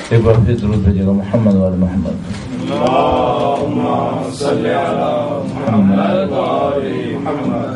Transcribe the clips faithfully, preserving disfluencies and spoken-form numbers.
ایک بار پھر درود بھیجیے گا محمد والے محمد. اللہم صلی علی محمد وآل محمد.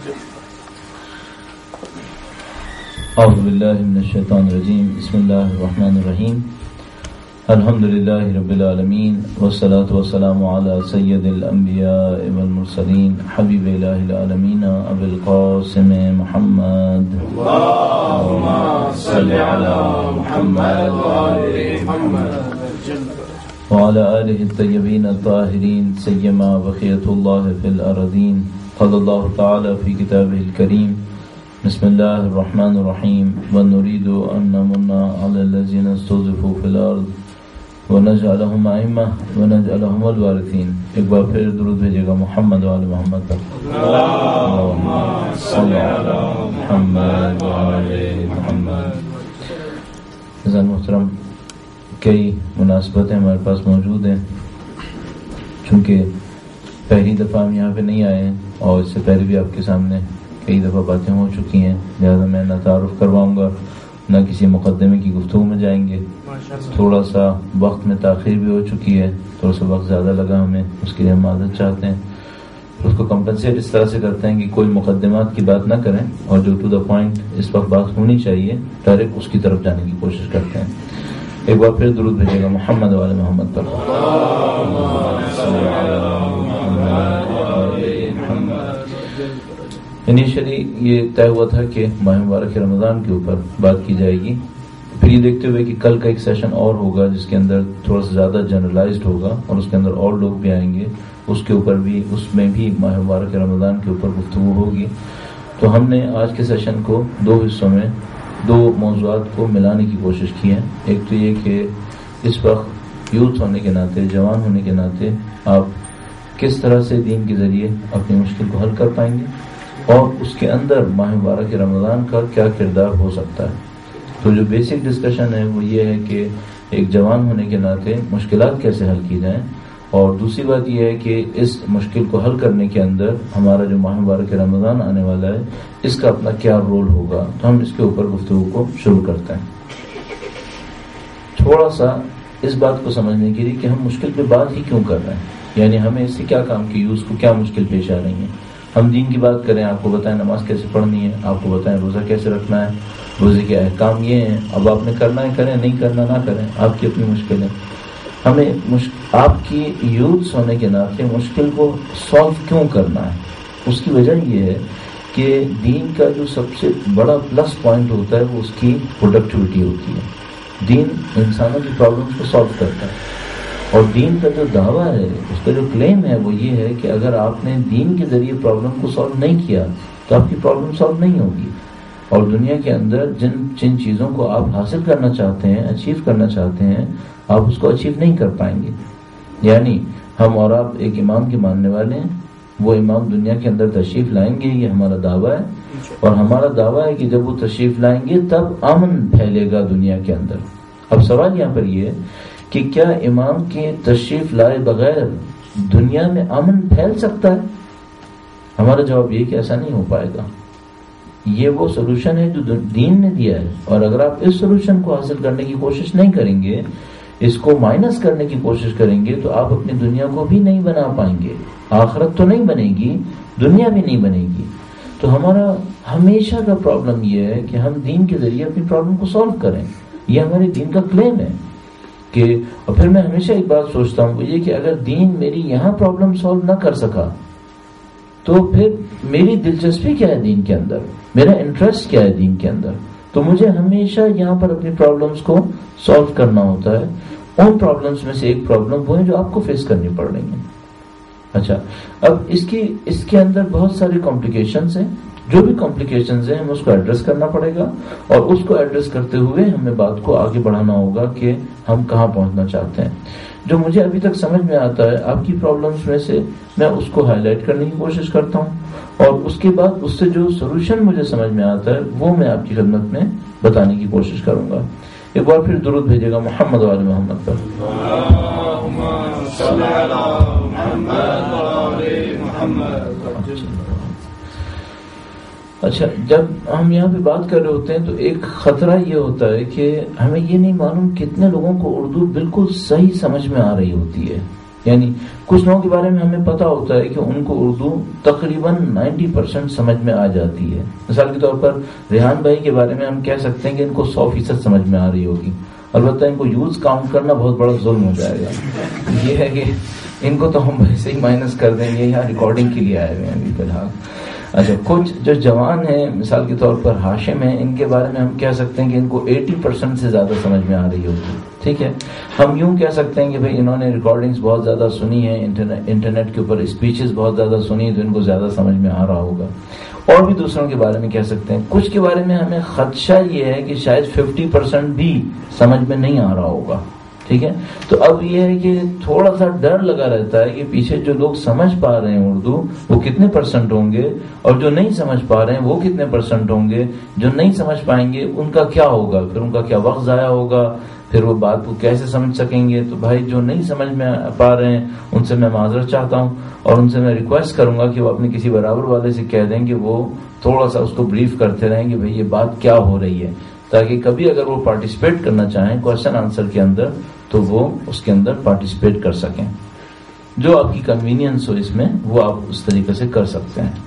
اعوذ باللہ من الشیطان الرجیم. بسم اللہ الرحمن الرحیم. الحمد للہ رب العالمین والصلاة والسلام علی سید الانبیاء والمرسلین حبیب الہ العالمین ابی القاسم محمد. اللہم صلی علی محمد وآل محمد وعلى آلہ الطیبین الطاہرین سیما بقیۃ اللہ فی الارضین. قال اللہ تعالی فی کتابہ الکریم بسم اللہ الرحمن الرحیم ونريد ان نمن على الذین استضعفوا فی الارض ونجعلهم ائمہ ونجعلهم الوارثین. ایک بار پھر درود بھیجیے گا محمد وعلی محمد پر. اللہم صلی علی محمد وعلی محمد. عزیزان محترم، کئی مناسبتیں ہمارے پاس موجود ہیں. چونکہ پہلی دفعہ ہم یہاں پہ نہیں آئے ہیں اور اس سے پہلے بھی آپ کے سامنے کئی دفعہ باتیں ہو چکی ہیں، لہٰذا میں نہ تعارف کرواؤں گا نہ کسی مقدمے کی گفتگو میں جائیں گے. تھوڑا سا وقت میں تاخیر بھی ہو چکی ہے، تھوڑا سا وقت زیادہ لگا ہمیں، اس کے لیے ہم معذرت چاہتے ہیں. اس کو کمپنسیٹ اس طرح سے کرتے ہیں کہ کوئی مقدمات کی بات نہ کریں اور جو ٹو دا پوائنٹ اس وقت بات ہونی چاہیے ڈائریکٹ اس کی طرف جانے کی کوشش کرتے ہیں. ایک بار پھر درود بھیجیے گا محمد والے محمد پر. انیشلی یہ طے ہوا تھا کہ ماہ مبارک رمضان کے اوپر بات کی جائے گی. پھر یہ دیکھتے ہوئے کہ کل کا ایک سیشن اور ہوگا جس کے اندر تھوڑا سا زیادہ جنرلائزڈ ہوگا اور اس کے اندر اور لوگ بھی آئیں گے، اس کے اوپر بھی اس میں بھی ماہ مبارک رمضان کے اوپر گفتگو ہوگی. تو ہم نے آج کے سیشن کو دو حصوں میں دو موضوعات کو ملانے کی کوشش کی ہے. ایک تو یہ کہ اس وقت یوتھ ہونے کے ناطے، جوان ہونے کے ناطے آپ کس طرح سے دین کے ذریعے اپنی مشکل کو حل کر پائیں گے اور اس کے اندر ماہ مبارک رمضان کا کیا کردار ہو سکتا ہے. تو جو بیسک ڈسکشن ہے وہ یہ ہے کہ ایک جوان ہونے کے ناطے مشکلات کیسے حل کی جائیں، اور دوسری بات یہ ہے کہ اس مشکل کو حل کرنے کے اندر ہمارا جو ماہ مبارک رمضان آنے والا ہے اس کا اپنا کیا رول ہوگا. تو ہم اس کے اوپر گفتگو کو شروع کرتے ہیں. تھوڑا سا اس بات کو سمجھنے کے لیے کہ ہم مشکل پہ بات ہی کیوں کر رہے ہیں، یعنی ہمیں اس سے کیا کام کی، اس کو کیا مشکل پیش آ رہی ہے. ہم دین کی بات کریں، آپ کو بتائیں نماز کیسے پڑھنی ہے، آپ کو بتائیں روزہ کیسے رکھنا ہے، روزے کے احکام یہ ہیں. اب آپ نے کرنا ہے کریں، نہیں کرنا نہ کریں، آپ کی اپنی مشکل ہے. ہمیں مشک... آپ کی یوتھ ہونے کے ناطے مشکل کو سالو کیوں کرنا ہے؟ اس کی وجہ یہ ہے کہ دین کا جو سب سے بڑا پلس پوائنٹ ہوتا ہے وہ اس کی پروڈکٹیوٹی ہوتی ہے. دین انسانوں کی پرابلمس کو سالو کرتا ہے، اور دین کا جو دعویٰ ہے، اس کا جو کلیم ہے وہ یہ ہے کہ اگر آپ نے دین کے ذریعے پرابلم کو سالو نہیں کیا تو آپ کی پرابلم سالو نہیں ہوگی، اور دنیا کے اندر جن جن چیزوں کو آپ حاصل کرنا چاہتے ہیں، اچیو کرنا چاہتے ہیں، آپ اس کو اچیو نہیں کر پائیں گے. یعنی ہم اور آپ ایک امام کے ماننے والے ہیں، وہ امام دنیا کے اندر تشریف لائیں گے، یہ ہمارا دعویٰ ہے، اور ہمارا دعویٰ ہے کہ جب وہ تشریف لائیں گے تب امن پھیلے گا دنیا کے اندر. اب سوال یہاں پر یہ ہے کہ کیا امام کے تشریف لائے بغیر دنیا میں امن پھیل سکتا ہے؟ ہمارا جواب یہ کہ ایسا نہیں ہو پائے گا. یہ وہ سولوشن ہے جو دین نے دیا ہے، اور اگر آپ اس سولوشن کو حاصل کرنے کی کوشش نہیں کریں گے، اس کو مائنس کرنے کی کوشش کریں گے، تو آپ اپنی دنیا کو بھی نہیں بنا پائیں گے. آخرت تو نہیں بنے گی، دنیا بھی نہیں بنے گی. تو ہمارا ہمیشہ کا پرابلم یہ ہے کہ ہم دین کے ذریعے اپنی پرابلم کو سالو کریں. یہ ہمارے دین کا کلیم ہے کہ اور پھر میں ہمیشہ ایک بات سوچتا ہوں وہ یہ کہ اگر دین میری یہاں پرابلم سالو نہ کر سکا تو پھر میری دلچسپی کیا ہے دین کے اندر، میرا انٹرسٹ کیا ہے دین کے اندر. تو مجھے ہمیشہ یہاں پر اپنی پرابلمس کو سالو کرنا ہوتا ہے. ان پرابلمس میں سے ایک پرابلم وہ ہے جو آپ کو فیس کرنی پڑ رہی ہیں. اچھا، اب اس کی اس کے اندر بہت ساری کمپلیکیشنز ہیں. جو بھی کمپلیکیشنز ہیں ہمیں اس کو ایڈریس کرنا پڑے گا، اور اس کو ایڈریس کرتے ہوئے ہمیں بات کو آگے بڑھانا ہوگا کہ ہم کہاں پہنچنا چاہتے ہیں. جو مجھے ابھی تک سمجھ میں آتا ہے آپ کی پرابلمس میں سے میں اس کو ہائی لائٹ کرنے کی کوشش کرتا ہوں، اور اس کے بعد اس سے جو سولوشن مجھے سمجھ میں آتا ہے وہ میں آپ کی خدمت میں بتانے کی کوشش کروں گا. ایک بار پھر درود بھیجے گا محمد والے محمد پر. اللہم صلی علی محمد وآل محمد. اچھا، جب ہم یہاں پہ بات کر رہے ہوتے ہیں تو ایک خطرہ یہ ہوتا ہے کہ ہمیں یہ نہیں معلوم کتنے لوگوں کو اردو بالکل صحیح سمجھ میں آ رہی ہوتی ہے. یعنی کچھ لوگوں کے بارے میں ہمیں پتا ہوتا ہے کہ ان کو اردو تقریباً نائنٹی پرسینٹ سمجھ میں آ جاتی ہے. مثال کے طور پر ریحان بھائی کے بارے میں ہم کہہ سکتے ہیں کہ ان کو سو فیصد سمجھ میں آ رہی ہوگی. البتہ ان کو یوز کاؤنٹ کرنا بہت بڑا ظلم ہو جائے گا. یہ ہے کہ ان کو تو ہم ویسے ہی مائنس کر دیں گے، یہاں ریکارڈنگ کے لیے آئے ہوئے ہیں ابھی فی الحال. اچھا، کچھ جو جوان ہیں مثال کے طور پر ہاشم ہیں، ان کے بارے میں ہم کہہ سکتے ہیں کہ ان کو ایٹی پرسینٹ سے زیادہ سمجھ میں آ رہی ہوگی. ٹھیک ہے، ہم یوں کہہ سکتے ہیں کہ بھئی انہوں نے ریکارڈنگز بہت زیادہ سنی ہیں، انٹرنیٹ کے اوپر اسپیچز بہت زیادہ سنی ہیں، تو ان کو زیادہ سمجھ میں آ رہا ہوگا. اور بھی دوسروں کے بارے میں کہہ سکتے ہیں. کچھ کے بارے میں ہمیں خدشہ یہ ہے کہ شاید ففٹی پرسینٹ بھی سمجھ میں نہیں آ رہا ہوگا. ٹھیک ہے، تو اب یہ ہے کہ تھوڑا سا ڈر لگا رہتا ہے کہ پیچھے جو لوگ سمجھ پا رہے ہیں اردو وہ کتنے پرسنٹ ہوں گے، اور جو نہیں سمجھ پا رہے ہیں وہ کتنے پرسنٹ ہوں گے. جو نہیں سمجھ پائیں گے ان کا کیا ہوگا، پھر ان کا کیا وقت ضائع ہوگا، پھر وہ بات کو کیسے سمجھ سکیں گے. تو بھائی جو نہیں سمجھ میں پا رہے ہیں ان سے میں معذرت چاہتا ہوں، اور ان سے میں ریکویسٹ کروں گا کہ وہ اپنے کسی برابر والے سے کہہ دیں کہ وہ تھوڑا سا اس کو بریف کرتے رہیں کہ بھائی یہ بات کیا ہو رہی ہے، تاکہ کبھی اگر وہ پارٹیسپیٹ کرنا چاہیں کوشچن آنسر کے اندر تو وہ اس کے اندر پارٹیسپیٹ کر سکیں. جو آپ کی کنوینئنس ہو اس میں وہ آپ اس طریقے سے کر سکتے ہیں.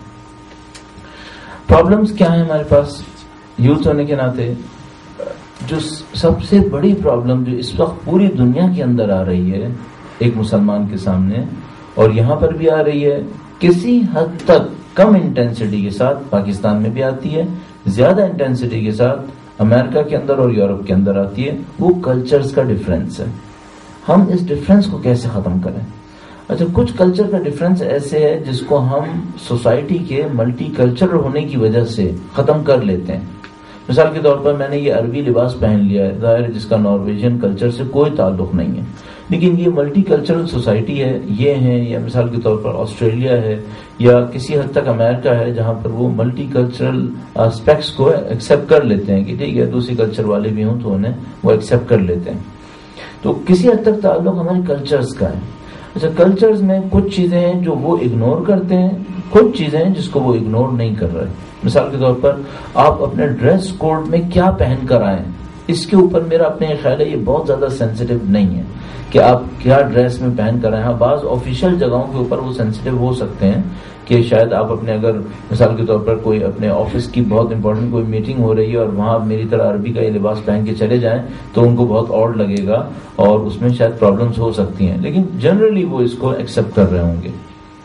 پرابلمز کیا ہیں ہمارے پاس یوتھ ہونے کے ناطے؟ جو سب سے بڑی پرابلم جو اس وقت پوری دنیا کے اندر آ رہی ہے ایک مسلمان کے سامنے، اور یہاں پر بھی آ رہی ہے کسی حد تک کم انٹینسٹی کے ساتھ، پاکستان میں بھی آتی ہے، زیادہ انٹینسٹی کے ساتھ امریکہ کے اندر اور یورپ کے اندر آتی ہے، وہ کلچرز کا ڈفرینس ہے. ہم اس ڈفرینس کو کیسے ختم کریں؟ اچھا، کچھ کلچر کا ڈفرینس ایسے ہے جس کو ہم سوسائٹی کے ملٹی کلچرل ہونے کی وجہ سے ختم کر لیتے ہیں. مثال کے طور پر میں نے یہ عربی لباس پہن لیا ہے، ظاہر جس کا نارویجین کلچر سے کوئی تعلق نہیں ہے، لیکن یہ ملٹی کلچرل سوسائٹی ہے، یہ ہے، یا مثال کے طور پر آسٹریلیا ہے، یا کسی حد تک امریکہ ہے، جہاں پر وہ ملٹی کلچرل اسپیکٹس کو ایکسیپٹ کر لیتے ہیں کہ ٹھیک ہے دوسری کلچر والے بھی ہوں تو انہیں وہ ایکسیپٹ کر لیتے ہیں. تو کسی حد تک تعلق ہمارے کلچرز کا ہے. اچھا، کلچرز میں کچھ چیزیں ہیں جو وہ اگنور کرتے ہیں، کچھ چیزیں ہیں جس کو وہ اگنور نہیں کر رہے. مثال کے طور پر آپ اپنے ڈریس کوڈ میں کیا پہن کر آئیں، اس کے اوپر میرا اپنے خیال ہے یہ بہت زیادہ سینسیٹیو نہیں ہے کہ آپ کیا ڈریس میں پہن کر آئیں. ہاں، بعض آفیشیل جگہوں کے اوپر وہ سینسیٹیو ہو سکتے ہیں کہ شاید آپ اپنے اگر مثال کے طور پر کوئی اپنے آفس کی بہت امپورٹنٹ کوئی میٹنگ ہو رہی ہے اور وہاں آپ میری طرح عربی کا یہ لباس پہن کے چلے جائیں تو ان کو بہت آڈ لگے گا اور اس میں شاید پرابلمس ہو سکتی ہیں، لیکن جنرلی وہ اس کو ایکسیپٹ کر رہے ہوں گے.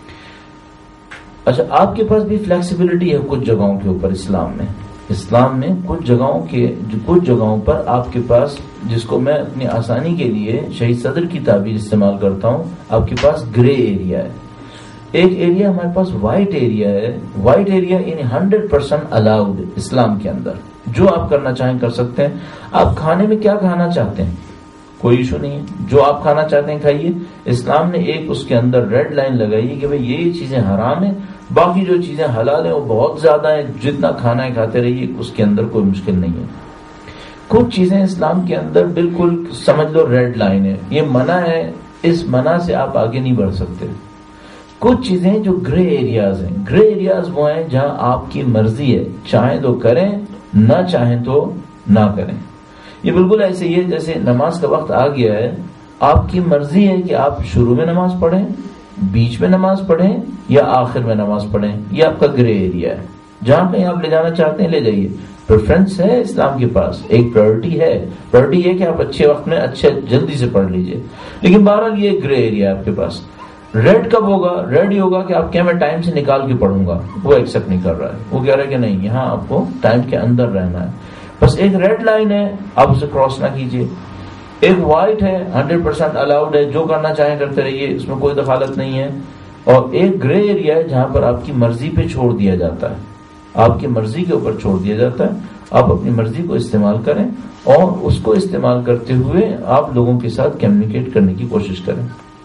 اچھا، آپ کے پاس بھی فلیکسیبلٹی ہے کچھ جگہوں کے اوپر. اسلام میں اسلام میں کچھ جگہوں کے کچھ جگہوں پر آپ کے پاس، جس کو میں اپنی آسانی کے لیے شہید صدر کی تعبیر استعمال کرتا ہوں، آپ کے پاس گرے ایریا ہے. ایک ایریا ہمارے پاس وائٹ ایریا ہے. وائٹ ایریا یعنی ہنڈریڈ پرسینٹ الاؤڈ اسلام کے اندر، جو آپ کرنا چاہیں کر سکتے ہیں. آپ کھانے میں کیا کھانا چاہتے ہیں کوئی ایشو نہیں ہے، جو آپ کھانا چاہتے ہیں کھائیے. اسلام نے ایک اس کے اندر ریڈ لائن لگائی ہے کہ بھئی یہ چیزیں حرام ہیں، باقی جو چیزیں حلال ہیں وہ بہت زیادہ ہیں، جتنا کھانا ہے کھاتے رہیے، اس کے اندر کوئی مشکل نہیں ہے. کچھ چیزیں اسلام کے اندر بالکل سمجھ لو ریڈ لائن ہے، یہ منع ہے، اس منع سے آپ آگے نہیں بڑھ سکتے. کچھ چیزیں جو گرے ایریاز ہیں، گرے ایریاز وہ ہیں جہاں آپ کی مرضی ہے، چاہیں تو کریں، نہ چاہیں تو نہ کریں. یہ بالکل ایسے ہی ہے جیسے نماز کا وقت آ گیا ہے، آپ کی مرضی ہے کہ آپ شروع میں نماز پڑھیں، بیچ میں نماز پڑھیں یا آخر میں نماز پڑھیں. یہ آپ کا گرے ایریا ہے، جہاں کہیں آپ لے جانا چاہتے ہیں لے جائیے. پریفرنس ہے اسلام کے پاس، ایک پرائرٹی ہے. پرائرٹی ہے کہ آپ اچھے وقت میں اچھے جلدی سے پڑھ لیجئے، لیکن بہرحال یہ گرے ایریا ہے آپ کے پاس. ریڈ کب ہوگا؟ ریڈ ہی ہوگا کہ آپ کیا میں ٹائم سے نکال کے پڑھوں گا، وہ ایکسیپٹ نہیں کر رہا ہے. وہ کہہ رہا ہے کہ نہیں، یہاں آپ کو ٹائم کے اندر رہنا ہے. بس ایک ریڈ لائن ہے، آپ اسے کراس نہ کیجیے. ایک وائٹ ہے، ہنڈریڈ پرسینٹ الاؤڈ ہے، جو کرنا چاہیں کرتے رہیے، اس میں کوئی دخالت نہیں ہے. اور ایک گرے ایریا ہے جہاں پر آپ کی مرضی پہ چھوڑ دیا جاتا ہے، آپ کی مرضی کے اوپر چھوڑ دیا جاتا ہے. آپ اپنی مرضی کو استعمال کریں اور اس کو استعمال کرتے ہوئے آپ لوگوں کے ساتھ کمیونیکیٹ کرنے کی کوشش کریں.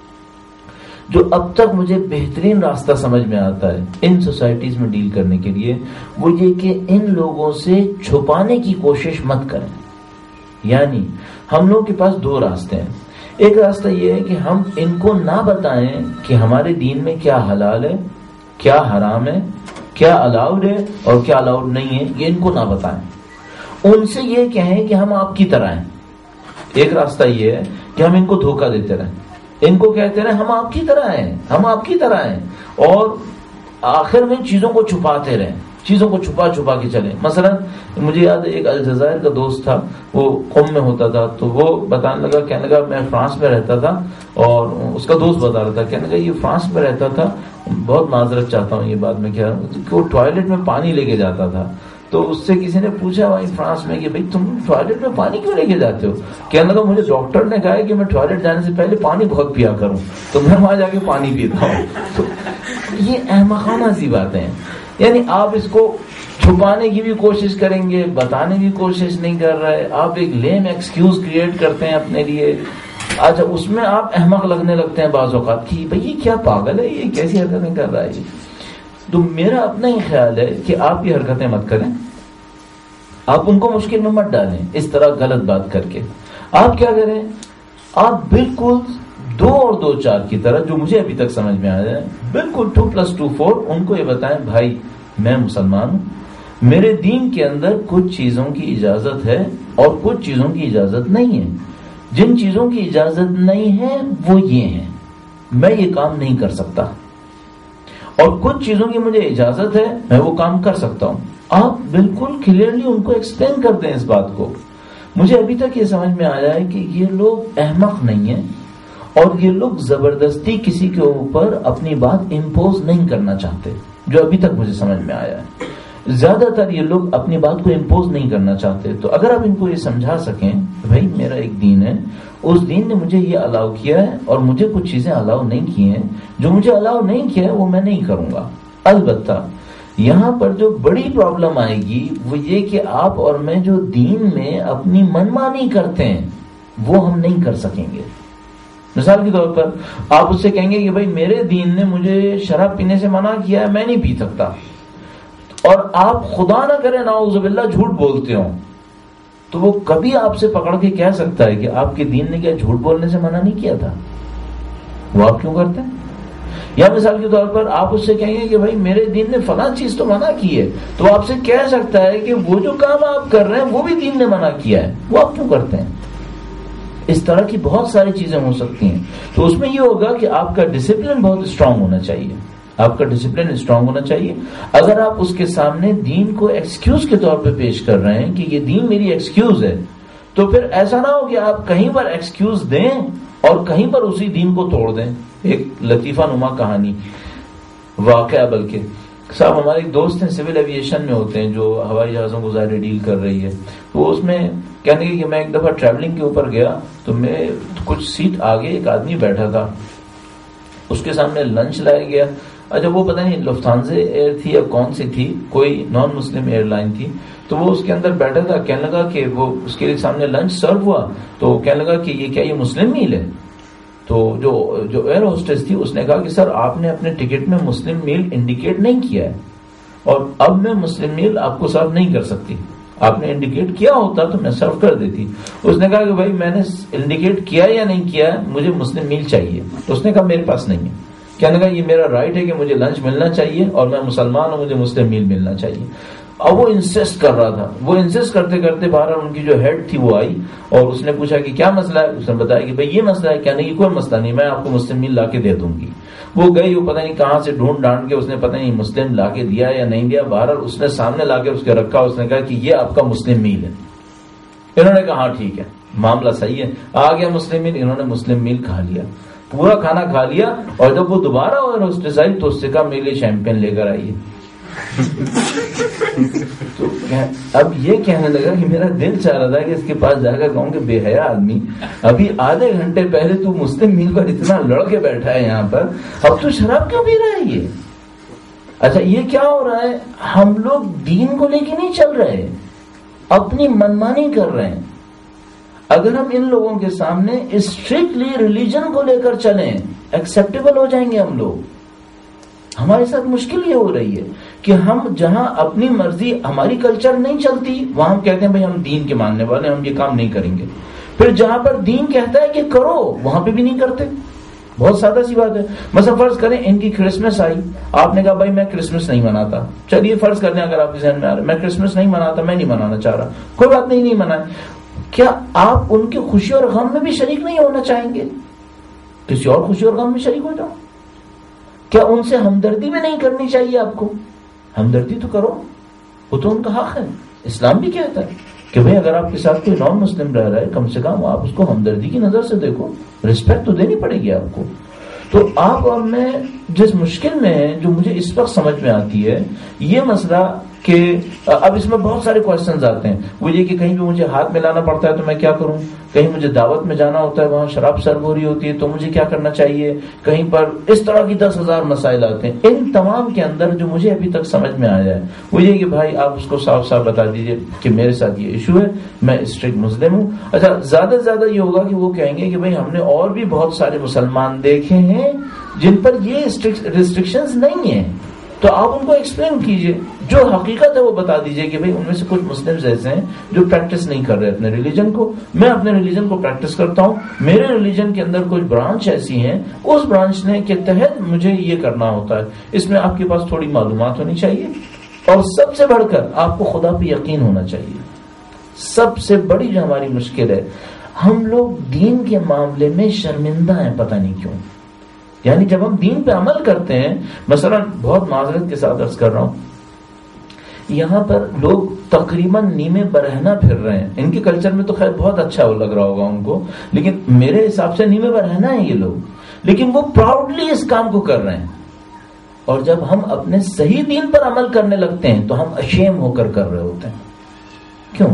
جو اب تک مجھے بہترین راستہ سمجھ میں آتا ہے ان سوسائٹیز میں ڈیل کرنے کے لیے، وہ یہ کہ ان لوگوں سے چھپانے کی کوشش مت کریں. یعنی ہم لوگوں کے پاس دو راستے ہیں. ایک راستہ یہ ہے کہ ہم ان کو نہ بتائیں کہ ہمارے دین میں کیا حلال ہے، کیا حرام ہے، کیا الاؤڈ ہے اور کیا الاؤڈ نہیں ہے یہ ان کو نہ بتائیں. ان سے یہ کہیں کہ ہم آپ کی طرح ہیں. ایک راستہ یہ ہے کہ ہم ان کو دھوکہ دیتے رہیں, ان کو کہتے رہیں ہم آپ کی طرح ہیں, ہم آپ کی طرح ہیں, اور آخر میں چیزوں کو چھپاتے رہیں, چیزوں کو چھپا چھپا کے چلیں. مثلا مجھے یاد ہے ایک الجزائر کا دوست تھا, وہ قم میں ہوتا تھا, تو وہ بتانے لگا, کہنے لگا میں فرانس میں رہتا تھا, اور اس کا دوست بتا رہا تھا, کہنے لگا یہ فرانس میں رہتا تھا, بہت معذرت چاہتا ہوں یہ بات میں کہہ رہا ہوں, کہ وہ ٹوائلٹ میں پانی لے کے جاتا تھا. تو اس سے کسی نے پوچھا وہیں فرانس میں کہ بھائی تم ٹوائلٹ میں پانی کیوں لے کے جاتے ہو؟ کہنے لگا مجھے ڈاکٹر نے کہا ہے کہ میں ٹوائلٹ جانے سے پہلے پانی بہت پیا کروں, تو میں وہاں جا کے پانی پیتا ہوں. تو یہ احمقانہ سی باتیں ہیں. یعنی آپ اس کو چھپانے کی بھی کوشش کریں گے, بتانے کی کوشش نہیں کر رہے, آپ ایک لیم ایکسکیوز کریٹ کرتے ہیں اپنے لیے. اچھا اس میں آپ احمق لگنے لگتے ہیں بعض اوقات کی بھئی یہ کیا پاگل ہے, یہ کیسی حرکتیں کر رہا ہے. تو میرا اپنا ہی خیال ہے کہ آپ یہ حرکتیں مت کریں, آپ ان کو مشکل میں مت ڈالیں اس طرح غلط بات کر کے. آپ کیا کریں, آپ بالکل دو اور دو چار کی طرح, جو مجھے ابھی تک سمجھ میں آیا ہے, بالکل ٹو پلس ٹو فور, ان کو یہ بتائیں بھائی میں مسلمان ہوں, میرے دین کے اندر کچھ چیزوں کی اجازت ہے اور کچھ چیزوں کی اجازت نہیں ہے. جن چیزوں کی اجازت نہیں ہے وہ یہ ہیں, میں یہ کام نہیں کر سکتا, اور کچھ چیزوں کی مجھے اجازت ہے, میں وہ کام کر سکتا ہوں. آپ بالکل کلیئرلی ان کو ایکسپلین کر دیں اس بات کو. مجھے ابھی تک یہ سمجھ میں آیا ہے کہ یہ لوگ احمق نہیں ہیں, اور یہ لوگ زبردستی کسی کے اوپر اپنی بات امپوز نہیں کرنا چاہتے, جو ابھی تک مجھے سمجھ میں آیا ہے. زیادہ تر یہ لوگ اپنی بات کو امپوز نہیں کرنا چاہتے. تو اگر آپ ان کو یہ سمجھا سکیں بھائی میرا ایک دین ہے, اس دین نے مجھے یہ الاؤ کیا ہے, اور مجھے کچھ چیزیں الاؤ نہیں کی ہیں, جو مجھے الاؤ نہیں کیا ہے وہ میں نہیں کروں گا. البتہ یہاں پر جو بڑی پرابلم آئے گی وہ یہ کہ آپ اور میں جو دین میں اپنی منمانی کرتے ہیں وہ ہم نہیں کر سکیں گے. مثال کے طور پر آپ اس سے کہیں گے کہ بھائی میرے دین نے مجھے شراب پینے سے منع کیا ہے, میں نہیں پی سکتا, اور آپ خدا نہ کرے نعوذ باللہ جھوٹ بولتے ہوں, تو وہ کبھی آپ سے پکڑ کے کہہ سکتا ہے کہ آپ کے دین نے کیا جھوٹ بولنے سے منع نہیں کیا تھا, وہ آپ کیوں کرتے ہیں؟ یا مثال کے طور پر آپ اس سے کہیں گے کہ بھائی میرے دین نے فلاں چیز تو منع کی ہے, تو آپ سے کہہ سکتا ہے کہ وہ جو کام آپ کر رہے ہیں وہ بھی دین نے منع کیا ہے, وہ آپ کیوں کرتے ہیں؟ اس طرح کی بہت ساری چیزیں ہو سکتی ہیں. تو اس میں یہ ہوگا کہ آپ کا ڈسپلن بہت اسٹرانگ ہونا چاہیے, آپ کا ڈسپلن اسٹرانگ ہونا چاہیے. اگر آپ اس کے سامنے دین کو ایکسکیوز کے طور پہ پیش کر رہے ہیں کہ یہ دین میری ایکسکیوز ہے, تو پھر ایسا نہ ہو کہ آپ کہیں پر ایکسکیوز دیں اور کہیں پر اسی دین کو توڑ دیں. ایک لطیفہ نما کہانی واقعہ, بلکہ صاحب ہمارے ایک دوست ہیں سول ایویشن میں ہوتے ہیں, جو ہوائی جہازوں کو ظاہر ڈیل کر رہی ہے. وہ اس میں کہنے کہ میں ایک دفعہ ٹریولنگ کے اوپر گیا, تو میں کچھ سیٹ آگے ایک آدمی بیٹھا تھا, اس کے سامنے لنچ لایا گیا. اچھا وہ پتہ نہیں لفتھانزا ایئر تھی یا کون سی تھی, کوئی نان مسلم ایئر لائن تھی. تو وہ اس کے اندر بیٹھا تھا, کہنے لگا کہ وہ اس کے سامنے لنچ سرو ہوا, تو کہنے لگا کہ یہ کیا یہ مسلم میل ہے؟ تو جو جو ایئر ہوسٹس تھی اس نے کہا کہ سر آپ نے اپنے ٹکٹ میں مسلم میل انڈیکیٹ نہیں کیا ہے, اور اب میں مسلم میل آپ کو سرو نہیں کر سکتی, آپ نے انڈیکیٹ کیا ہوتا تو میں سرو کر دیتی. اس نے کہا کہ بھائی میں نے انڈیکیٹ کیا یا نہیں کیا, مجھے مسلم میل چاہیے. تو اس نے کہا میرے پاس نہیں ہے. کہنے لگا یہ میرا رائٹ ہے کہ مجھے لنچ ملنا چاہیے, اور میں مسلمان ہوں, مجھے مسلم میل ملنا چاہیے. اب وہ انسسٹ کر رہا تھا, وہ انسسٹ کرتے کرتے بہرحال ان کی جو ہیڈ تھی وہ آئی, اور اس نے پوچھا کہ کیا مسئلہ ہے. اس نے بتایا کہ بھائی یہ مسئلہ ہے. کہنے کی کوئی مسئلہ نہیں, میں آپ کو مسلم میل لا کے دے دوں گی. وہ گئی, وہ پتہ نہیں کہاں سے ڈھونڈ ڈانڈ کے اس نے پتہ نہیں مسلم لا کے دیا یا نہیں دیا, بہرحال اس نے سامنے لا کے اس کے رکھا. اس نے کہا کہ یہ آپ کا مسلم میل ہے. انہوں نے کہا ہاں ٹھیک ہے, معاملہ صحیح ہے. آ گیا مسلم میل, انہوں نے مسلم میل کھا لیا, پورا کھانا کھا لیا. اور جب وہ دوبارہ ہوسٹس آئی تو اس سے کہا میرے لیے شیمپین لے کر آئیے. تو اب یہ کہنے لگا کہ میرا دل چاہ رہا تھا کہ اس کے پاس جا کر کہوں کہ بے حیا آدمی, ابھی آدھے گھنٹے پہلے تو مسلم میل پر اتنا لڑ کے بیٹھا ہے یہاں پر, اب تو شراب کیوں پی رہا ہے یہ؟ اچھا یہ کیا ہو رہا ہے, ہم لوگ دین کو لے کے نہیں چل رہے, اپنی منمانی کر رہے ہیں. اگر ہم ان لوگوں کے سامنے اسٹرکٹلی ریلیجن کو لے کر چلیں, ایکسیپٹیبل ہو جائیں گے ہم لوگ. ہمارے ساتھ مشکل یہ ہو رہی ہے کہ ہم جہاں اپنی مرضی, ہماری کلچر نہیں چلتی, وہاں ہم کہتے ہیں بھائی ہم دین کے ماننے والے, ہم یہ کام نہیں کریں گے. پھر جہاں پر دین کہتا ہے کہ کرو, وہاں پہ بھی نہیں کرتے. بہت سادہ سی بات ہے. مثلا فرض کریں ان کی کرسمس آئی, آپ نے کہا بھائی میں کرسمس نہیں مناتا, چلیے فرض کر لیں اگر آپ کے ذہن میں آ رہا ہے میں کرسمس نہیں مناتا, میں نہیں منانا چاہ رہا, کوئی بات نہیں, نہیں منائے. کیا آپ ان کی خوشی اور غم میں بھی شریک نہیں ہونا چاہیں گے؟ کسی اور خوشی اور غم میں شریک ہو جاؤ. کیا ان سے ہمدردی بھی نہیں کرنی چاہیے آپ کو؟ ہمدردی تو کرو, وہ تو ان کا حق ہے. اسلام بھی کہتا ہے کہ بھئی اگر آپ کے ساتھ کوئی نان مسلم رہ رہا ہے کم سے کم آپ اس کو ہمدردی کی نظر سے دیکھو, رسپیکٹ تو دینی پڑے گی آپ کو. تو آپ اور میں جس مشکل میں ہیں, جو مجھے اس وقت سمجھ میں آتی ہے, یہ مسئلہ کہ اب اس میں بہت سارے کوشچنز آتے ہیں. وہ یہ کہ کہیں بھی مجھے ہاتھ ملانا پڑتا ہے تو میں کیا کروں, کہیں مجھے دعوت میں جانا ہوتا ہے وہاں شراب سرو ہو رہی ہوتی ہے تو مجھے کیا کرنا چاہیے, کہیں پر اس طرح کی دس ہزار مسائل آتے ہیں. ان تمام کے اندر جو مجھے ابھی تک سمجھ میں آیا ہے وہ یہ کہ بھائی آپ اس کو صاف صاف بتا دیجئے کہ میرے ساتھ یہ ایشو ہے, میں اسٹرکٹ مسلم ہوں. اچھا زیادہ سے زیادہ یہ ہوگا کہ وہ کہیں گے کہ بھئی ہم نے اور بھی بہت سارے مسلمان دیکھے ہیں جن پر یہ ریسٹرکشنز نہیں ہیں, تو آپ ان کو ایکسپلین کیجئے, جو حقیقت ہے وہ بتا دیجئے کہ بھئی ان میں سے کچھ مسلمز ایسے ہیں جو پریکٹس نہیں کر رہے اپنے ریلیجن کو, میں اپنے ریلیجن کو پریکٹس کرتا ہوں, میرے ریلیجن کے اندر کچھ برانچ ایسی ہیں, اس برانچ نے کے تحت مجھے یہ کرنا ہوتا ہے. اس میں آپ کے پاس تھوڑی معلومات ہونی چاہیے, اور سب سے بڑھ کر آپ کو خدا پہ یقین ہونا چاہیے. سب سے بڑی جو ہماری مشکل ہے, ہم لوگ دین کے معاملے میں شرمندہ ہیں, پتہ نہیں کیوں. یعنی جب ہم دین پہ عمل کرتے ہیں, مثلا بہت معذرت کے ساتھ عرض کر رہا ہوں, یہاں پر لوگ تقریباً نیمے برہنہ پھر رہے ہیں. ان کے کلچر میں تو خیر بہت اچھا وہ لگ رہا ہوگا ان کو, لیکن میرے حساب سے نیمے برہنہ ہیں یہ لوگ, لیکن وہ پراؤڈلی اس کام کو کر رہے ہیں. اور جب ہم اپنے صحیح دین پر عمل کرنے لگتے ہیں تو ہم اشیم ہو کر کر رہے ہوتے ہیں. کیوں؟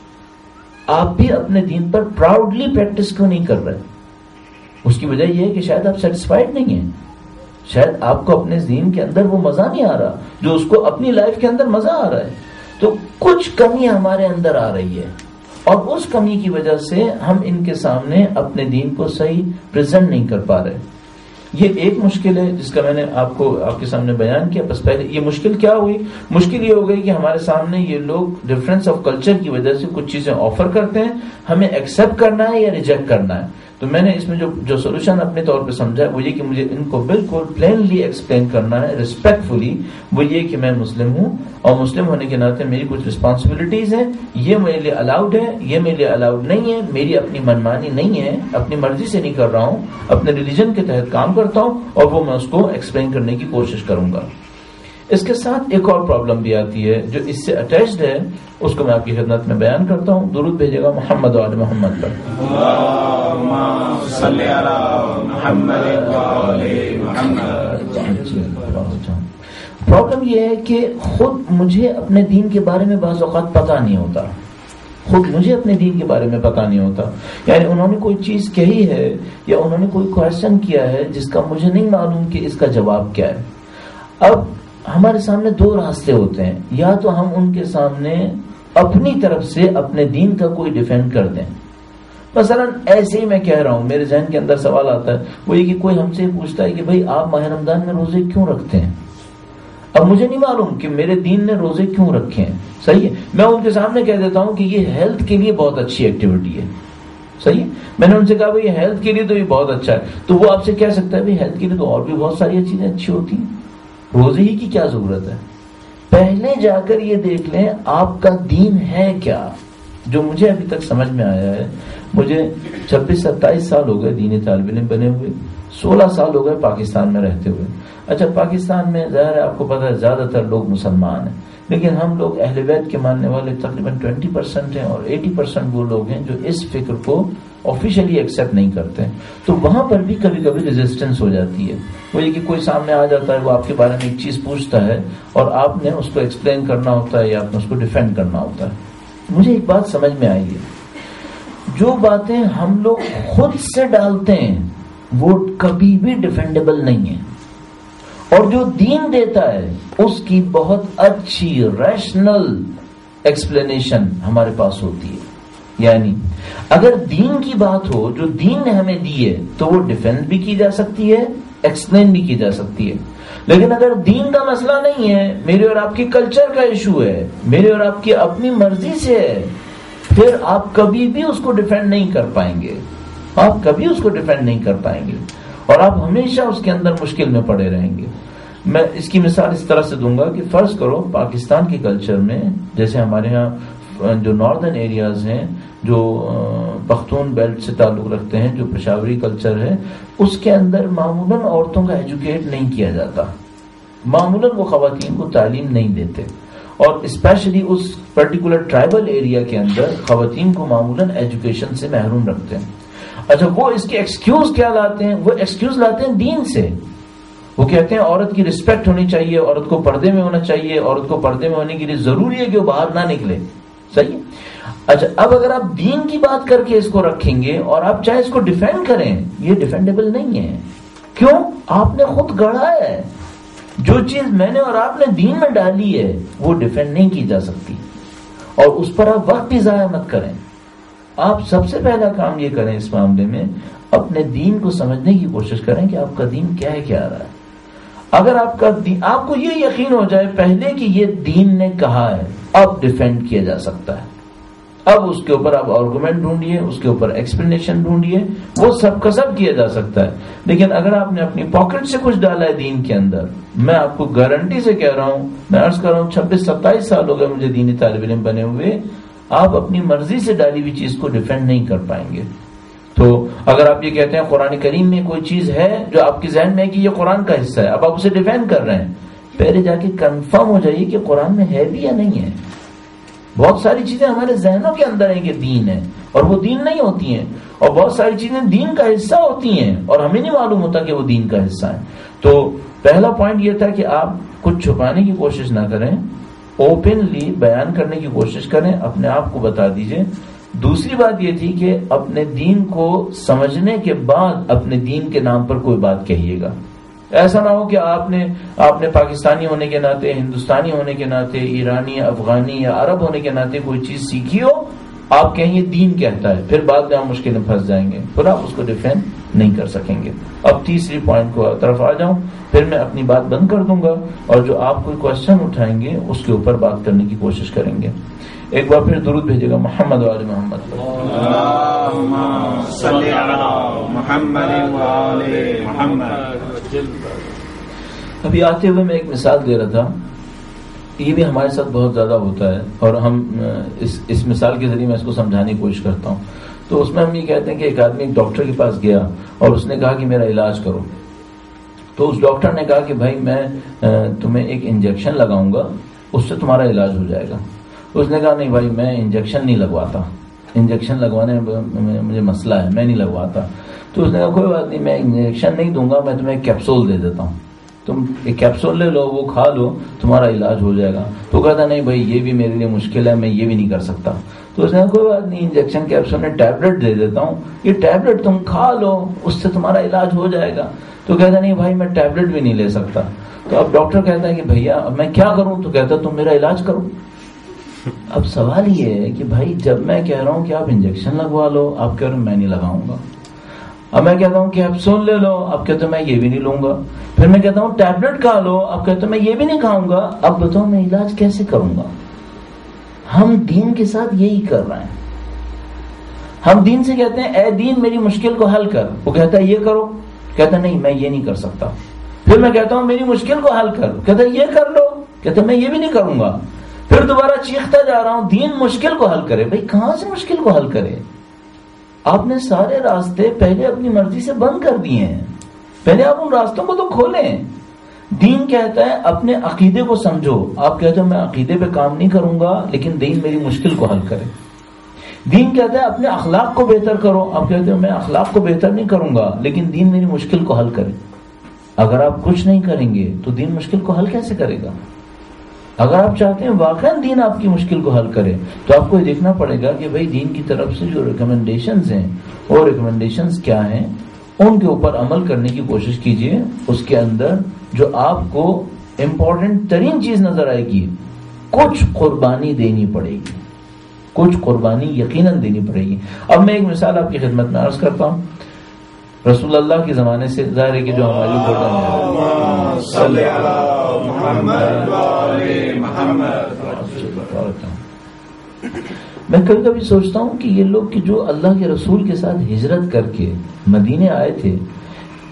آپ بھی اپنے دین پر پراؤڈلی پریکٹس کیوں نہیں کر رہے؟ اس کی وجہ یہ ہے کہ شاید آپ سیٹسفائیڈ نہیں ہیں, شاید آپ کو اپنے دین کے اندر وہ مزہ نہیں آ رہا جو اس کو اپنی لائف کے اندر مزہ آ رہا ہے. تو کچھ کمی ہمارے اندر آ رہی ہے, اور اس کمی کی وجہ سے ہم ان کے سامنے اپنے دین کو صحیح پریزنٹ نہیں کر پا رہے. یہ ایک مشکل ہے جس کا میں نے آپ کو آپ کے سامنے بیان کیا. بس پہلے یہ مشکل کیا ہوئی, مشکل یہ ہو گئی کہ ہمارے سامنے یہ لوگ ڈفرینس آف کلچر کی وجہ سے کچھ چیزیں آفر کرتے ہیں, ہمیں ایکسپٹ کرنا ہے یا ریجیکٹ کرنا ہے. تو میں نے اس میں جو جو سولوشن اپنے طور پہ سمجھا وہ یہ کہ مجھے ان کو بالکل پلینلی ایکسپلین کرنا ہے, ریسپیکٹفلی. وہ یہ کہ میں مسلم ہوں, اور مسلم ہونے کے ناطے میری کچھ رسپانسبلٹیز ہیں, یہ میرے لیے الاؤڈ ہے, یہ میرے لیے الاؤڈ نہیں ہے, میری اپنی منمانی نہیں ہے, اپنی مرضی سے نہیں کر رہا ہوں, اپنے ریلیجن کے تحت کام کرتا ہوں, اور وہ میں اس کو ایکسپلین کرنے کی کوشش کروں گا. اس کے ساتھ ایک اور پرابلم بھی آتی ہے جو اس سے اٹیچڈ ہے, اس کو میں آپ کی خدمت میں بیان کرتا ہوں. درود بھیجے گا محمد و آل محمد پر. اللہم صلی علی محمد و آل محمد. پرابلم یہ ہے کہ خود مجھے اپنے دین کے بارے میں بعض اوقات پتہ نہیں ہوتا, خود مجھے اپنے دین کے بارے میں پتہ نہیں ہوتا. یعنی انہوں نے کوئی چیز کہی ہے یا انہوں نے کوئی کویشچن کیا ہے جس کا مجھے نہیں معلوم کہ اس کا جواب کیا ہے. اب ہمارے سامنے دو راستے ہوتے ہیں, یا تو ہم ان کے سامنے اپنی طرف سے اپنے دین کا کوئی ڈیفینڈ کر دیں. مثلا ایسے ہی میں کہہ رہا ہوں, میرے ذہن کے اندر سوال آتا ہے, وہ یہ کہ کوئی ہم سے پوچھتا ہے کہ بھئی آپ ماہ رمضان میں روزے کیوں رکھتے ہیں. اب مجھے نہیں معلوم کہ میرے دین نے روزے کیوں رکھے ہیں. صحیح ہے, میں ان کے سامنے کہہ دیتا ہوں کہ یہ ہیلتھ کے لیے بہت اچھی ایکٹیویٹی ہے. صحیح ہے, میں نے ان سے کہا بھئی ہیلتھ کے لیے تو یہ بہت اچھا ہے. تو وہ آپ سے کہہ سکتا ہے بھئی ہیلتھ کے لیے تو اور بھی بہت ساری چیزیں اچھی ہوتی ہیں, روزے ہی کی کیا ضرورت ہے. پہلے جا کر یہ دیکھ لیں آپ کا دین ہے کیا. جو مجھے ابھی تک سمجھ میں آیا ہے, مجھے چھبیس ستائیس سال ہو گئے دینی طالب علم بنے ہوئے, سولہ سال ہو گئے پاکستان میں رہتے ہوئے. اچھا پاکستان میں ظاہر ہے آپ کو پتا ہے زیادہ تر لوگ مسلمان ہیں, لیکن ہم لوگ اہل بیت کے ماننے والے تقریباً ٹوینٹی پرسینٹ ہیں, اور ایٹی پرسینٹ وہ لوگ ہیں جو اس فکر کو آفیشلی ایکسیپٹ نہیں کرتے ہیں. تو وہاں پر بھی کبھی کبھی ریزسٹنس ہو جاتی ہے. وہ یہ کہ کوئی سامنے آ جاتا ہے, وہ آپ کے بارے میں ایک چیز پوچھتا ہے, اور آپ نے اس کو ایکسپلین کرنا ہوتا ہے یا آپ نے اس کو ڈیفینڈ کرنا ہوتا ہے. مجھے ایک بات سمجھ میں آئی ہے, جو باتیں ہم لوگ خود سے ڈالتے ہیں وہ کبھی بھی ڈیفینڈیبل نہیں ہیں, اور جو دین دیتا ہے اس کی بہت اچھی ریشنل ایکسپلینیشن ہمارے پاس ہوتی ہے. یعنی اگر دین کی بات ہو جو دین نے ہمیں دی ہے تو وہ ڈیفینڈ بھی کی جا سکتی ہے, ایکسپلین بھی کی جا سکتی ہے. لیکن اگر دین کا مسئلہ نہیں ہے, میرے اور آپ کی کلچر کا ایشو ہے, میرے اور آپ کی اپنی مرضی سے ہے, پھر آپ کبھی بھی اس کو ڈیفینڈ نہیں کر پائیں گے, آپ کبھی اس کو ڈیفینڈ نہیں کر پائیں گے. اور آپ ہمیشہ اس کے اندر مشکل میں پڑے رہیں گے. میں اس کی مثال اس طرح سے دوں گا کہ فرض کرو پاکستان کے کلچر میں جیسے ہمارے ہاں جو ناردرن ایریاز ہیں جو پختون بیلٹ سے تعلق رکھتے ہیں, جو پشاوری کلچر ہے, اس کے اندر معمولاً عورتوں کا ایجوکیٹ نہیں کیا جاتا, معمولاً وہ خواتین کو تعلیم نہیں دیتے, اور اسپیشلی اس پرٹیکولر ٹرائبل ایریا کے اندر خواتین کو معمولاً ایجوکیشن سے محروم رکھتے ہیں. اچھا, وہ اس کے ایکسکیوز کیا لاتے ہیں؟ وہ ایکسکیوز لاتے ہیں دین سے. وہ کہتے ہیں عورت کی رسپیکٹ ہونی چاہیے, عورت کو پردے میں ہونا چاہیے, عورت کو پردے میں ہونے کے لیے ضروری ہے کہ وہ باہر نہ نکلے. صحیح. اچھا, اب اگر آپ دین کی بات کر کے اس کو رکھیں گے اور آپ چاہے اس کو ڈیفینڈ کریں, یہ ڈیفینڈیبل نہیں ہے. کیوں؟ آپ نے خود گڑھا ہے. جو چیز میں نے اور آپ نے دین میں ڈالی ہے وہ ڈیفینڈ نہیں کی جا سکتی, اور اس پر آپ وقت بھی ضائع مت کریں. آپ سب سے پہلا کام یہ کریں اس معاملے میں, اپنے دین کو سمجھنے کی کوشش کریں کہ آپ کا دین کیا ہے, کیا رہا ہے. اگر آپ کا دین, آپ کو یہ یقین ہو جائے پہلے کہ یہ دین نے کہا ہے, اب ڈیفینڈ کیا جا سکتا ہے. اب اس کے اوپر آپ آرگومنٹ ڈھونڈیے, اس کے اوپر ایکسپلینیشن ڈھونڈیے, وہ سب کا سب کیا جا سکتا ہے. لیکن اگر آپ نے اپنی پاکٹ سے کچھ ڈالا ہے دین کے اندر, میں آپ کو گارنٹی سے کہہ رہا ہوں, میں عرض کر رہا ہوں چھبیس ستائیس سال ہو گئے مجھے دینی طالب علم بنے ہوئے, آپ اپنی مرضی سے ڈالی ہوئی چیز کو ڈیفینڈ نہیں کر پائیں گے. تو اگر آپ یہ کہتے ہیں قرآن کریم میں کوئی چیز ہے جو آپ کے ذہن میں ہے کہ یہ قرآن کا حصہ ہے, اب آپ اسے ڈیفینڈ کر رہے ہیں, پہلے جا کے کنفرم ہو جائیے کہ قرآن میں ہے بھی یا نہیں ہے. بہت ساری چیزیں ہمارے ذہنوں کے اندر ہیں کہ دین ہے, اور وہ دین نہیں ہوتی ہیں, اور بہت ساری چیزیں دین کا حصہ ہوتی ہیں اور ہمیں نہیں معلوم ہوتا کہ وہ دین کا حصہ ہے. تو پہلا پوائنٹ یہ تھا کہ آپ کچھ چھپانے کی کوشش نہ کریں, اوپنلی بیان کرنے کی کوشش کریں, اپنے آپ کو بتا دیجئے. دوسری بات یہ تھی کہ اپنے دین کو سمجھنے کے بعد اپنے دین کے نام پر کوئی بات کہیے گا. ایسا نہ ہو کہ آپ نے آپ نے پاکستانی ہونے کے ناطے, ہندوستانی ہونے کے ناطے, ایرانی, افغانی یا عرب ہونے کے ناطے کوئی چیز سیکھی ہو, آپ کہیں یہ دین کہتا ہے, پھر بعد میں آپ مشکل میں پھنس جائیں گے, پھر آپ اس کو ڈیفینڈ نہیں کر سکیں گے. اب تیسری پوائنٹ کو طرف آ جاؤں, پھر میں اپنی بات بند کر دوں گا, اور جو آپ کوئی کوشچن اٹھائیں گے اس کے اوپر بات کرنے کی کوشش کریں گے. ایک بار پھر درود بھیجے گا محمد و آل محمد. اللہم صلی علی محمد و آل محمد. ابھی آتے ہوئے میں ایک مثال دے رہا تھا, یہ بھی ہمارے ساتھ بہت زیادہ ہوتا ہے, اور ہم اس اس مثال کے ذریعے میں اس کو سمجھانے کی کوشش کرتا ہوں. تو اس میں ہم یہ کہتے ہیں کہ ایک آدمی ایک ڈاکٹر کے پاس گیا اور اس نے کہا کہ میرا علاج کرو. تو اس ڈاکٹر نے کہا کہ بھائی میں تمہیں ایک انجیکشن لگاؤں گا, اس سے تمہارا علاج ہو جائے گا. اس نے کہا نہیں بھائی میں انجیکشن نہیں لگواتا, انجیکشن لگوانے میں مجھے مسئلہ ہے, میں نہیں لگواتا. تو اس نے کہا کوئی بات نہیں, میں انجیکشن نہیں دوں گا, میں تمہیں ایک کیپسول دے دیتا ہوں, تم ایک کیپسول لے لو, وہ کھا لو, تمہارا علاج ہو جائے گا. تو کہتا نہیں بھائی یہ بھی میرے لیے مشکل ہے, میں یہ بھی نہیں کر سکتا. تو اس نے کہا کوئی بات نہیں, انجیکشن کیپسول میں ٹیبلٹ دے دیتا ہوں, یہ ٹیبلٹ تم کھا لو, اس سے تمہارا علاج ہو جائے گا. تو کہتا نہیں بھائی میں ٹیبلٹ بھی نہیں لے سکتا. تو اب ڈاکٹر کہتا ہے کہ بھیا اب میں کیا کروں؟ تو کہتا تم میرا علاج کرو. اب سوال یہ ہے کہ بھائی جب میں کہہ رہا ہوں کہ آپ انجیکشن لگوا لو, آپ کہہ رہے ہیں میں نہیں لگاؤں گا. اب میں کہتا ہوں کیپسول لے لو, اب کہتے ہیں میں یہ بھی نہیں لوں گا. پھر میں کہتا ہوں ٹیبلٹ کھا لو, اب کہتے ہیں میں یہ بھی نہیں کھاؤں گا. اب بتاؤ میں علاج کیسے کروں گا؟ ہم دین کے ساتھ یہی کر رہے ہیں. ہم دین سے کہتے ہیں اے دین میری مشکل کو حل کر, وہ کہتا ہے یہ کرو, کہتا نہیں میں یہ نہیں کر سکتا. پھر میں کہتا ہوں میری مشکل کو حل کر, کہتا ہے یہ کر لو, کہتا ہے میں یہ بھی نہیں کروں گا. پھر دوبارہ چیختا جا رہا ہوں دین مشکل کو حل کرے. بھائی کہاں سے مشکل کو حل کرے؟ آپ نے سارے راستے پہلے اپنی مرضی سے بند کر دیے ہیں, پہلے آپ ان راستوں کو تو کھولیں. دین کہتا ہے اپنے عقیدے کو سمجھو. آپ کہتے ہیں میں عقیدے پہ کام نہیں کروں گا لیکن دین میری مشکل کو حل کرے. دین کہتا ہے اپنے اخلاق کو بہتر کرو. آپ کہتے ہیں میں اخلاق کو بہتر نہیں کروں گا لیکن دین میری مشکل کو حل کرے. اگر آپ کچھ نہیں کریں گے تو دین مشکل کو حل کیسے کرے گا؟ اگر آپ چاہتے ہیں واقعاً دین آپ کی مشکل کو حل کرے تو آپ کو یہ دیکھنا پڑے گا کہ بھائی دین کی طرف سے جو ریکمنڈیشنز ہیں وہ ریکمنڈیشنز کیا ہیں, ان کے اوپر عمل کرنے کی کوشش کیجئے. اس کے اندر جو آپ کو امپورٹنٹ ترین چیز نظر آئے گی, کچھ قربانی دینی پڑے گی, کچھ قربانی یقیناً دینی پڑے گی. اب میں ایک مثال آپ کی خدمت میں عرض کرتا ہوں. رسول اللہ کے زمانے سے ظاہر ہے کہ جو ہماری گولڈن صلی علی محمد و آل محمد. میں کبھی کبھی سوچتا ہوں کہ یہ لوگ کہ جو اللہ کے رسول کے ساتھ ہجرت کر کے مدینے آئے تھے,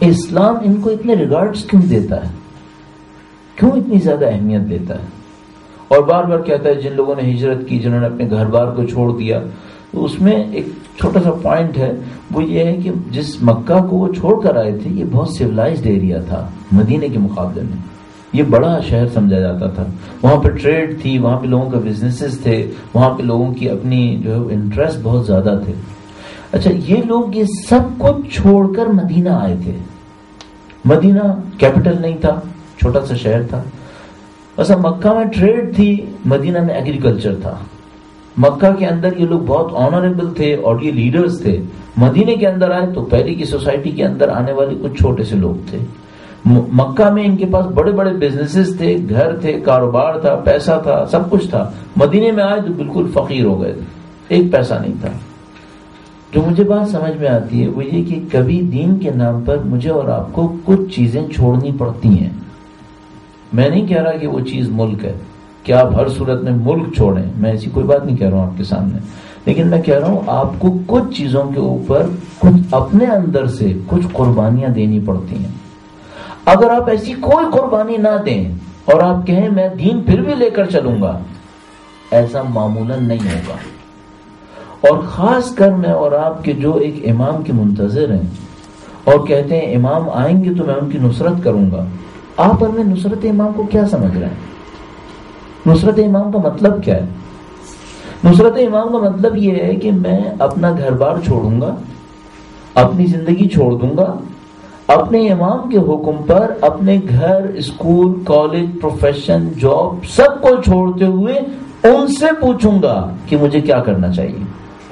اسلام ان کو اتنے ریگارڈز کیوں دیتا ہے؟ کیوں اتنی زیادہ اہمیت دیتا ہے؟ اور بار بار کہتا ہے جن لوگوں نے ہجرت کی، جنہوں نے اپنے گھر بار کو چھوڑ دیا، تو اس میں ایک چھوٹا سا پوائنٹ ہے، وہ یہ ہے کہ جس مکہ کو وہ چھوڑ کر آئے تھے یہ بہت سیولائزڈ ایریا تھا مدینے کے مقابلے میں، یہ بڑا شہر سمجھا جاتا تھا، وہاں پہ ٹریڈ تھی، وہاں پہ لوگوں کا بزنسز تھے، وہاں پہ لوگوں کی اپنی جو ہے انٹرسٹ بہت زیادہ تھے. اچھا یہ لوگ یہ سب کچھ چھوڑ کر مدینہ آئے تھے. مدینہ کیپٹل نہیں تھا، چھوٹا سا شہر تھا. اصل مکہ میں ٹریڈ تھی، مدینہ میں ایگریکلچر تھا. مکہ کے اندر یہ لوگ بہت آنریبل تھے اور یہ لیڈرز تھے. مدینے کے اندر آئے تو پہلے کی سوسائٹی کے اندر آنے والے کچھ چھوٹے سے لوگ تھے. مکہ میں ان کے پاس بڑے بڑے بزنسز تھے، گھر تھے، کاروبار تھا، پیسہ تھا، سب کچھ تھا. مدینے میں آئے تو بالکل فقیر ہو گئے تھے، ایک پیسہ نہیں تھا. جو مجھے بات سمجھ میں آتی ہے وہ یہ کہ کبھی دین کے نام پر مجھے اور آپ کو کچھ چیزیں چھوڑنی پڑتی ہیں. میں نہیں کہہ رہا کہ وہ چیز ملک ہے کہ آپ ہر صورت میں ملک چھوڑیں، میں ایسی کوئی بات نہیں کہہ رہا ہوں آپ کے سامنے، لیکن میں کہہ رہا ہوں آپ کو کچھ چیزوں کے اوپر کچھ اپنے اندر سے کچھ قربانیاں دینی پڑتی ہیں. اگر آپ ایسی کوئی قربانی نہ دیں اور آپ کہیں میں دین پھر بھی لے کر چلوں گا، ایسا معمولاً نہیں ہوگا. اور خاص کر میں اور آپ کے جو ایک امام کے منتظر ہیں اور کہتے ہیں امام آئیں گے تو میں ان کی نصرت کروں گا، آپ اور میں نصرت امام کو کیا سمجھ رہے ہیں؟ نصرت امام کا مطلب کیا ہے؟ نصرت امام کا مطلب یہ ہے کہ میں اپنا گھر بار چھوڑوں گا، اپنی زندگی چھوڑ دوں گا، اپنے امام کے حکم پر اپنے گھر، اسکول، کالج، پروفیشن، جاب سب کو چھوڑتے ہوئے ان سے پوچھوں گا کہ مجھے کیا کرنا چاہیے.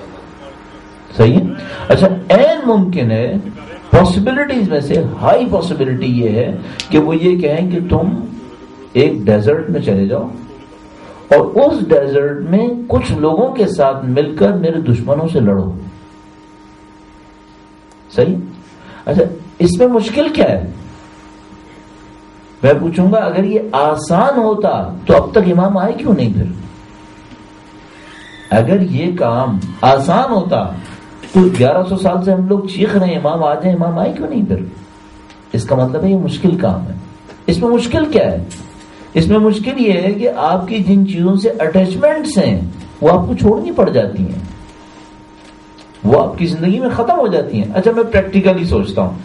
صحیح ہے؟ اچھا این ممکن ہے، پاسبلٹیز میں سے ہائی پاسبلٹی یہ ہے کہ وہ یہ کہیں کہ تم ایک ڈیزرٹ میں چلے جاؤ اور اس ڈیزرٹ میں کچھ لوگوں کے ساتھ مل کر میرے دشمنوں سے لڑو. صحیح؟ اچھا اس میں مشکل کیا ہے؟ میں پوچھوں گا اگر یہ آسان ہوتا تو اب تک امام آئے کیوں نہیں؟ پھر اگر یہ کام آسان ہوتا تو گیارہ سو سال سے ہم لوگ چیخ رہے ہیں امام آ جائیں، امام آئے کیوں نہیں؟ پھر اس کا مطلب ہے یہ مشکل کام ہے. اس میں مشکل کیا ہے؟ اس میں مشکل یہ ہے کہ آپ کی جن چیزوں سے اٹیچمنٹس ہیں وہ آپ کو چھوڑنی پڑ جاتی ہیں، وہ آپ کی زندگی میں ختم ہو جاتی ہیں. اچھا میں پریکٹیکلی سوچتا ہوں،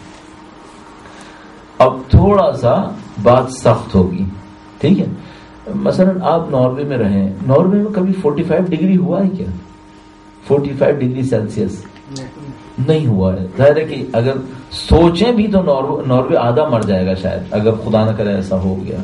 اب تھوڑا سا بات سخت ہوگی، ٹھیک ہے؟ مثلا آپ ناروے میں رہیں، ناروے میں کبھی فورٹی فائیو ڈگری ہوا ہے کیا؟ فورٹی فائیو ڈگری سیلسیس نہیں ہوا ہے. ظاہر ہے کہ اگر سوچیں بھی تو ناروے آدھا مر جائے گا شاید، اگر خدا نہ کرے ایسا ہو گیا.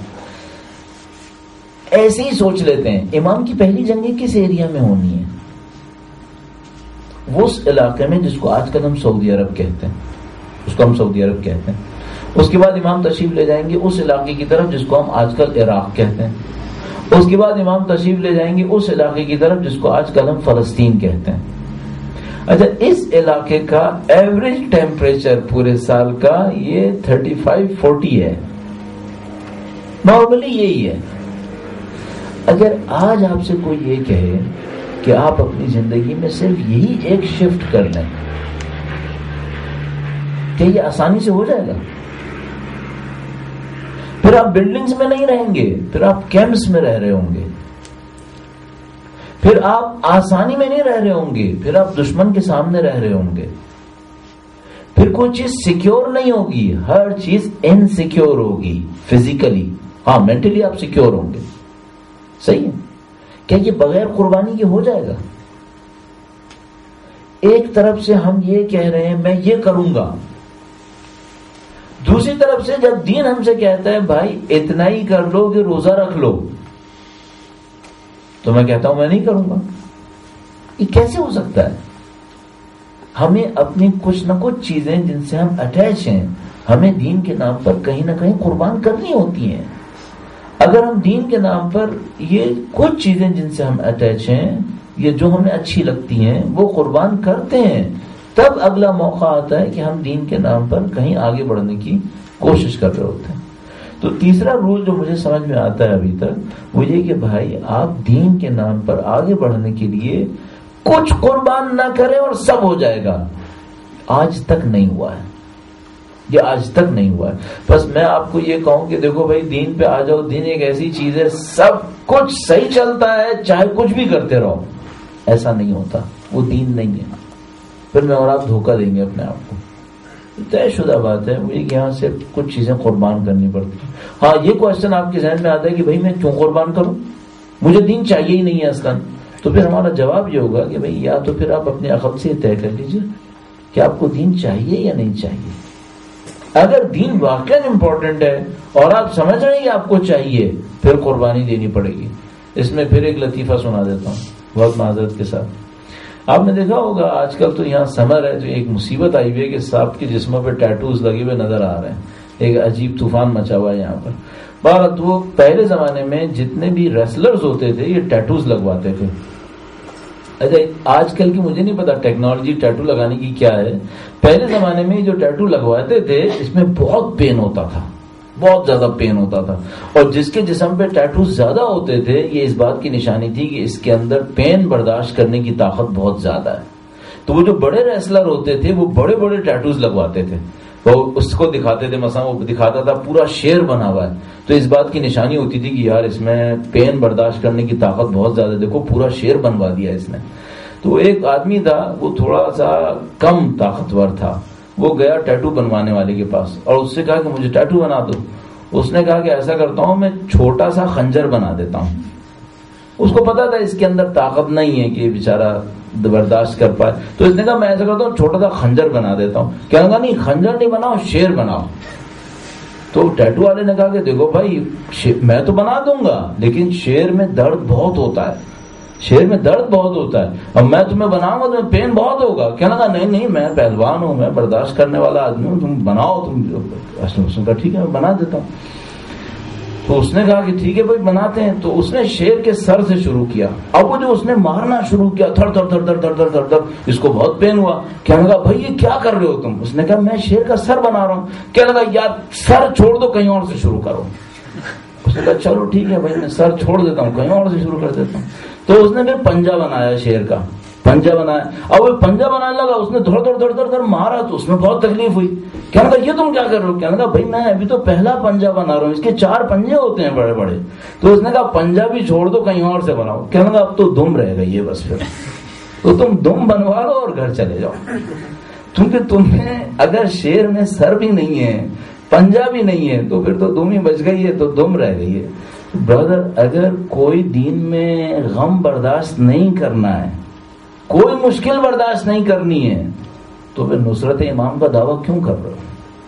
ایسے ہی سوچ لیتے ہیں امام کی پہلی جنگیں کس ایریا میں ہونی ہے؟ وہ اس علاقے میں جس کو آج کل ہم سعودی عرب کہتے ہیں، اس کو ہم سعودی عرب کہتے ہیں. اس کے بعد امام تشریف لے جائیں گے اس علاقے کی طرف جس کو ہم آج کل عراق کہتے ہیں. اس کے بعد امام تشریف لے جائیں گے اس علاقے کی طرف جس کو آج کل ہم فلسطین کہتے ہیں. اچھا اس علاقے کا ایوریج ٹیمپریچر پورے سال کا یہ تھرٹی فائیو فورٹی ہے، نارملی یہی ہے. اگر آج آپ سے کوئی یہ کہے کہ آپ اپنی زندگی میں صرف یہی ایک شفٹ کر لیں، کہ یہ آسانی سے ہو جائے گا؟ پھر آپ بلڈنگز میں نہیں رہیں گے، پھر آپ کیمپس میں رہ رہے ہوں گے، پھر آپ آسانی میں نہیں رہ رہے ہوں گے، پھر آپ دشمن کے سامنے رہ رہے ہوں گے، پھر کوئی چیز سیکیور نہیں ہوگی، ہر چیز انسیکیور ہوگی. فزیکلی ہاں، مینٹلی آپ سیکیور ہوں گے. صحیح ہے؟ کیا یہ بغیر قربانی کے ہو جائے گا؟ ایک طرف سے ہم یہ کہہ رہے ہیں میں یہ کروں گا، دوسری طرف سے جب دین ہم سے کہتا ہے بھائی اتنا ہی کر لو کہ روزہ رکھ لو، تو میں کہتا ہوں میں نہیں کروں گا. یہ کیسے ہو سکتا ہے؟ ہمیں اپنی کچھ نہ کچھ چیزیں جن سے ہم اٹیچ ہیں ہمیں دین کے نام پر کہیں نہ کہیں قربان کرنی ہوتی ہیں. اگر ہم دین کے نام پر یہ کچھ چیزیں جن سے ہم اٹیچ ہیں، یہ جو ہمیں اچھی لگتی ہیں وہ قربان کرتے ہیں، تب اگلا موقع آتا ہے کہ ہم دین کے نام پر کہیں آگے بڑھنے کی کوشش کر رہے ہوتے ہیں. تو تیسرا رول جو مجھے سمجھ میں آتا ہے ابھی تک وہ یہ کہ بھائی آپ دین کے نام پر آگے بڑھنے کے لیے کچھ قربان نہ کریں اور سب ہو جائے گا. آج تک نہیں ہوا ہے. یہ آج تک نہیں ہوا ہے. بس میں آپ کو یہ کہوں کہ دیکھو بھائی دین پہ آ جاؤ, دین ایک ایسی چیز ہے سب کچھ صحیح چلتا ہے چاہے کچھ بھی کرتے رہو, ایسا نہیں ہوتا, وہ دین نہیں ہے. پھر میں اور آپ دھوکہ دیں گے اپنے آپ کو. طے شدہ بات ہے وہ یہاں سے کچھ چیزیں قربان کرنی پڑتی ہیں. ہاں یہ کوشچن آپ کے ذہن میں آتا ہے کہ بھائی میں کیوں قربان کروں, مجھے دین چاہیے ہی نہیں ہے اصلاً. تو پھر ہمارا جواب یہ ہوگا کہ بھائی یا تو پھر آپ اپنے عقل سے طے کر لیجیے کہ آپ کو دین چاہیے یا نہیں چاہیے. اگر دین واقعا امپورٹنٹ ہے اور آپ سمجھ رہے ہیں کہ آپ کو چاہیے, پھر قربانی دینی پڑے گی. اس میں پھر ایک لطیفہ سنا دیتا ہوں بہت معذرت کے ساتھ. آپ نے دیکھا ہوگا آج کل تو یہاں سمر ہے تو ایک مصیبت آئی ہوئی ہے کہ سب کے جسموں پہ ٹیٹوز لگے ہوئے نظر آ رہے ہیں. ایک عجیب طوفان مچا ہوا ہے یہاں پر. بہرحال وہ پہلے زمانے میں جتنے بھی ریسلرز ہوتے تھے یہ ٹیٹوز لگواتے تھے. اچھا آج کل کی مجھے نہیں پتا ٹیکنالوجی ٹیٹو لگانے کی کیا ہے. پہلے زمانے میں جو ٹیٹو لگواتے تھے اس میں بہت پین ہوتا تھا, بہت زیادہ پین ہوتا تھا. اور جس کے جسم پہ ٹیٹوز زیادہ ہوتے تھے یہ اس بات کی نشانی تھی کہ اس کے اندر پین برداشت کرنے کی طاقت بہت زیادہ ہے. تو وہ جو بڑے ریسلر ہوتے تھے وہ بڑے بڑے ٹیٹوز لگواتے تھے. وہ اس کو دکھاتے تھے, مثلا وہ دکھاتا تھا پورا شیر بنا ہوا ہے, تو اس بات کی نشانی ہوتی تھی کہ یار اس میں پین برداشت کرنے کی طاقت بہت زیادہ, دیکھو پورا شیر بنوا دیا اس نے. تو ایک آدمی تھا وہ تھوڑا سا کم طاقتور تھا, وہ گیا ٹیٹو بنوانے والے کے پاس اور اس سے کہا کہ مجھے ٹیٹو بنا دو. اس نے کہا کہ ایسا کرتا ہوں میں چھوٹا سا خنجر بنا دیتا ہوں. اس کو پتا تھا اس کے اندر طاقت نہیں ہے کہ بیچارہ برداشت کر پائے, تو اس نے کہا میں ایسا کرتا ہوں چھوٹا سا خنجر بنا دیتا ہوں. کہنے لگا نہیں خنجر نہیں بناؤ, شیر بناؤ. تو ٹیٹو والے نے کہا کہ دیکھو بھائی میں تو بنا دوں گا لیکن شیر میں درد بہت ہوتا ہے, شیر میں درد بہت ہوتا ہے, اب میں تمہیں بناؤں گا تمہیں پین بہت ہوگا. کہنے لگا نہیں نہیں میں پہلوان ہوں, میں برداشت کرنے والا آدمی ہوں, تم بناؤ. تم اس نے کہا ٹھیک ہے میں بنا دیتا ہوں. تو اس نے کہا کہ ٹھیک ہے بھائی بناتے ہیں. تو اس نے شیر کے سر سے شروع کیا. اب وہ جو اس نے مارنا شروع کیا تھر تھر تھر تھر تھر تھر تھر تھر, اس کو بہت پین ہوا. کہنے لگا بھائی یہ کیا کر رہے ہو تم؟ اس نے کہا میں شیر کا سر بنا رہا ہوں. کہنے لگا یار سر چھوڑ دو کہیں اور سے شروع کرو. اس نے کہا چلو ٹھیک ہے بھائی میں سر چھوڑ دیتا ہوں, کہیں اور سے شروع کر دیتا ہوں. تو اس نے پھر پنجہ بنایا, شیر کا پنجہ بنایا. اب وہ پنجہ بنانے لگا, اس نے دھڑ دھڑ دھڑ دھڑ دھڑ مارا تو اس میں بہت تکلیف ہوئی. کہنے لگا یہ تم کیا کر رہے ہو؟ کہنے لگا بھائی میں ابھی تو پہلا پنجہ بنا رہا ہوں, اس کے چار پنجے ہوتے ہیں بڑے بڑے. تو اس نے کہا پنجہ بھی چھوڑ دو کہیں اور سے بناؤ. کہنے لگا اب تو دم رہ گئی ہے بس, پھر تو تم دم بنوا لو اور گھر چلے جاؤ, کیونکہ تمہیں اگر شیر میں سر بھی نہیں ہے پنجہ بھی نہیں ہے تو پھر تو دم ہی بچ گئی ہے, تو دم رہ گئی ہے. برادر اگر کوئی دین میں غم برداشت نہیں کرنا ہے, کوئی مشکل برداشت نہیں کرنی ہے, تو پھر نصرت امام کا دعویٰ کیوں کر رہے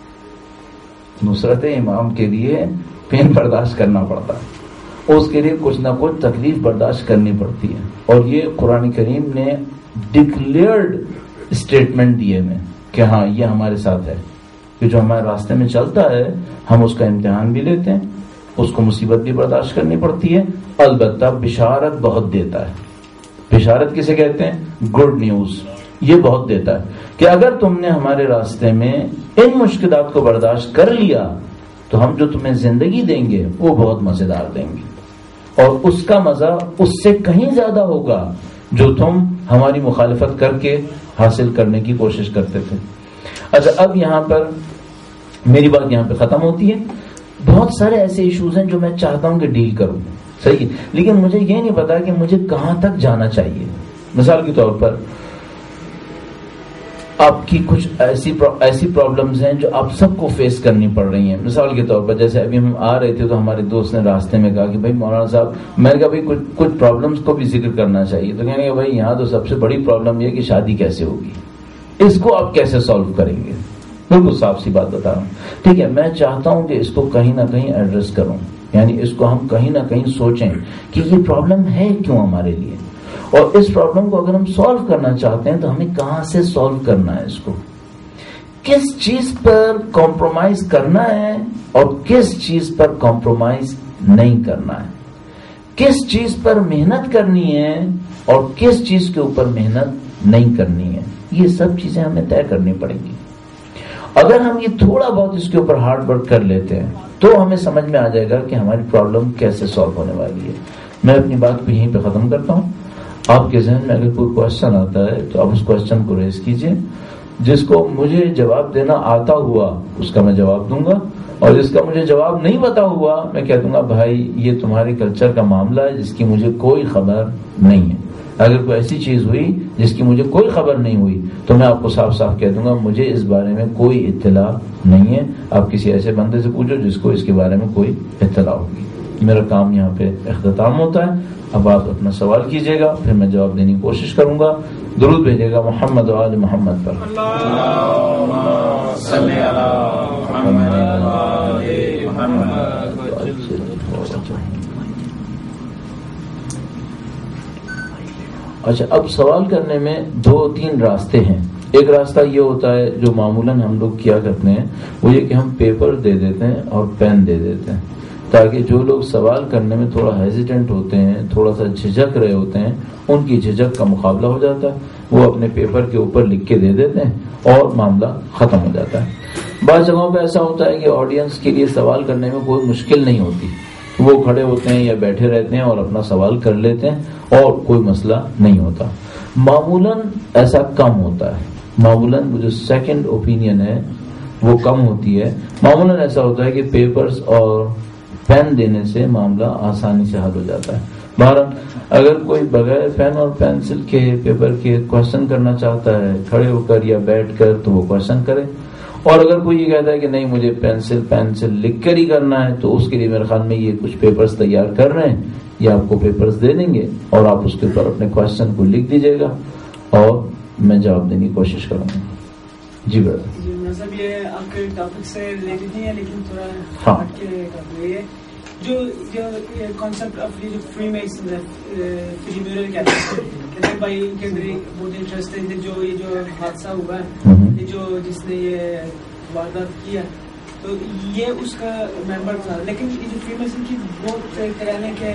ہو؟ نصرت امام کے لیے پین برداشت کرنا پڑتا ہے, اس کے لیے کچھ نہ کچھ تکلیف برداشت کرنی پڑتی ہے. اور یہ قرآن کریم نے ڈکلیئرڈ اسٹیٹمنٹ دیے میں کہ ہاں یہ ہمارے ساتھ ہے, کہ جو ہمارے راستے میں چلتا ہے ہم اس کا امتحان بھی لیتے ہیں, اس کو مصیبت بھی برداشت کرنی پڑتی ہے, البتہ بشارت بہت دیتا ہے. بشارت کسے کہتے ہیں؟ Good news. یہ بہت دیتا ہے کہ اگر تم نے ہمارے راستے میں ان مشکلات کو برداشت کر لیا تو ہم جو تمہیں زندگی دیں گے وہ بہت مزیدار دیں گے, اور اس کا مزہ اس سے کہیں زیادہ ہوگا جو تم ہماری مخالفت کر کے حاصل کرنے کی کوشش کرتے تھے. اچھا اب یہاں پر میری بات یہاں پہ ختم ہوتی ہے. بہت سارے ایسے ایشوز ہیں جو میں چاہتا ہوں کہ ڈیل کروں, صحیح ہے, لیکن مجھے یہ نہیں پتا کہ مجھے کہاں تک جانا چاہیے. مثال کے طور پر آپ کی کچھ ایسی ایسی پرابلمز ہیں جو آپ سب کو فیس کرنی پڑ رہی ہیں. مثال کے طور پر جیسے ابھی ہم آ رہے تھے تو ہمارے دوست نے راستے میں کہا کہ بھائی مولانا صاحب, میں نے کہا بھائی کچھ کچھ پرابلمز کو بھی ذکر کرنا چاہیے. تو کہیں گے بھائی یہاں تو سب سے بڑی پرابلم یہ کہ شادی کیسے ہوگی, اس کو آپ کیسے سالو کریں گے. بالکل صاف سی بات بتا رہا ہوں, ٹھیک ہے. میں چاہتا ہوں کہ اس کو کہیں نہ کہیں ایڈریس کروں, یعنی اس کو ہم کہیں نہ کہیں سوچیں کہ یہ پرابلم ہے کیوں ہمارے لیے, اور اس پرابلم کو اگر ہم سالو کرنا چاہتے ہیں تو ہمیں کہاں سے سالو کرنا ہے, اس کو کس چیز پر کمپرومائز کرنا ہے اور کس چیز پر کمپرومائز نہیں کرنا ہے, کس چیز پر محنت کرنی ہے اور کس چیز کے اوپر محنت نہیں کرنی ہے. یہ سب چیزیں ہمیں طے کرنی پڑیں گی. اگر ہم یہ تھوڑا بہت اس کے اوپر ہارڈ ورک کر لیتے ہیں تو ہمیں سمجھ میں آ جائے گا کہ ہماری پرابلم کیسے سالو ہونے والی ہے. میں اپنی بات کو یہیں پہ ختم کرتا ہوں. آپ کے ذہن میں اگر کوئی کوشچن آتا ہے تو آپ اس کوشچن کو ریز کیجئے, جس کو مجھے جواب دینا آتا ہوا اس کا میں جواب دوں گا، اور جس کا مجھے جواب نہیں پتا ہوا میں کہہ دوں گا بھائی یہ تمہارے کلچر کا معاملہ ہے جس کی مجھے کوئی خبر نہیں ہے۔ اگر کوئی ایسی چیز ہوئی جس کی مجھے کوئی خبر نہیں ہوئی تو میں آپ کو صاف صاف کہہ دوں گا مجھے اس بارے میں کوئی اطلاع نہیں ہے، آپ کسی ایسے بندے سے پوچھو جس کو اس کے بارے میں کوئی اطلاع ہوگی۔ میرا کام یہاں پہ اختتام ہوتا ہے، اب آپ اپنا سوال کیجیے گا، پھر میں جواب دینے کی کوشش کروں گا۔ درود بھیجیے گا محمد و آل محمد پر۔ اللہم صلی علی محمد و آل محمد۔ اچھا، اب سوال کرنے میں دو تین راستے ہیں۔ ایک راستہ یہ ہوتا ہے جو معمولاً ہم لوگ کیا کرتے ہیں، وہ یہ کہ ہم پیپر دے دیتے ہیں اور پین دے دیتے ہیں، تاکہ جو لوگ سوال کرنے میں تھوڑا ہیزیٹنٹ ہوتے ہیں، تھوڑا سا جھجک رہے ہوتے ہیں، ان کی جھجک کا مقابلہ ہو جاتا ہے، وہ اپنے پیپر کے اوپر لکھ کے دے دیتے ہیں اور معاملہ ختم ہو جاتا ہے۔ بعض جگہوں پہ ایسا ہوتا ہے کہ آڈینس کے لیے سوال کرنے میں کوئی مشکل نہیں ہوتی، وہ کھڑے ہوتے ہیں یا بیٹھے رہتے ہیں اور اپنا سوال کر لیتے ہیں اور کوئی مسئلہ نہیں ہوتا۔ معمولاً ایسا کم ہوتا ہے، معمولاً جو سیکنڈ اوپینین ہے وہ کم ہوتی ہے۔ معمولاً ایسا ہوتا ہے کہ پیپرز اور پین دینے سے معاملہ آسانی سے حل ہو جاتا ہے۔ بہرحال اگر کوئی بغیر پین اور پینسل کے پیپر کے کوشچن کرنا چاہتا ہے کھڑے ہو کر یا بیٹھ کر تو وہ کوشچن کرے، اور اگر کوئی یہ کہتا ہے کہ نہیں مجھے پینسل پینسل لکھ کر ہی کرنا ہے تو اس کے لیے میرے خیال میں یہ کچھ پیپرز تیار کر رہے ہیں، یہ آپ کو پیپرز دے دیں گے اور آپ اس کے اوپر اپنے کوشچن کو لکھ دیجیے گا اور میں جواب دینے کی کوشش کروں گا۔ جی برادر۔ مطلب یہ آپ کے ٹاپک سے ریلیٹڈ نہیں ہے لیکن تھوڑا ہاں ہٹ کے یہ جو جو کانسیپٹ آف جو فری میسن ہے، فری میورر کہتے ہیں بھائی ان کے اندر بہت انٹرسٹنگ ہے جو یہ جو حادثہ ہوا ہے، یہ جو جس نے یہ واردات کیا تو یہ اس کا ممبر تھا، لیکن یہ جو فری میسن کی بہت کہنے کے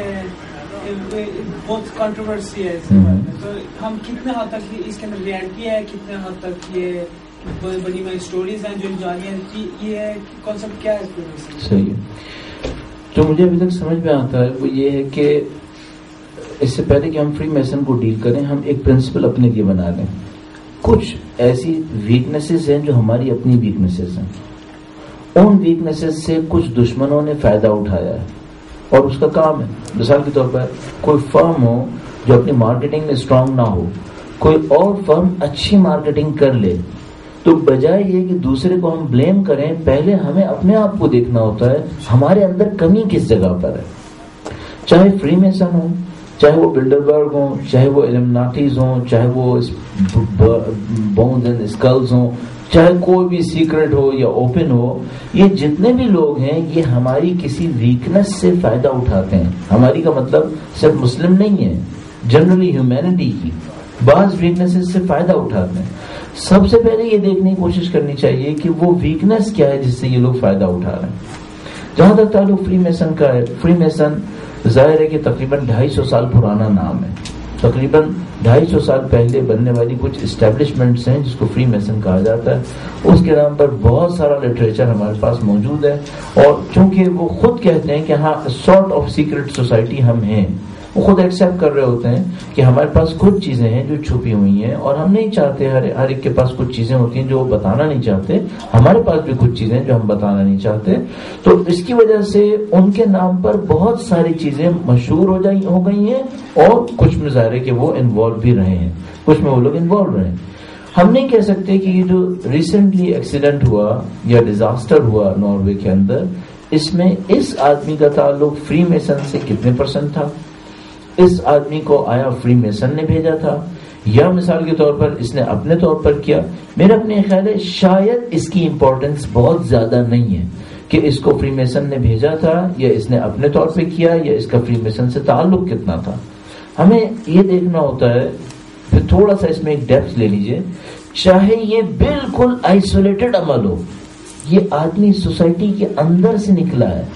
بہت کنٹروورسی ہے اس کے بارے میں، تو ہم کتنے حد تک اس کے اندر ریئلٹی ہے، کتنے حد تک یہ بنی ہوئی اسٹوریز ہیں جو جانیے کہ یہ کانسیپٹ کیا ہے؟ صحیح ہے۔ جو مجھے ابھی تک سمجھ میں آتا ہے وہ یہ ہے کہ اس سے پہلے کہ ہم فری میسن کو ڈیل کریں ہم ایک پرنسپل اپنے لیے بنا لیں۔ کچھ ایسی ویکنیسز ہیں جو ہماری اپنی ویکنیسز ہیں، ان ویکنیسز سے کچھ دشمنوں نے فائدہ اٹھایا ہے اور اس کا کام ہے، مثال کے طور پر کوئی فرم ہو جو اپنی مارکیٹنگ میں اسٹرانگ نہ ہو، کوئی اور فرم اچھی مارکیٹنگ کر لے، تو بجائے یہ کہ دوسرے کو ہم بلیم کریں پہلے ہمیں اپنے آپ کو دیکھنا ہوتا ہے ہمارے اندر کمی کس جگہ پر ہے۔ چاہے فری میسن ہوں، چاہے وہ بلڈربرگ ہوں، چاہے وہ ایلومناٹیز ہوں، چاہے وہ بونز اینڈ اسکلز ہوں، چاہے کوئی بھی سیکرٹ ہو یا اوپن ہو، یہ جتنے بھی لوگ ہیں یہ ہماری کسی ویکنس سے فائدہ اٹھاتے ہیں۔ ہماری کا مطلب صرف مسلم نہیں ہے، جنرلی ہیومینٹی کی بعض ویکنیسز سے فائدہ اٹھاتے ہیں۔ سب سے پہلے یہ دیکھنے کی کوشش کرنی چاہیے کہ وہ ویکنس کیا ہے جس سے یہ لوگ فائدہ اٹھا رہے ہیں۔ جہاں تک تعلق فری میسن کا ہے، فری میسن ظاہر ہے کہ تقریباً ڈھائی سو سال پرانا نام ہے، تقریباً ڈھائی سو سال پہلے بننے والی کچھ اسٹیبلشمنٹس ہیں جس کو فری میسن کہا جاتا ہے، اس کے نام پر بہت سارا لٹریچر ہمارے پاس موجود ہے، اور چونکہ وہ خود کہتے ہیں کہ ہاں سارٹ آف سیکرٹ سوسائٹی ہم ہیں، وہ خود ایکسیپٹ کر رہے ہوتے ہیں کہ ہمارے پاس کچھ چیزیں ہیں جو چھپی ہوئی ہیں اور ہم نہیں چاہتے، ہر ہر ایک کے پاس کچھ چیزیں ہوتی ہیں جو وہ بتانا نہیں چاہتے، ہمارے پاس بھی کچھ چیزیں جو ہم بتانا نہیں چاہتے، تو اس کی وجہ سے ان کے نام پر بہت ساری چیزیں مشہور ہو جائی ہو گئی ہیں، اور کچھ میں ظاہر ہے کہ وہ انوالو بھی رہے ہیں، کچھ میں وہ لوگ انوالو رہے ہیں۔ ہم نہیں کہہ سکتے کہ یہ جو ریسنٹلی ایکسیڈنٹ ہوا یا ڈیزاسٹر ہوا ناروے کے اندر، اس میں اس آدمی کا تعلق فری میسن سے کتنے پرسنٹ تھا، اس آدمی کو آیا فری میسن نے بھیجا تھا یا مثال کے طور پر اس نے اپنے طور پر کیا؟ میرا اپنے خیال ہے شاید اس کی امپورٹنس بہت زیادہ نہیں ہے کہ اس کو فری میسن نے بھیجا تھا یا اس نے اپنے طور پہ کیا یا اس کا فری میسن سے تعلق کتنا تھا۔ ہمیں یہ دیکھنا ہوتا ہے، پھر تھوڑا سا اس میں ایک ڈیپتھ لے لیجئے، چاہے یہ بالکل آئسولیٹڈ عمل ہو، یہ آدمی سوسائٹی کے اندر سے نکلا ہے،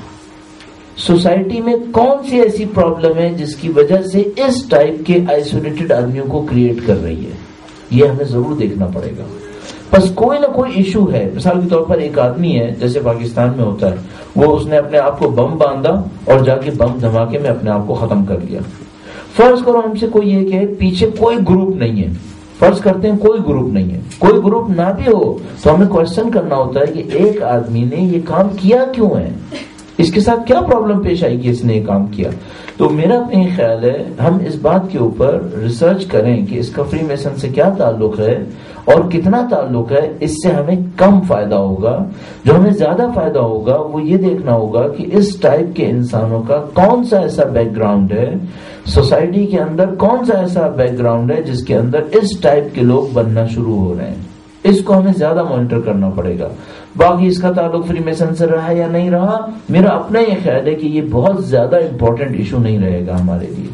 سوسائٹی میں کون سی ایسی پرابلم ہے جس کی وجہ سے اس ٹائپ کے آئسولیٹڈ آدمیوں کو کریٹ کر رہی ہے، یہ ہمیں ضرور دیکھنا پڑے گا۔ بس کوئی نہ کوئی ایشو ہے، مثال کے طور پر ایک آدمی ہے جیسے پاکستان میں ہوتا ہے، وہ اس نے اپنے آپ کو بم باندھا اور جا کے بم دھماکے میں اپنے آپ کو ختم کر لیا۔ فرض کرو ہم سے کوئی یہ کہ پیچھے کوئی گروپ نہیں ہے، فرض کرتے ہیں کوئی گروپ نہیں ہے, کوئی گروپ نہ بھی ہو تو ہمیں کوشچن کرنا ہوتا ہے کہ ایک آدمی نے یہ کام کیا کیوں ہے, اس کے ساتھ کیا پرابلم پیش آئی کہ اس نے یہ کام کیا. تو میرا اپنا خیال ہے ہم اس بات کے اوپر ریسرچ کریں کہ اس کا فری میسن سے کیا تعلق ہے اور کتنا تعلق ہے. اس سے ہمیں کم فائدہ ہوگا. جو ہمیں زیادہ فائدہ ہوگا وہ یہ دیکھنا ہوگا کہ اس ٹائپ کے انسانوں کا کون سا ایسا بیک گراؤنڈ ہے, سوسائٹی کے اندر کون سا ایسا بیک گراؤنڈ ہے جس کے اندر اس ٹائپ کے لوگ بننا شروع ہو رہے ہیں. اس کو ہمیں زیادہ مانیٹر کرنا پڑے گا. باقی اس کا تعلق فری میسن سے رہا یا نہیں رہا, میرا اپنا یہ خیال ہے کہ یہ بہت زیادہ امپورٹنٹ ایشو نہیں رہے گا ہمارے لیے.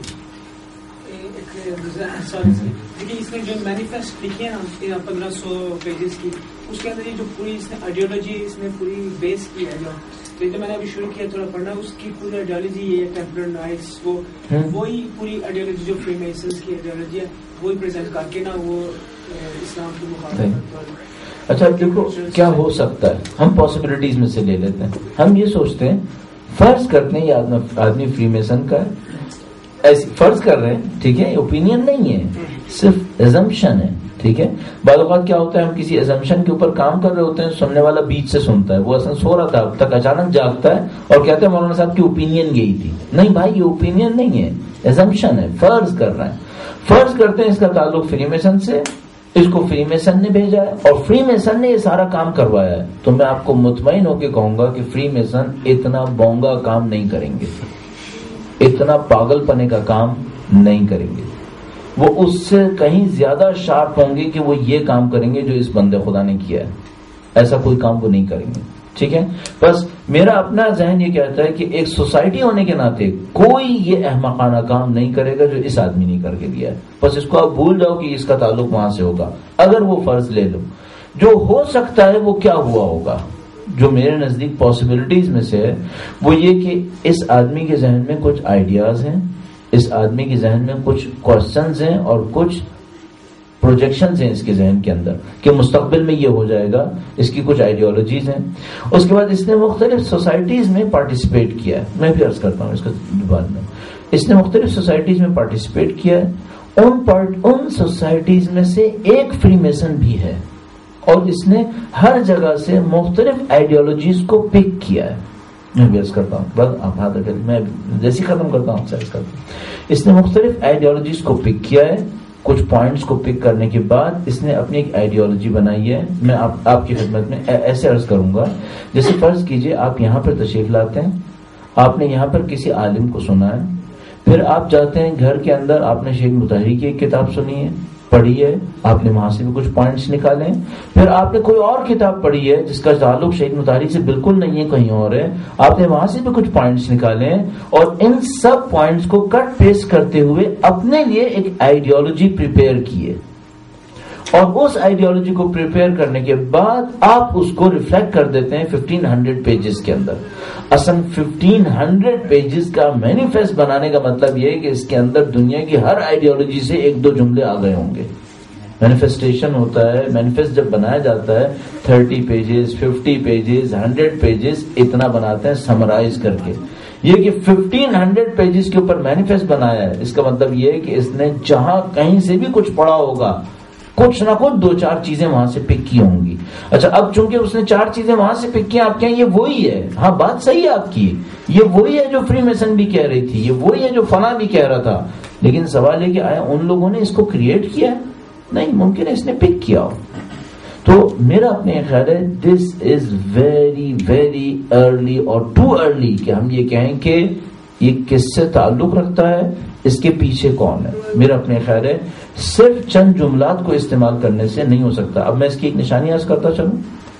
اس نے جو مینیفیسٹ لکھی ہے نا پندرہ سو پیجز کی, اس کے اندر یہ جو پوری اس نے آئیڈیالوجی اس نے پوری بیس کی ہے, جو تو یہ تو میں نے ابھی شروع کیا تھوڑا پڑھنا, اس کی پوری آئیڈیالوجی یہ ٹیمپرل رائٹس وہ وہی پوری آئیڈیالوجی جو فری میسنز کی آئیڈیالوجی ہے وہی پریزنٹ کر کے نا وہ اسلام کی مخالفت. اچھا دیکھو کیا ہو سکتا ہے, ہم پاسبلٹیز میں سے لے لیتے ہیں. ہم یہ سوچتے ہیں فرض کرتے ہیں یہ آدمی فری میسن کا ہے, ایسی فرض کر رہے ہیں, ٹھیک ہے, اوپینین نہیں ہے, صرف ایزمپشن ہے, ٹھیک ہے. بعض اوقات کیا ہوتا ہے ہم کسی ایزمپشن کے اوپر کام کر رہے ہوتے ہیں, سننے والا بیچ سے سنتا ہے, وہ اصلا سو رہا تھا اب تک, اچانک جاگتا ہے اور کہتے ہیں مولانا صاحب کی اوپینین یہی تھی. نہیں بھائی یہ اوپینین نہیں ہے, ایزمپشن ہے, فرض کر رہے ہیں. فرض کرتے ہیں اس کا تعلق فری میسن سے, اس کو فری میسن نے بھیجا ہے اور فری میسن نے یہ سارا کام کروایا ہے, تو میں آپ کو مطمئن ہو کے کہوں گا کہ فری میسن اتنا بونگا کام نہیں کریں گے, اتنا پاگل پنے کا کام نہیں کریں گے. وہ اس سے کہیں زیادہ شارپ ہوں گے کہ وہ یہ کام کریں گے جو اس بندے خدا نے کیا ہے. ایسا کوئی کام وہ نہیں کریں گے, ٹھیک ہے. بس میرا اپنا ذہن یہ کہتا ہے کہ ایک سوسائٹی ہونے کے ناطے کوئی یہ احمقانہ کام نہیں کرے گا جو اس آدمی نے کر کے دیا ہے. بس اس کو آپ بھول جاؤ کہ اس کا تعلق وہاں سے ہوگا. اگر وہ فرض لے لو, جو ہو سکتا ہے وہ کیا ہوا ہوگا, جو میرے نزدیک پاسبلٹیز میں سے ہے وہ یہ کہ اس آدمی کے ذہن میں کچھ آئیڈیاز ہیں, اس آدمی کے ذہن میں کچھ کوشچنز ہیں اور کچھ پروجیکشنز ہیں اس کے ذہن کے اندر کہ مستقبل میں یہ ہو جائے گا, اس کی کچھ آئیڈیالوجیز ہیں. اس کے بعد اس نے مختلف سوسائٹیز میں پارٹیسپیٹ کیا ہے, میں بھی عرض کرتا ہوں اس کے بعد میں, اس نے مختلف سوسائٹیز میں پارٹیسپیٹ کیا ہے. ان پارٹ ان سوسائٹیز میں سے ایک فری میسن بھی ہے اور اس نے ہر جگہ سے مختلف آئیڈیالوجیز کو پک کیا ہے. میں بھی عرض کرتا ہوں, بس آپ ہاتھ رکھیں, میں جیسے ختم کرتا ہوں عرض کرتا ہوں. اس نے مختلف آئیڈیالوجیز کو پک کیا ہے. کچھ پوائنٹس کو پک کرنے کے بعد اس نے اپنی ایک آئیڈیالوجی بنائی ہے. میں آپ آپ کی خدمت میں ایسے عرض کروں گا, جیسے فرض کیجئے آپ یہاں پر تشریف لاتے ہیں, آپ نے یہاں پر کسی عالم کو سنا ہے, پھر آپ جاتے ہیں گھر کے اندر, آپ نے شیخ مطہری کی ایک کتاب سنی ہے, پڑھی ہے, آپ نے وہاں سے بھی کچھ پوائنٹس نکالے, پھر آپ نے کوئی اور کتاب پڑھی ہے جس کا تعلق شیخ مطہری سے بالکل نہیں ہے, کہیں اور ہے, آپ نے وہاں سے بھی کچھ پوائنٹس نکالے اور ان سب پوائنٹس کو کٹ پیسٹ کرتے ہوئے اپنے لیے ایک آئیڈیالوجی پریپیئر کیے. اور اس آئیڈیالوجی کو پریپیئر کرنے کے بعد آپ اس کو ریفلیکٹ کر دیتے ہیں ففٹین ہنڈریڈ پیجز کے اندر. اصل ففٹین ہنڈریڈ پیجز کا مینیفیسٹ بنانے کا مطلب یہ ہے کہ اس کے اندر دنیا کی ہر آئیڈیالوجی سے ایک دو جملے آ گئے ہوں گے. مینیفیسٹیشن ہوتا ہے, مینیفیسٹ جب بنایا جاتا ہے thirty pages, fifty pages, hundred pages اتنا بناتے ہیں سمرائز کر کے. یہ کہ ففٹین ہنڈریڈ پیجز کے اوپر مینیفیسٹ بنایا ہے, اس کا مطلب یہ ہے کہ اس نے جہاں کہیں سے بھی کچھ پڑھا ہوگا کچھ نہ کچھ دو چار چیزیں وہاں سے پک کی ہوں گی. اچھا اب چونکہ اس نے چار چیزیں وہاں سے پک کی, آپ کہیں یہ وہی ہے, ہاں بات صحیح ہے آپ کی, یہ وہی ہے جو فری میسن بھی کہہ رہی تھی, یہ وہی ہے جو فلاں بھی کہہ رہا تھا, لیکن سوال ہے کہ آیا ان لوگوں نے اس کو کریٹ کیا؟ نہیں, ممکن ہے اس نے پک کیا ہو. تو میرا اپنے خیال ہے this is very very early اور ٹو ارلی کہ ہم یہ کہیں کہ یہ کس سے تعلق رکھتا ہے, اس کے پیچھے کون ہے. میرا اپنے خیال ہے صرف چند جملات کو استعمال کرنے سے نہیں ہو سکتا. اب میں اس کی ایک نشانی عرض کرتا چلوں.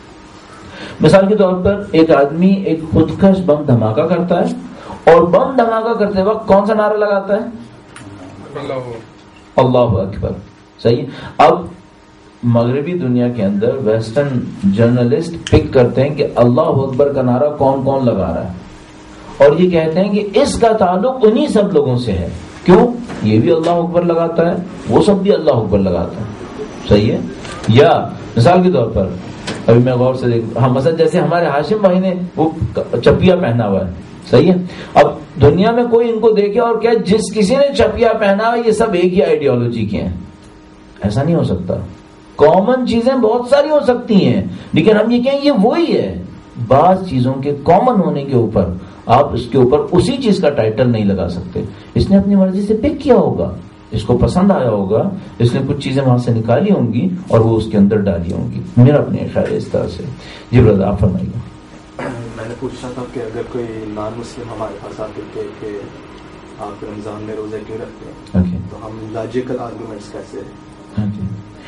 مثال کے طور پر ایک آدمی ایک خودکش بم دھماکہ کرتا ہے اور بم دھماکہ کرتے وقت کون سا نعرہ لگاتا ہے؟ اللہ اکبر. صحیح. اب مغربی دنیا کے اندر ویسٹرن جرنلسٹ پک کرتے ہیں کہ اللہ اکبر کا نعرہ کون کون لگا رہا ہے اور یہ کہتے ہیں کہ اس کا تعلق انہی سب لوگوں سے ہے. کیوں؟ یہ بھی اللہ اکبر لگاتا ہے, وہ سب بھی اللہ اکبر لگاتا ہے. صحیح ہے. یا مثال کے طور پر ابھی میں غور سے دیکھ, ہاں مثلا جیسے ہمارے ہاشم بھائی نے وہ چپیا پہنا ہوا ہے. صحیح ہے. اب دنیا میں کوئی ان کو دیکھے اور کہ جس کسی نے چپیا پہنا ہوا یہ سب ایک ہی آئیڈیالوجی کے ہیں, ایسا نہیں ہو سکتا. کامن چیزیں بہت ساری ہو سکتی ہیں لیکن ہم یہ کہیں یہ وہی ہے. بعض چیزوں کے کامن ہونے کے اوپر آپ اس کے اوپر اسی چیز کا ٹائٹل نہیں لگا سکتے. اس نے اپنی مرضی سے پک کیا ہوگا, اس کو پسند آیا ہوگا, اس نے کچھ چیزیں وہاں سے نکالی ہوں گی اور وہ اس کے اندر ڈالی ہوں گی. میرا اپنے خیال ہے اس طرح سے. جی برادر آپ فرمائیے. میں نے پوچھنا تھا کہ اگر کوئی نان مسلم ہمارے پاس آتے کہ, کہ آپ رمضان میں روزے کیوں رکھتے ہیں, okay. تو ہم لاجیکل آرگومنٹس کیسے okay.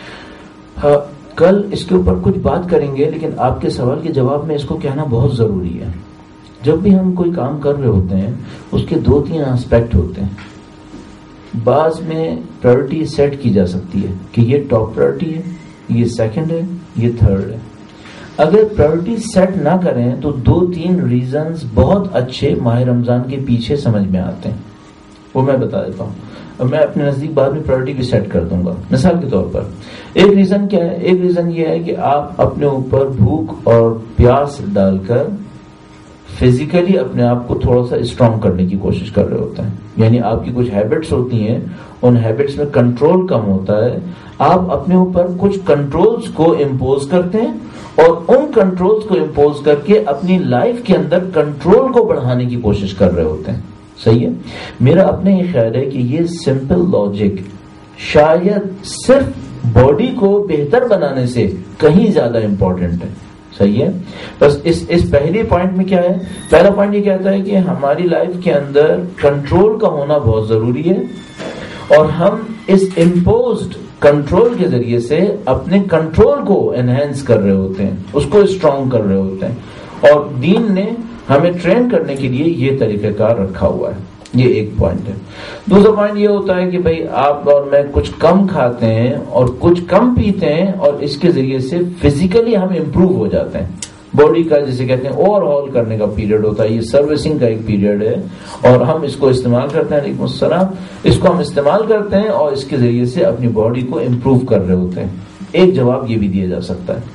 ہاں, کل اس کے اوپر کچھ بات کریں گے لیکن آپ کے سوال کے جواب میں اس کو کہنا بہت ضروری ہے. جب بھی ہم کوئی کام کر رہے ہوتے ہیں اس کے دو تین اسپیکٹ ہوتے ہیں. بعض میں پرائرٹی سیٹ کی جا سکتی ہے کہ یہ ٹاپ پرائرٹی ہے, یہ سیکنڈ ہے, یہ تھرڈ ہے. اگر پرائرٹی سیٹ نہ کریں تو دو تین ریزنز بہت اچھے ماہ رمضان کے پیچھے سمجھ میں آتے ہیں, وہ میں بتا دیتا ہوں. اور میں اپنے نزدیک بعد میں پرائرٹی بھی سیٹ کر دوں گا. مثال کے طور پر ایک ریزن کیا ہے؟ ایک ریزن یہ ہے کہ آپ اپنے اوپر بھوک اور پیاس ڈال کر فزیکلی اپنے آپ کو تھوڑا سا اسٹرانگ کرنے کی کوشش کر رہے ہوتے ہیں. یعنی آپ کی کچھ ہیبٹس ہوتی ہیں, ان ہیبٹس میں کنٹرول کم ہوتا ہے. آپ اپنے اوپر کچھ کنٹرولز کو امپوز کرتے ہیں اور ان کنٹرولز کو امپوز کر کے اپنی لائف کے اندر کنٹرول کو بڑھانے کی کوشش کر رہے ہوتے ہیں. صحیح ہے. میرا اپنا یہ خیال ہے کہ یہ سمپل لاجک شاید صرف باڈی کو بہتر بنانے سے کہیں زیادہ امپورٹنٹ ہے. صحیح ہے. بس اس اس پہلی پوائنٹ میں کیا ہے؟ پہلا پوائنٹ یہ کہتا ہے کہ ہماری لائف کے اندر کنٹرول کا ہونا بہت ضروری ہے اور ہم اس امپوزڈ کنٹرول کے ذریعے سے اپنے کنٹرول کو انہینس کر رہے ہوتے ہیں, اس کو اسٹرانگ کر رہے ہوتے ہیں. اور دین نے ہمیں ٹرین کرنے کے لیے یہ طریقہ کار رکھا ہوا ہے. یہ ایک پوائنٹ ہے. دوسرا پوائنٹ یہ ہوتا ہے کہ بھئی آپ اور میں کچھ کم کھاتے ہیں اور کچھ کم پیتے ہیں اور اس کے ذریعے سے فزیکلی ہم امپروو ہو جاتے ہیں. باڈی کا جسے کہتے ہیں اوور ہال کرنے کا پیریڈ ہوتا ہے, یہ سروسنگ کا ایک پیریڈ ہے اور ہم اس کو استعمال کرتے ہیں. علیکم السلام. اس کو ہم استعمال کرتے ہیں اور اس کے ذریعے سے اپنی باڈی کو امپروو کر رہے ہوتے ہیں. ایک جواب یہ بھی دیا جا سکتا ہے.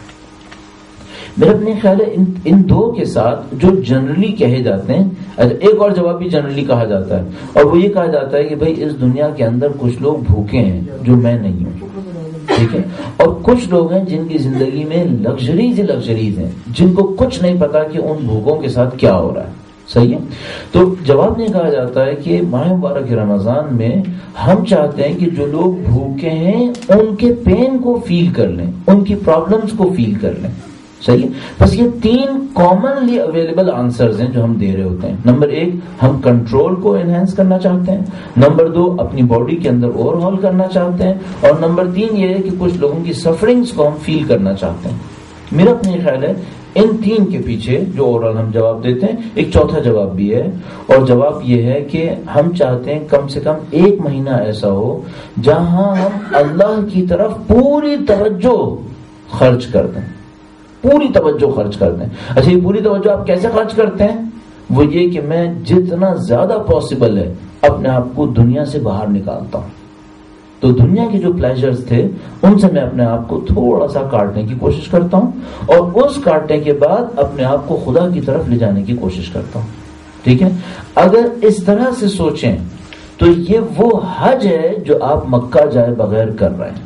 میرا اپنے خیال ہے ان, ان دو کے ساتھ جو جنرلی کہے جاتے ہیں, ایک اور جواب بھی جنرلی کہا جاتا ہے اور وہ یہ کہا جاتا ہے کہ بھئی اس دنیا کے اندر کچھ لوگ بھوکے ہیں جو میں نہیں ہوں. ٹھیک ہے. اور کچھ لوگ ہیں جن کی زندگی میں لگژریز ہی لگژریز ہیں, جن کو کچھ نہیں پتا کہ ان بھوکوں کے ساتھ کیا ہو رہا ہے. صحیح ہے. تو جواب میں کہا جاتا ہے کہ ماہ مبارک رمضان میں ہم چاہتے ہیں کہ جو لوگ بھوکے ہیں ان کے پین کو فیل کر لیں, ان کی پرابلمز کو فیل کر لیں. صحیح ہے. بس یہ تین کامنلی اویلیبل آنسرز ہیں جو ہم دے رہے ہوتے ہیں. نمبر ایک, ہم کنٹرول کو انہینس کرنا چاہتے ہیں. نمبر دو, اپنی باڈی کے اندر اوور ہال کرنا چاہتے ہیں. اور نمبر تین یہ ہے کہ کچھ لوگوں کی سفرنگز کو ہم فیل کرنا چاہتے ہیں. میرا اپنا خیال ہے ان تین کے پیچھے جو اوورآل ہم جواب دیتے ہیں ایک چوتھا جواب بھی ہے, اور جواب یہ ہے کہ ہم چاہتے ہیں کم سے کم ایک مہینہ ایسا ہو جہاں ہم اللہ کی طرف پوری توجہ خرچ کر دیں, پوری توجہ خرچ کر دیں. اچھا, یہ پوری توجہ آپ کیسے خرچ کرتے ہیں؟ وہ یہ کہ میں جتنا زیادہ پاسبل ہے اپنے آپ کو دنیا سے باہر نکالتا ہوں. تو دنیا کے جو پلیجرز تھے ان سے میں اپنے آپ کو تھوڑا سا کاٹنے کی کوشش کرتا ہوں اور اس کاٹنے کے بعد اپنے آپ کو خدا کی طرف لے جانے کی کوشش کرتا ہوں. ٹھیک ہے. اگر اس طرح سے سوچیں تو یہ وہ حج ہے جو آپ مکہ جائے بغیر کر رہے ہیں.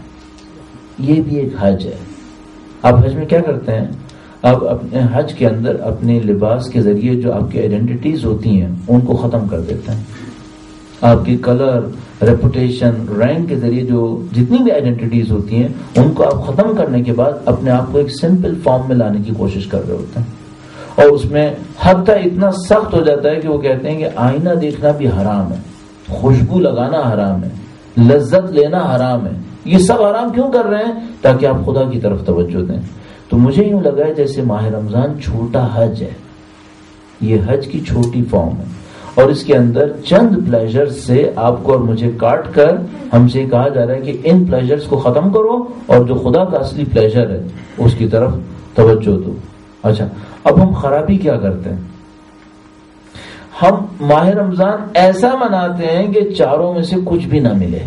یہ بھی ایک حج ہے. آپ حج میں کیا کرتے ہیں؟ آپ اپنے حج کے اندر اپنے لباس کے ذریعے جو آپ کی آئیڈینٹیٹیز ہوتی ہیں ان کو ختم کر دیتے ہیں. آپ کی کلر, ریپوٹیشن, رینک کے ذریعے جو جتنی بھی آئیڈینٹیٹیز ہوتی ہیں ان کو آپ ختم کرنے کے بعد اپنے آپ کو ایک سمپل فارم میں لانے کی کوشش کر رہے ہوتے ہیں. اور اس میں حتیٰ اتنا سخت ہو جاتا ہے کہ وہ کہتے ہیں کہ آئینہ دیکھنا بھی حرام ہے, خوشبو لگانا حرام ہے, لذت لینا حرام ہے. یہ سب حرام کیوں کر رہے ہیں؟ تاکہ آپ خدا کی طرف توجہ دیں. تو مجھے یوں لگا ہے جیسے ماہ رمضان چھوٹا حج ہے, یہ حج کی چھوٹی فارم ہے اور اس کے اندر چند پلیجرز سے آپ کو اور مجھے کاٹ کر ہم سے کہا جا رہا ہے کہ ان پلیجرز کو ختم کرو اور جو خدا کا اصلی پلیجر ہے اس کی طرف توجہ دو. اچھا, اب ہم خرابی کیا کرتے ہیں؟ ہم ماہ رمضان ایسا مناتے ہیں کہ چاروں میں سے کچھ بھی نہ ملے.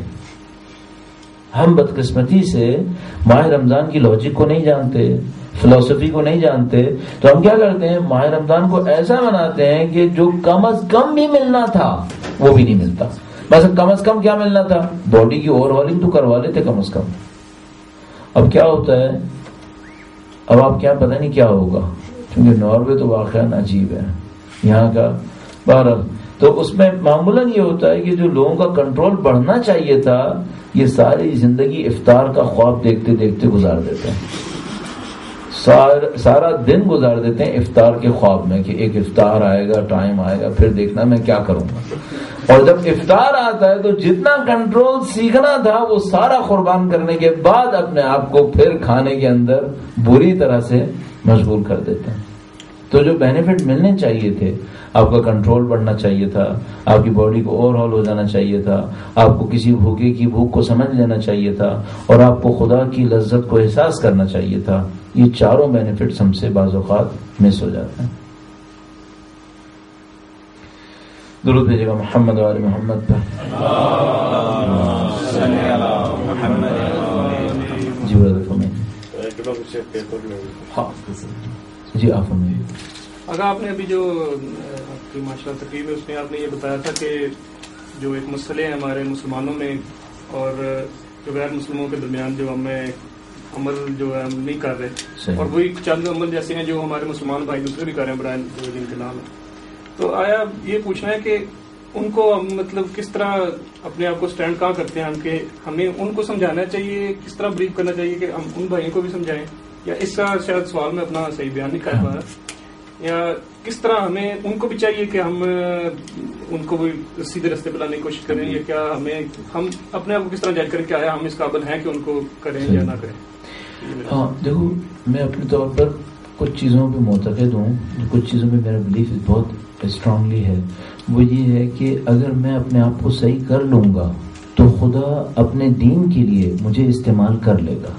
ہم بدقسمتی سے ماہ رمضان کی لاجک کو نہیں جانتے, فلسفی کو نہیں جانتے, تو ہم کیا کرتے ہیں؟ ماہ رمضان کو ایسا مناتے ہیں کہ جو کم از کم بھی ملنا تھا وہ بھی نہیں ملتا. بس کم از کم کیا ملنا تھا؟ باڈی کی اوور ہالنگ تو کروا لیتے کم از کم, اب کیا ہوتا ہے، اب آپ کیا پتہ نہیں کیا ہوگا، کیونکہ ناروے تو واقعا عجیب ہے یہاں کا. بہرحال تو اس میں معمولاً یہ ہوتا ہے کہ جو لوگوں کا کنٹرول بڑھنا چاہیے تھا، یہ ساری زندگی افطار کا خواب دیکھتے دیکھتے گزار دیتے ہیں. سارا دن گزار دیتے ہیں افطار کے خواب میں کہ ایک افطار آئے گا، ٹائم آئے گا، پھر دیکھنا میں کیا کروں گا. اور جب افطار آتا ہے تو جتنا کنٹرول سیکھنا تھا وہ سارا قربان کرنے کے بعد اپنے آپ کو پھر کھانے کے اندر بری طرح سے مشغول کر دیتے ہیں. تو جو بینیفٹ ملنے چاہیے تھے، آپ کا کنٹرول بڑھنا چاہیے تھا، آپ کی باڈی کو اوور ہال ہو جانا چاہیے تھا، آپ کو کسی بھوکے کی بھوک کو سمجھ لینا چاہیے تھا، اور آپ کو خدا کی لذت کو احساس کرنا چاہیے تھا. یہ چاروں بینیفٹس ہم سے بعض اوقات مس ہو جاتے ہیں. درود بھیجے گا محمد و آل محمد پر. جی جی آپ ہمیں اگر آپ نے ابھی جو آپ کی ماشاء اللہ تقریب ہے اس میں آپ نے یہ بتایا تھا کہ جو ایک مسئلے ہیں ہمارے مسلمانوں میں اور جو غیر مسلموں کے درمیان جو ہمیں عمل جو ہے ہم نہیں کر رہے، اور وہی چند عمل جیسے ہیں جو ہمارے مسلمان بھائی دوسرے بھی کر رہے ہیں برائے جن کے نام ہے، تو آیا یہ پوچھنا ہے کہ ان کو ہم مطلب کس طرح اپنے آپ کو سٹینڈ کہاں کرتے ہیں ہم، کہ ہمیں ان کو سمجھانا چاہیے، کس طرح بریف کرنا چاہیے کہ ہم ان بھائیوں کو بھی سمجھائیں، یا اس کا شاید سوال میں اپنا صحیح بیان نہیں کر پا رہا، یا کس طرح ہمیں ان کو بھی چاہیے کہ ہم ان کو بھی سیدھے راستے پہ لانے کی کوشش کریں، یا کیا ہمیں ہم اپنے آپ کو کس طرح جج کریں کہ آیا ہم اس قابل ہیں کہ ان کو کریں یا نہ کریں. ہاں دیکھو، میں اپنے طور پر کچھ چیزوں پہ معتقد ہوں، کچھ چیزوں پہ میرا بلیف بہت اسٹرانگلی ہے. وہ یہ ہے کہ اگر میں اپنے آپ کو صحیح کر لوں گا تو خدا اپنے دین کے لیے مجھے استعمال کر لے گا.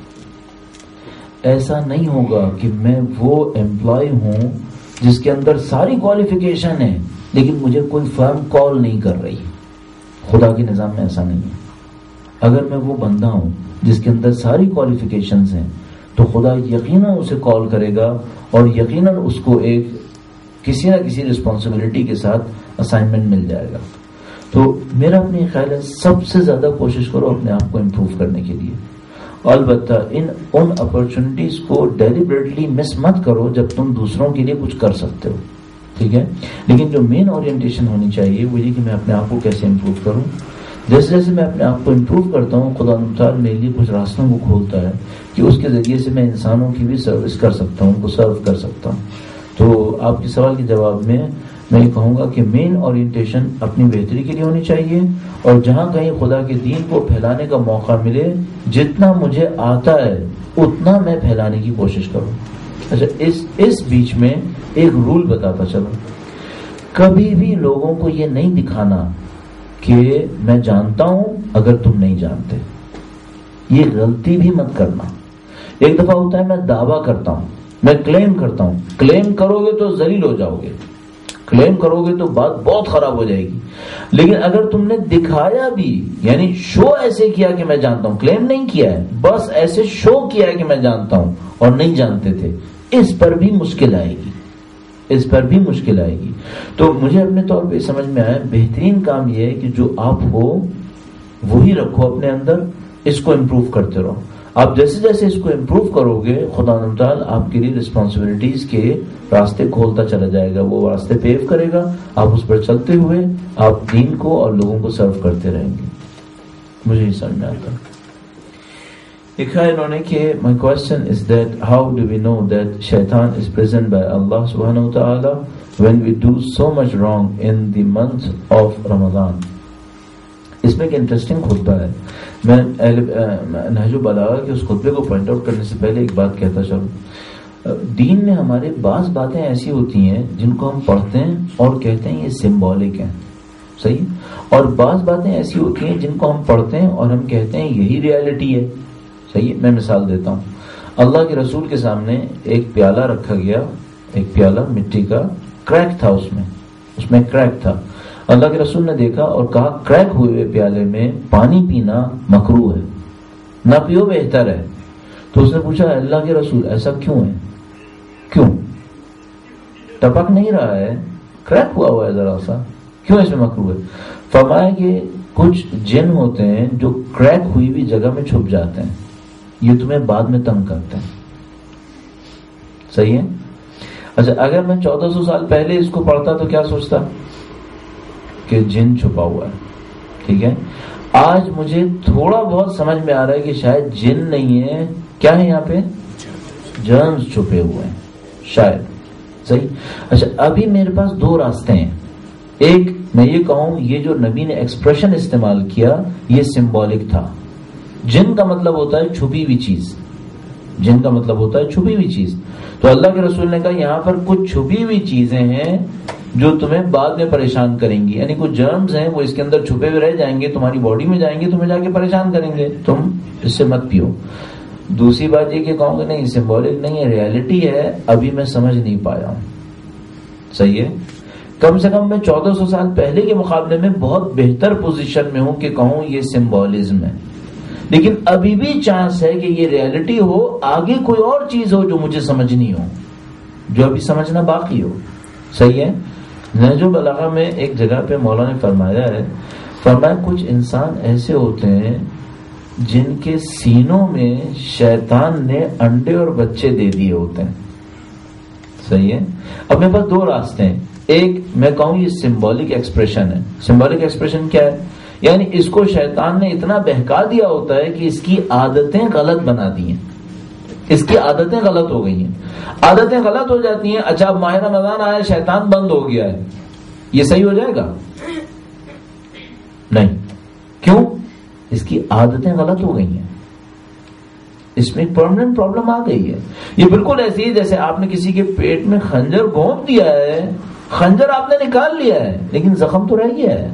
ایسا نہیں ہوگا کہ میں وہ امپلائی ہوں جس کے اندر ساری کوالیفیکیشن ہے لیکن مجھے کوئی فرم کال نہیں کر رہی. خدا کے نظام میں ایسا نہیں ہے. اگر میں وہ بندہ ہوں جس کے اندر ساری کوالیفیکیشنز ہیں تو خدا یقیناً اسے کال کرے گا اور یقیناً اس کو ایک کسی نہ کسی رسپانسبلٹی کے ساتھ اسائنمنٹ مل جائے گا. تو میرا اپنی خیال ہے سب سے زیادہ کوشش کرو اپنے آپ کو امپروو کرنے کے لیے. البتہ ان ان اپرچونٹیز کو ڈیلیبریٹلی مس مت کرو جب تم دوسروں کے لیے کچھ کر سکتے ہو، ٹھیک ہے. لیکن جو مین اورینٹیشن ہونی چاہیے وہ یہ کہ میں اپنے آپ کو کیسے امپروو کروں. جیسے جیسے میں اپنے آپ کو امپروو کرتا ہوں خدا تعالیٰ میرے لیے کچھ راستوں کو کھولتا ہے کہ اس کے ذریعے سے میں انسانوں کی بھی سروس کر سکتا ہوں، ان کو سرو کر سکتا ہوں. تو آپ کے سوال کے جواب میں میں یہ کہوں گا کہ مین اورینٹیشن اپنی بہتری کے لیے ہونی چاہیے، اور جہاں کہیں خدا کے دین کو پھیلانے کا موقع ملے جتنا مجھے آتا ہے اتنا میں پھیلانے کی کوشش کروں. اچھا، اس اس بیچ میں ایک رول بتاتا چلو، کبھی بھی لوگوں کو یہ نہیں دکھانا کہ میں جانتا ہوں اگر تم نہیں جانتے. یہ غلطی بھی مت کرنا. ایک دفعہ ہوتا ہے میں دعویٰ کرتا ہوں، میں کلیم کرتا ہوں. کلیم کرو گے تو ذلیل ہو جاؤ گے، کلیم کرو گے تو بات بہت خراب ہو جائے گی. لیکن اگر تم نے دکھایا بھی، یعنی شو ایسے کیا کہ میں جانتا ہوں، کلیم نہیں کیا ہے، بس ایسے شو کیا ہے کہ میں جانتا ہوں اور نہیں جانتے تھے، اس پر بھی مشکل آئے گی، اس پر بھی مشکل آئے گی. تو مجھے اپنے طور پہ سمجھ میں آیا بہترین کام یہ ہے کہ جو آپ ہو وہی رکھو اپنے اندر، اس کو امپروو کرتے رہو. آپ جیسے جیسے اس کو امپروو کرو گے خدا تعالیٰ آپ کے لیے رسپانسبلٹیز کے راستے کھولتا چلا جائے گا، وہ راستے پیو کرے گا. آپ اس پر چلتے ہوئے آپ دین کو اور لوگوں کو سرو کرتے رہیں گے. مجھے یہ سمجھ میں آتا. لکھا ہے انہوں نے کہ my question is that how do we know that shaitan is present by Allah subhanahu wa ta'ala when we do so much wrong in the month of Ramadan. اس میں ایک انٹرسٹنگ خطبہ ہے. میں نہج البلاغہ کے اس خطبے کو پوائنٹ آؤٹ کرنے سے پہلے ایک بات کہتا چلوں. دین میں ہمارے بعض باتیں ایسی ہوتی ہیں جن کو ہم پڑھتے ہیں اور کہتے ہیں یہ سمبولک ہیں، صحیح، اور بعض باتیں ایسی ہوتی ہیں جن کو ہم پڑھتے ہیں اور ہم کہتے ہیں یہی ریالٹی ہے، صحیح. میں مثال دیتا ہوں. اللہ کے رسول کے سامنے ایک پیالہ رکھا گیا، ایک پیالہ مٹی کا، کریک تھا اس میں اس میں کریک تھا. اللہ کے رسول نے دیکھا اور کہا کریک ہوئے ہوئے پیالے میں پانی پینا مکروہ ہے، نہ پیو بہتر ہے. تو اس نے پوچھا اللہ کے رسول ایسا کیوں ہے، کیوں ٹپک نہیں رہا ہے، کریک ہوا ہوا ہے ذرا سا، کیوں اس میں مکروہ ہے؟ فرمایا کہ کچھ جن ہوتے ہیں جو کریک ہوئی ہوئی جگہ میں چھپ جاتے ہیں. یہ تمہیں بعد میں تنگ کرتے ہیں. صحیح ہے. اچھا اگر میں چودہ سو سال پہلے اس کو پڑھتا تو کیا سوچتا کہ جن چھپا ہوا ہے. ٹھیک ہے. آج مجھے تھوڑا بہت سمجھ میں آ رہا ہے کہ شاید جن نہیں ہے, کیا ہے یہاں پہ, جرمز چھپے ہوئے ہیں شاید. صحیح. اچھا ابھی میرے پاس دو راستے ہیں. ایک میں یہ کہوں یہ جو نبی نے ایکسپریشن استعمال کیا یہ سمبولک تھا. جن کا مطلب ہوتا ہے چھپی ہوئی چیز, جن کا مطلب ہوتا ہے چھپی ہوئی چیز. تو اللہ کے رسول نے کہا یہاں پر کچھ چھپی ہوئی چیزیں ہیں جو تمہیں بعد میں پریشان کریں گی, یعنی کچھ جرمز ہیں وہ اس کے اندر چھپے ہوئے رہ جائیں گے, تمہاری باڈی میں جائیں گے, تمہیں جا کے پریشان کریں گے, تم اس سے مت پیو. دوسری بات یہ کہ کہوں گے نہیں سمبولک نہیں ہے, ریالٹی ہے, ابھی میں سمجھ نہیں پایا ہوں. صحیح ہے. کم سے کم میں چودہ سو سال پہلے کے مقابلے میں بہت بہتر پوزیشن میں ہوں کہ کہوں یہ سمبولزم ہے, لیکن ابھی بھی چانس ہے کہ یہ ریالٹی ہو, آگے کوئی اور چیز ہو جو مجھے سمجھنی ہو, جو ابھی سمجھنا باقی ہو. صحیح ہے. نہج البلاغہ میں ایک جگہ پہ مولا نے فرمایا ہے, فرمایا کچھ انسان ایسے ہوتے ہیں جن کے سینوں میں شیطان نے انڈے اور بچے دے دیے ہوتے ہیں. صحیح ہے. اب میرے پاس دو راستے ہیں. ایک میں کہوں یہ سمبولک ایکسپریشن ہے. سمبولک ایکسپریشن کیا ہے, یعنی اس کو شیطان نے اتنا بہکا دیا ہوتا ہے کہ اس کی عادتیں غلط بنا دی ہیں, اس کی عادتیں غلط ہو گئی ہیں. عادتیں غلط ہو جاتی ہیں. اچھا اب ماہ رمضان آیا, شیطان بند ہو گیا ہے, یہ صحیح ہو جائے گا؟ نہیں. کیوں؟ اس کی عادتیں غلط ہو گئی ہیں, اس میں پرماننٹ پرابلم آ گئی ہے. یہ بالکل ایسی ہے جیسے آپ نے کسی کے پیٹ میں خنجر گھونپ دیا ہے, خنجر آپ نے نکال لیا ہے لیکن زخم تو رہ گیا ہے.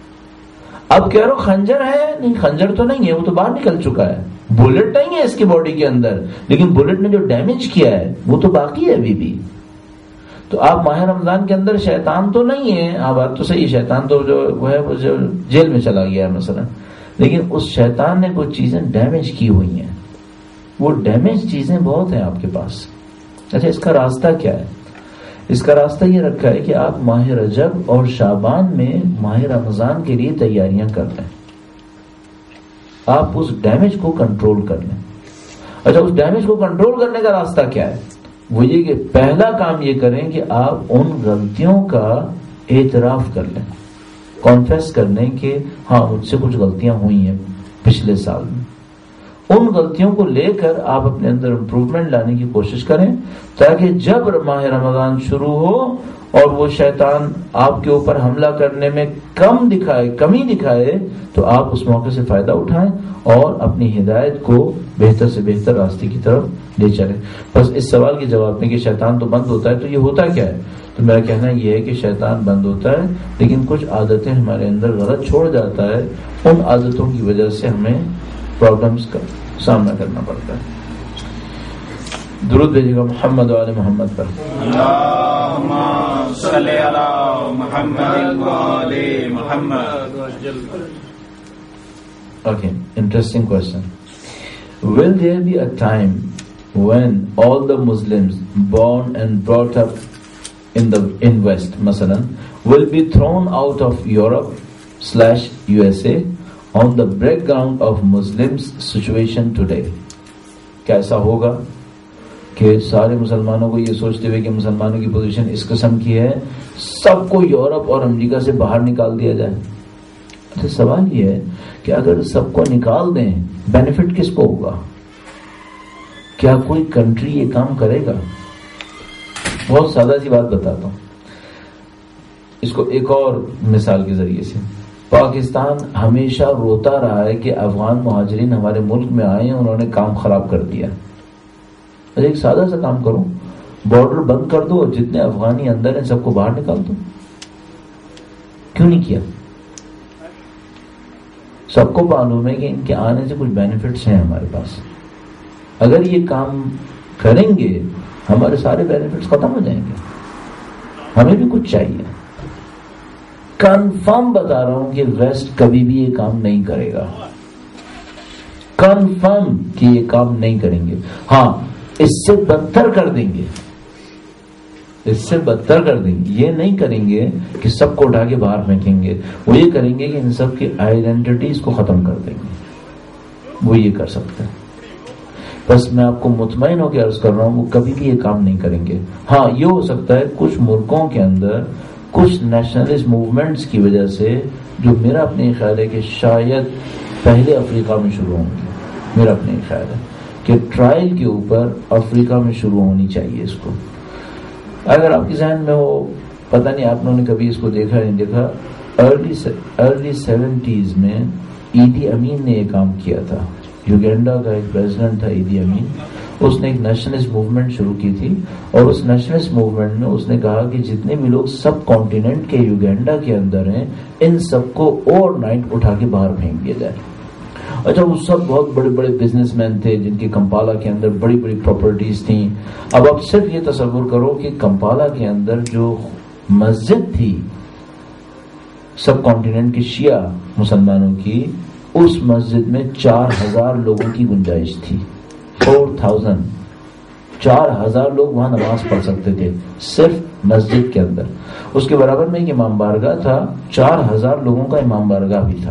اب کہہ رہو خنجر ہے, نہیں خنجر تو نہیں ہے, وہ تو باہر نکل چکا ہے. بلٹ نہیں ہے اس کی باڈی کے اندر, لیکن بلٹ نے جو ڈیمیج کیا ہے وہ تو باقی ہے ابھی بھی. تو آپ ماہ رمضان کے اندر شیطان تو نہیں ہے, ہاں بات تو صحیح, شیطان تو جو وہ ہے وہ جو جیل میں چلا گیا ہے مثلا, لیکن اس شیطان نے کچھ چیزیں ڈیمیج کی ہوئی ہیں. وہ ڈیمیج چیزیں بہت ہیں آپ کے پاس. اچھا اس کا راستہ کیا ہے؟ اس کا راستہ یہ رکھا ہے کہ آپ ماہ رجب اور شعبان میں ماہ رمضان کے لیے تیاریاں کر لیں, آپ اس ڈیمیج کو کنٹرول کر لیں. اچھا اس ڈیمیج کو کنٹرول کرنے کا راستہ کیا ہے؟ وہ یہ کہ پہلا کام یہ کریں کہ آپ ان غلطیوں کا اعتراف کر لیں, کانفیس کر لیں کہ ہاں مجھ سے کچھ غلطیاں ہوئی ہیں پچھلے سال میں. ان غلطیوں کو لے کر آپ اپنے اندر امپروومنٹ لانے کی کوشش کریں, تاکہ جب ماہ رمضان شروع ہو اور وہ شیطان آپ کے اوپر حملہ کرنے میں کم دکھائے, کمی دکھائے, تو آپ اس موقع سے فائدہ اٹھائیں اور اپنی ہدایت کو بہتر سے بہتر راستے کی طرف لے چلیں. بس اس سوال کے جواب میں کہ شیطان تو بند ہوتا ہے, تو یہ ہوتا کیا ہے؟ تو میرا کہنا یہ ہے کہ شیطان بند ہوتا ہے, لیکن کچھ عادتیں ہمارے اندر غلط چھوڑ جاتا ہے, ان عادتوں کی وجہ سے ہمیں پرابلمز کا سامنا کرنا پڑتا ہے. درود بھیجیے گا محمد و آل محمد پر. اللہم صلی علی محمد و آل محمد. Okay, interesting question. Will there be a time when all the Muslims born and brought up in the in West, masalan, will be thrown out of Europe slash U S A on the background of Muslims situation today? کیا ایسا ہوگا کہ سارے مسلمانوں کو یہ سوچتے ہوئے کہ مسلمانوں کی پوزیشن اس قسم کی ہے, سب کو یورپ اور امریکہ سے باہر نکال دیا جائے؟ اچھا سوال یہ ہے کہ اگر سب کو نکال دیں, بینیفٹ کس کو ہوگا؟ کیا کوئی کنٹری یہ کام کرے گا؟ بہت سادہ سی بات بتاتا ہوں اس کو ایک اور مثال کے ذریعے سے. پاکستان ہمیشہ روتا رہا ہے کہ افغان مہاجرین ہمارے ملک میں آئے ہیں, انہوں نے کام خراب کر دیا. ایک سادہ سا کام کرو, بارڈر بند کر دو, جتنے افغانی اندر ہیں سب کو باہر نکال دو. کیوں نہیں کیا؟ سب کو معلوم ہے کہ ان کے آنے سے کچھ بینیفٹس ہیں ہمارے پاس. اگر یہ کام کریں گے ہمارے سارے بینیفٹس ختم ہو جائیں گے. ہمیں بھی کچھ چاہیے. کنفرم بتا رہا ہوں کہ ویسٹ کبھی بھی یہ کام نہیں کرے گا, کنفرم کہ یہ کام نہیں کریں گے. ہاں اس سے بدتر کر دیں گے, اس سے بدتر کر دیں گے. یہ نہیں کریں گے کہ سب کو اٹھا کے باہر پھینکیں گے, وہ یہ کریں گے کہ ان سب کی آئیڈینٹیٹیز کو ختم کر دیں گے. وہ یہ کر سکتے ہیں. بس میں آپ کو مطمئن ہو کے عرض کر رہا ہوں وہ کبھی بھی یہ کام نہیں کریں گے. ہاں یہ ہو سکتا ہے کچھ ملکوں کے اندر کچھ نیشنلسٹ موومنٹس کی وجہ سے جو میرا اپنے خیال ہے کہ شاید پہلے افریقہ میں شروع ہوں گے. میرا اپنے خیال ہے کہ ٹرائل کے اوپر افریقہ میں شروع ہونی چاہیے اس کو. اگر آپ کے ذہن میں ہو, پتہ نہیں آپ لوگوں نے کبھی اس کو دیکھا نہیں دیکھا, ارلی ارلی سیونٹیز میں ایدی امین نے یہ کام کیا تھا. یوگینڈا کا ایک پریزیڈنٹ تھا ایدی امین, اس نے ایک نیشنلسٹ موومنٹ شروع کی تھی, اور اس نیشنلسٹ موومنٹ میں اس نے کہا کہ جتنے بھی لوگ سب کانٹیننٹ کے یوگینڈا کے اندر ہیں ان سب کو اوور نائٹ اٹھا کے باہر پھینک دیا جائے. اچھا وہ سب بہت بڑے بڑے بزنس مین تھے جن کی کمپالا کے اندر بڑی بڑی پراپرٹیز تھیں. اب آپ صرف یہ تصور کرو کہ کمپالا کے اندر جو مسجد تھی سب کانٹیننٹ کے شیعہ مسلمانوں کی, اس مسجد میں چار ہزار لوگوں کی گنجائش تھی. فور تھاؤزینڈ چار ہزار لوگ وہاں نماز پڑھ سکتے تھے صرف مسجد کے اندر. اس کے برابر میں ایک امام بارگاہ تھا, چار ہزار لوگوں کا امام بارگاہ بھی تھا.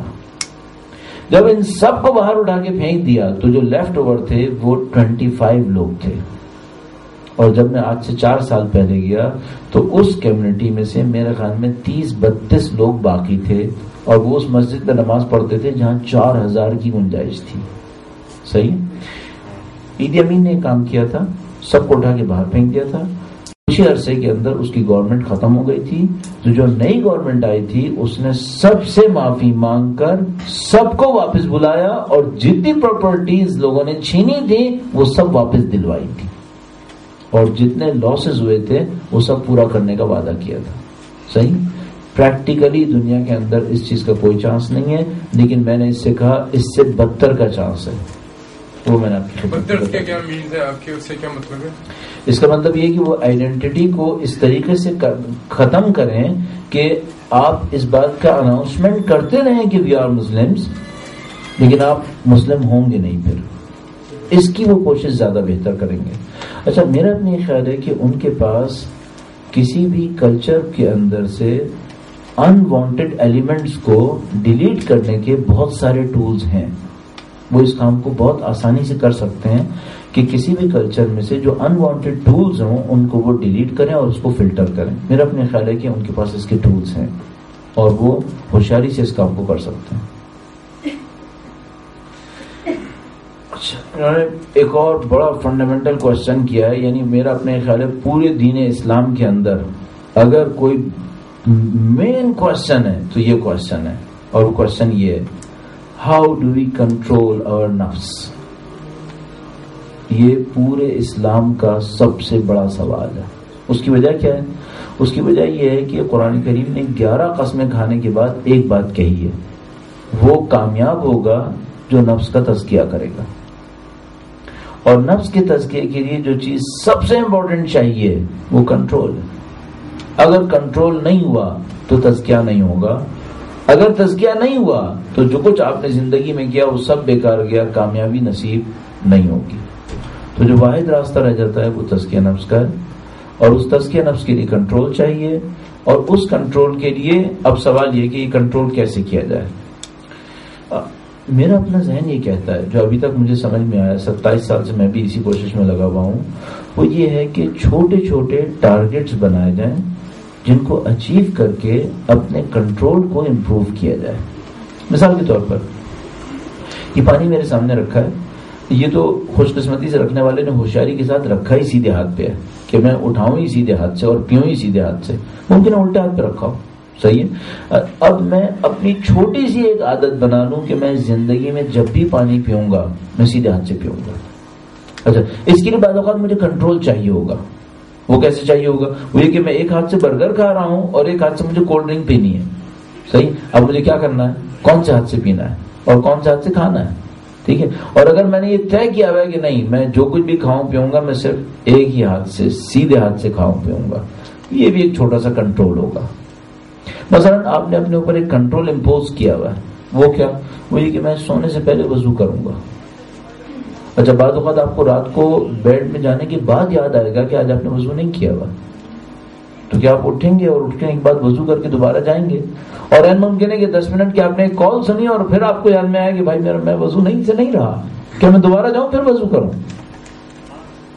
جب ان سب کو باہر اٹھا کے پھینک دیا تو جو لیفٹ اوور تھے وہ ٹوینٹی فائیو لوگ تھے. اور جب میں آج سے چار سال پہلے گیا تو اس کمیونٹی میں سے میرے خیال میں تیس بتیس لوگ باقی تھے, اور وہ اس مسجد میں نماز پڑھتے تھے جہاں چار ہزار کی گنجائش تھی. صحیح. ایدی امین نے کام کیا تھا, سب کو اٹھا کے باہر پھینک دیا تھا. کچھ عرصے کے اندر اس کی گورنمنٹ ختم ہو گئی تھی. تو جو نئی گورنمنٹ آئی تھی اس نے سب سے معافی مانگ کر سب کو واپس بلایا, اور جتنی پراپرٹیز لوگوں نے چھینی تھی وہ سب واپس دلوائی تھی, اور جتنے لاسز ہوئے تھے وہ سب پورا کرنے کا وعدہ کیا تھا. صحیح. پریکٹیکلی دنیا کے اندر اس چیز کا کوئی چانس نہیں ہے, لیکن میں نے اس سے کہا اس سے بدتر کا چانس ہے. وہ میں نے آپ کی بدتر کیا کیا مینز ہے آپ کے, اس سے کیا مطلب ہے؟ اس کا مطلب یہ کہ وہ آئیڈینٹی کو اس طریقے سے ختم کریں کہ آپ اس بات کا اناؤنسمنٹ کرتے رہیں کہ وی آر مسلمز, لیکن آپ مسلم ہوں گے نہیں. پھر اس کی وہ کوشش زیادہ بہتر کریں گے. اچھا میرا اپنا یہ خیال ہے کہ ان کے پاس کسی بھی کلچر کے اندر سے ان وانٹیڈ ایلیمنٹس کو ڈیلیٹ کرنے کے بہت سارے ٹولز ہیں. وہ اس کام کو بہت آسانی سے کر سکتے ہیں کہ کسی بھی کلچر میں سے جو ان وانٹیڈ ٹولز ہوں ان کو وہ ڈیلیٹ کریں اور اس کو فلٹر کریں. میرا اپنا خیال ہے کہ ان کے پاس اس کے ٹولز ہیں اور وہ ہوشیاری سے اس کام کو کر سکتے ہیں. ایک اور بڑا فنڈامنٹل کوشچن کیا ہے, یعنی میرا اپنے خیال ہے پورے دین اسلام کے اندر اگر کوئی مین کوشچن ہے تو یہ کوشچن ہے, اور وہ کوشچن یہ ہے, ہاؤ ڈو وی کنٹرول اور نفس. یہ پورے اسلام کا سب سے بڑا سوال ہے. اس کی وجہ کیا ہے؟ اس کی وجہ یہ ہے کہ قرآن کریم نے گیارہ قسمیں کھانے کے بعد ایک بات کہی ہے, وہ کامیاب ہوگا جو نفس کا تزکیہ کرے گا. اور نفس کے تزکیے کے لیے جو چیز سب سے امپورٹنٹ چاہیے وہ کنٹرول ہے. اگر کنٹرول نہیں ہوا تو تزکیہ نہیں ہوگا, اگر تزکیہ نہیں ہوا تو جو کچھ آپ نے زندگی میں کیا وہ سب بیکار گیا, کامیابی نصیب نہیں ہوگی. تو جو واحد راستہ رہ جاتا ہے وہ تزکیہ نفس کا ہے, اور اس تزکیہ نفس کے لیے کنٹرول چاہیے. اور اس کنٹرول کے لیے اب سوال یہ کہ یہ کنٹرول کیسے کیا جائے. میرا اپنا ذہن یہ کہتا ہے, جو ابھی تک مجھے سمجھ میں آیا, ستائیس سال سے میں بھی اسی کوشش میں لگا ہوا ہوں, وہ یہ ہے کہ چھوٹے چھوٹے ٹارگٹس بنائے جائیں جن کو اچیو کر کے اپنے کنٹرول کو امپروو کیا جائے. مثال کے طور پر یہ پانی میرے سامنے رکھا ہے, یہ تو خوش قسمتی سے رکھنے والے نے ہوشیاری کے ساتھ رکھا ہی سیدھے ہاتھ پہ ہے کہ میں اٹھاؤں ہی سیدھے ہاتھ سے اور پیوں ہی سیدھے ہاتھ سے. ممکن ہے الٹے ہاتھ پہ رکھا ہو, صحیح ہے. اب میں اپنی چھوٹی سی ایک عادت بنا لوں کہ میں زندگی میں جب بھی پانی پیوں گا میں سیدھے ہاتھ سے پیوں گا. اچھا اس کے لیے بعض اوقات مجھے کنٹرول چاہیے ہوگا. وہ کیسے چاہیے ہوگا؟ وہ یہ کہ میں ایک ہاتھ سے برگر کھا رہا ہوں اور ایک ہاتھ سے مجھے کولڈ ڈرنک پینی ہے, صحیح. اب مجھے کیا کرنا ہے, کون سے ہاتھ سے پینا ہے اور کون سے ہاتھ سے کھانا ہے, ٹھیک ہے. اور اگر میں نے یہ طے کیا ہوا ہے کہ نہیں میں جو کچھ بھی کھاؤں پیوں گا میں صرف ایک ہی ہاتھ سے سیدھے ہاتھ سے کھاؤں پیوں گا, یہ بھی ایک چھوٹا سا کنٹرول ہوگا. مثلا آپ نے اپنے اوپر ایک کنٹرول امپوز کیا ہوا ہے, وہ کیا؟ وہ یہ کہ میں سونے سے پہلے وضو کروں گا. اچھا بعض اوقات آپ کو رات کو بیڈ میں جانے کے بعد یاد آئے گا کہ آج آپ نے وضو نہیں کیا ہوا, تو کیا آپ اٹھیں گے اور اٹھنے کے بعد وضو کر کے دوبارہ جائیں گے؟ اور این ممکن ہے کہ دس منٹ کی آپ نے ایک کال سنی اور پھر آپ کو یاد میں آیا کہ بھائی میرا میں وضو نہیں سے نہیں رہا, کیا میں دوبارہ جاؤں پھر وضو کروں؟